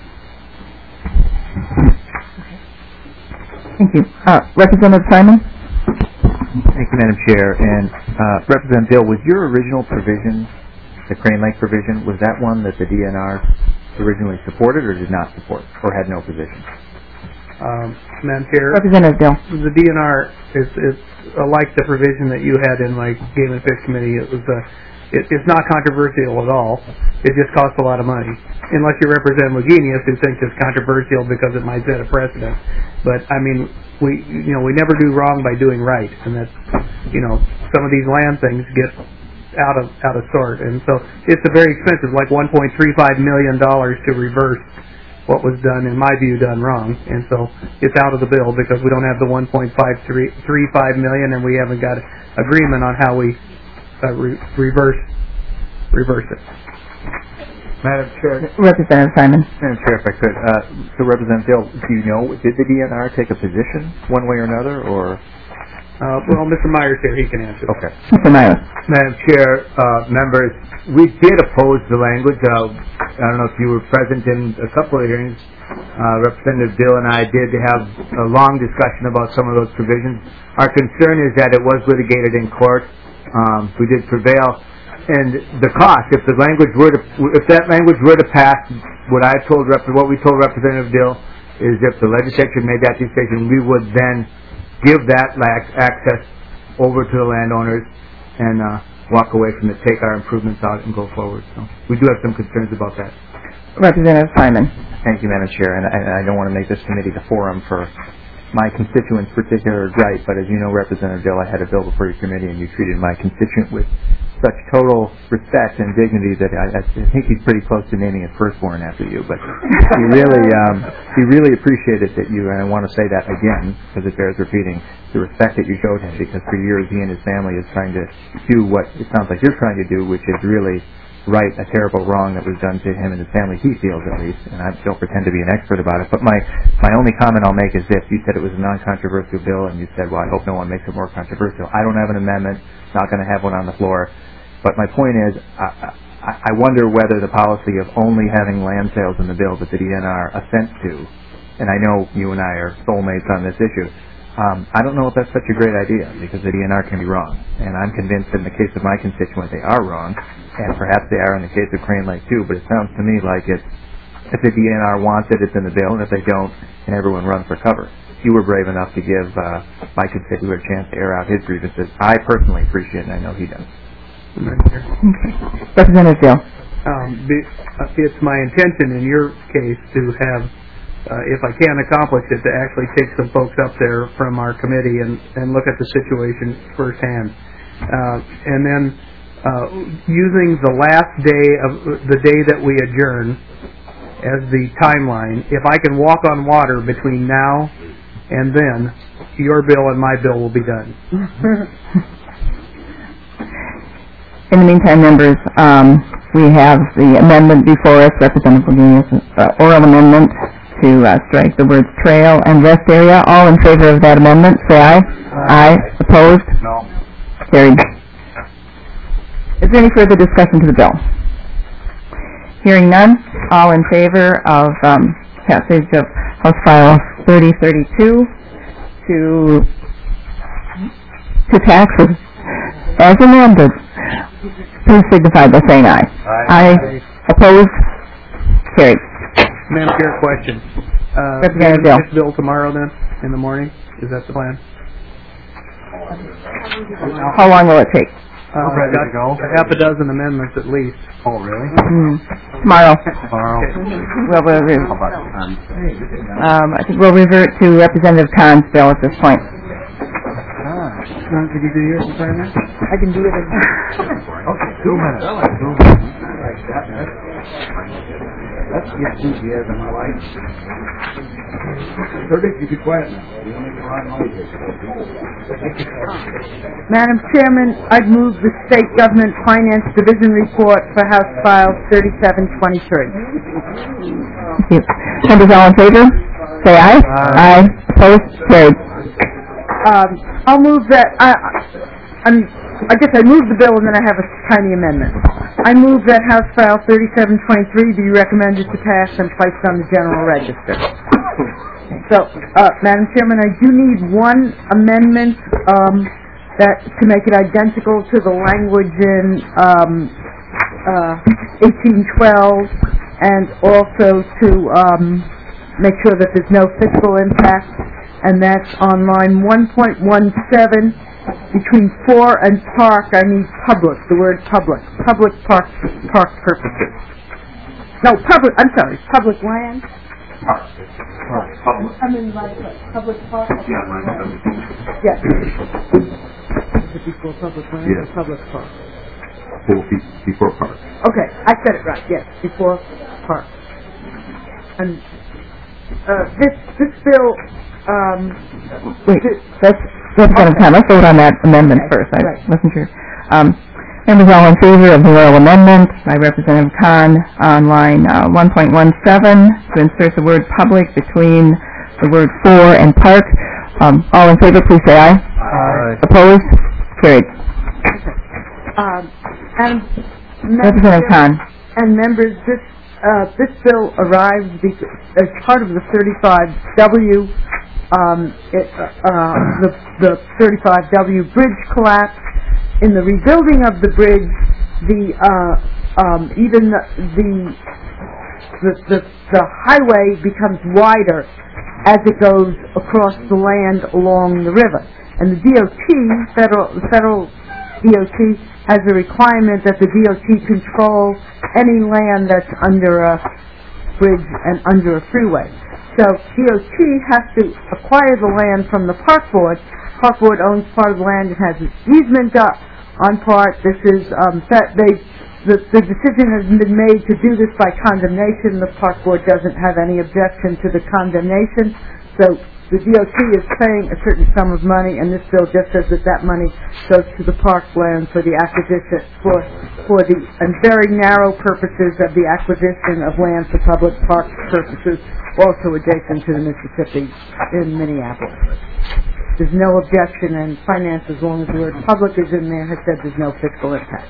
Thank you. Uh, Representative Simon? Thank you, Madam Chair. And uh, Representative Dill, was your original provision, the Crane Lake provision, was that one that the D N R originally supported or did not support, or had no position? Um, Madam Chair, Representative Dill. The D N R is, is uh, like the provision that you had in my Game and Fish Committee. It was uh, it, it's not controversial at all. It just costs a lot of money, unless you represent Lugenius, who thinks it's controversial because it might set a precedent. But I mean, we you know we never do wrong by doing right, and that's you know some of these land things get out of out of sort, and so it's a very expensive, like one point three five million dollars to reverse what was done, in my view, done wrong, and so it's out of the bill because we don't have the one point five three five million, and we haven't got agreement on how we uh, re- reverse reverse it. Madam Chair. Representative Simon. Madam Chair, if I could. Uh, so, Representative Dill, do you know, did the D N R take a position one way or another, or? Uh, well, Mister Myers here, he can answer. Okay. Mister Myers. Madam Chair, uh, members, we did oppose the language. Uh, I don't know if you were present in a couple of hearings. Uh, Representative Dill and I did have a long discussion about some of those provisions. Our concern is that it was litigated in court. Um, we did prevail. And the cost, if the language were to, if that language were to pass, what I told, what we told Representative Dill is if the legislature made that decision, we would then give that access over to the landowners and uh, walk away from it, take our improvements out and go forward. So we do have some concerns about that. Representative Simon. Thank you, Madam Chair. And I, and I don't want to make this committee the forum for my constituent's particular gripe, but as you know, Representative Dill, I had a bill before your committee, and you treated my constituent with such total respect and dignity that I, I think he's pretty close to naming his firstborn after you. But he really, um, he really appreciated that you, and I want to say that again because it bears repeating, the respect that you showed him. Because for years, he and his family is trying to do what it sounds like you're trying to do, which is really right a terrible wrong that was done to him and his family, he feels at least, and I don't pretend to be an expert about it. But my, my only comment I'll make is this. You said it was a non-controversial bill, and you said, well, I hope no one makes it more controversial. I don't have an amendment, not going to have one on the floor. But my point is, I, I, I wonder whether the policy of only having land sales in the bill that the D N R assents to, and I know you and I are soulmates on this issue, Um, I don't know if that's such a great idea, because the D N R can be wrong. And I'm convinced in the case of my constituent they are wrong, and perhaps they are in the case of Crane Lake too, but it sounds to me like it's, if the D N R wants it, it's in the bill, and if they don't, can everyone run for cover? You were brave enough to give uh, my constituent a chance to air out his grievances. I personally appreciate it, and I know he does. Representative Dill. Um, the, uh, it's my intention in your case to have Uh, if I can accomplish it, to actually take some folks up there from our committee and, and look at the situation firsthand. Uh, and then uh, using the last day of the day that we adjourn as the timeline, if I can walk on water between now and then, your bill and my bill will be done. In the meantime, members, um, we have the amendment before us, Representative Virginia's uh, oral amendment to uh, strike the words trail and rest area. All in favor of that amendment, say aye. Aye. Aye. Opposed? No. Carried. Is there any further discussion to the bill? Hearing none, all in favor of um, passage of House File thirty thirty-two to to taxes as amended, please signify by saying aye. Aye. Aye. Opposed? Carried. Madam Chair, question. Uh, Representative Dill. This bill tomorrow then, in the morning? Is that the plan? How long will it take? Uh, ready to go. Half a dozen amendments at least. Oh, really? Mm. Tomorrow. Tomorrow. Well, we'll, we'll, um, I think we'll revert to Representative Kahn's bill at this point. Ah. Uh, could you do yours in front of me? I can do it in... Okay, two minutes. Two minutes. That's enthusiasm I like. Thirty, you be quiet now. You don't make a lot of noise here. Madam Chairman, I'd move the State Government Finance Division report for House File thirty-seven twenty-three. Thank you. Members all in favor? Say aye. Aye. Aye. Opposed? Carried. Um, I'll move that, I, I'm, I guess I move the bill and then I have a tiny amendment. I move that House File thirty-seven twenty-three be recommended to pass and placed on the General Register. So, uh, Madam Chairman, I do need one amendment, um, that, to make it identical to the language in, um, uh, eighteen twelve, and also to, um, make sure that there's no fiscal impact, and that's on line one point one seven. Between for and park, I need public, the word public, public park, park purposes. No, public, I'm sorry, public land? Park. Park. Public. I mean, like, public park? Yeah, right. Yes. Is it before public land Yes. or public park? Before park. Okay, I said it right, yes, before park. And, uh, this, this bill, um... Wait, that's... Representative Kahn, let's vote on that amendment first. I Right. wasn't sure. Um, members all in favor of the oral amendment by Representative Kahn on line uh, one point one seven to insert the word public between the word for and park. Um, all in favor, please say aye. Aye. Opposed? Carried. Um, and Representative Kahn. And members, this uh, this bill arrived bec- as part of the thirty-five W, um, it, uh, the the thirty-five W bridge collapse. In the rebuilding of the bridge, the uh, um, even the the, the the the highway becomes wider as it goes across the land along the river, and the D O T, federal the federal D O T, has a requirement that the D O T control any land that's under a bridge and under a freeway. So D O T has to acquire the land from the park board. Park board owns part of the land and has an easement uh, on part. This is um, that they the, the decision has been made to do this by condemnation. The park board doesn't have any objection to the condemnation. So the D O T is paying a certain sum of money, and this bill just says that that money goes to the park land for the acquisition, for for the and very narrow purposes of the acquisition of land for public park purposes, also adjacent to the Mississippi in Minneapolis. There's no objection, and finance, as long as the word public is in there, has said there's no fiscal impact.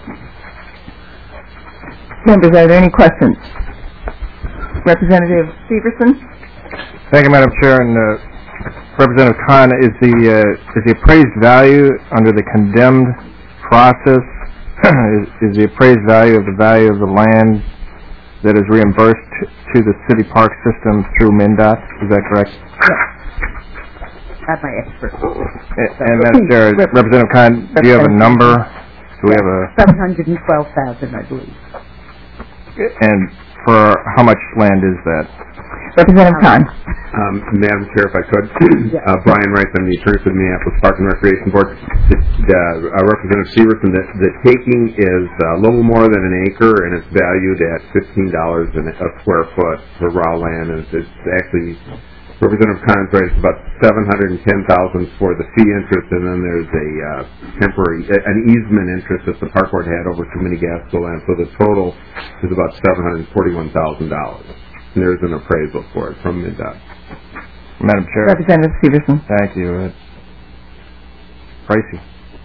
Members, are there any questions? Representative Severson? Thank you, Madam Chair. And uh, Representative Khan, is the uh, is the appraised value under the condemned process is, is the appraised value of the value of the land that is reimbursed to, to the city park system through MnDOT? Is that correct? Yes. That's my expert. And, and Madam Chair, Rep- Representative Khan, do you have a number? Do we have a seven hundred and twelve thousand, I believe. And for how much land is that? Representative Khan. Um, Madam Chair, if I could, uh, Brian Rice, I'm the attorney for the Minneapolis Park and Recreation Board. The, the, uh, Representative Severson, the, the taking is a little more than an acre, and it's valued at fifteen dollars a square foot for raw land. And it's, it's actually, Representative Khan's right, it's about seven hundred ten thousand dollars for the fee interest, and then there's a uh, temporary, an easement interest that the park board had over too many Gasco land. So the total is about seven hundred forty-one thousand dollars. And there's an appraisal for it from MnDOT. Madam Chair. Representative Severson. Thank you. It's pricey.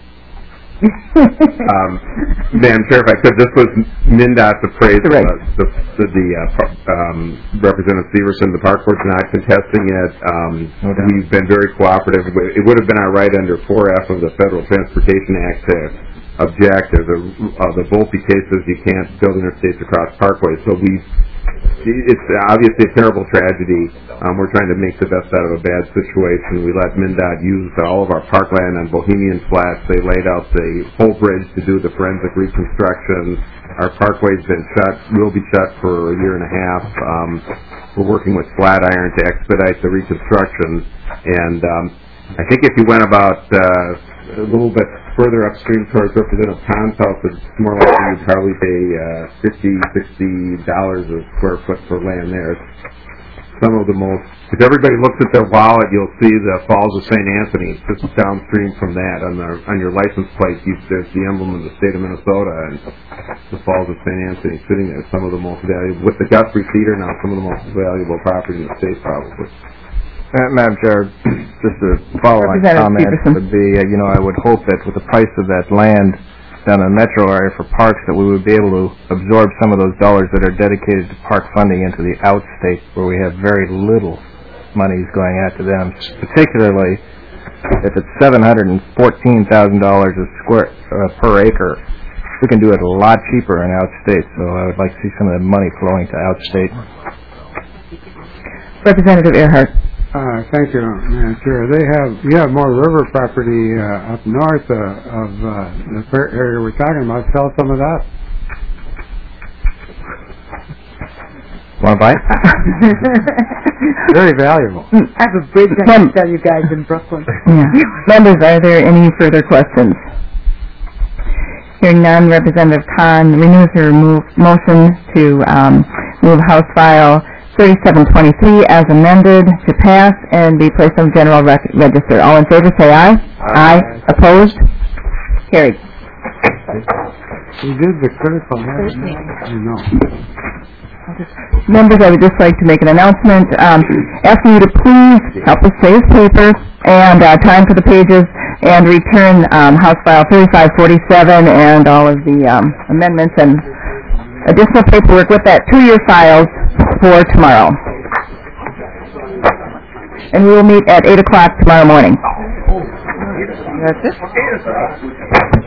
um, Madam Chair, if I could, this was MnDOT's appraisal. Right. Uh, the the, the uh, um, Representative Severson, the park board's not contesting it. Um, no doubt. We've been very cooperative. It would have been our right under four F of the Federal Transportation Act to object. As a, uh, the Volpe cases, you can't build interstates across parkways. So we It's obviously a terrible tragedy. Um, we're trying to make the best out of a bad situation. We let MnDOT use all of our parkland on Bohemian Flats. They laid out the whole bridge to do the forensic reconstruction. Our parkway's been shut, will be shut for a year and a half. Um, we're working with Flatiron to expedite the reconstruction. And um, I think if you went about uh, a little bit further upstream towards Representative Khan's house, it's more likely you'd probably pay uh, fifty, sixty dollars a square foot for land there. Some of the most, if everybody looks at their wallet, you'll see the Falls of Saint Anthony. It's just downstream from that. On the on your license plate, you, there's the emblem of the state of Minnesota and the Falls of Saint Anthony sitting there. Some of the most valuable, with the Guthrie Theater now, some of the most valuable property in the state, probably. Uh, Madam Chair, just a follow-on comment would be, uh, you know, I would hope that with the price of that land down in the metro area for parks, that we would be able to absorb some of those dollars that are dedicated to park funding into the outstate, where we have very little monies going out to them, particularly if it's seven hundred fourteen thousand dollars a square uh, per acre. We can do it a lot cheaper in outstate, so I would like to see some of the money flowing to outstate. Representative Earhart. Uh, thank you, Madam Chair. They have you have more river property uh, up north uh, of uh, the area we're talking about. Sell some of that. Want to buy? Very valuable. I have a bridge I can tell you guys in Brooklyn. Yeah. Members, are there any further questions? Hearing none, Representative Khan renews her move, motion to um, move House File thirty-seven twenty-three as amended to pass and be placed on General rec- Register. All in favor, say aye. Aye. Aye. Opposed? Carried. We did the critical mass. I know. Members, I would just like to make an announcement, um, asking you to please help us save paper and uh, time for the pages and return um, House File thirty-five forty-seven and all of the um, amendments and additional paperwork with that to your files for tomorrow. And we will meet at eight o'clock tomorrow morning. That's it.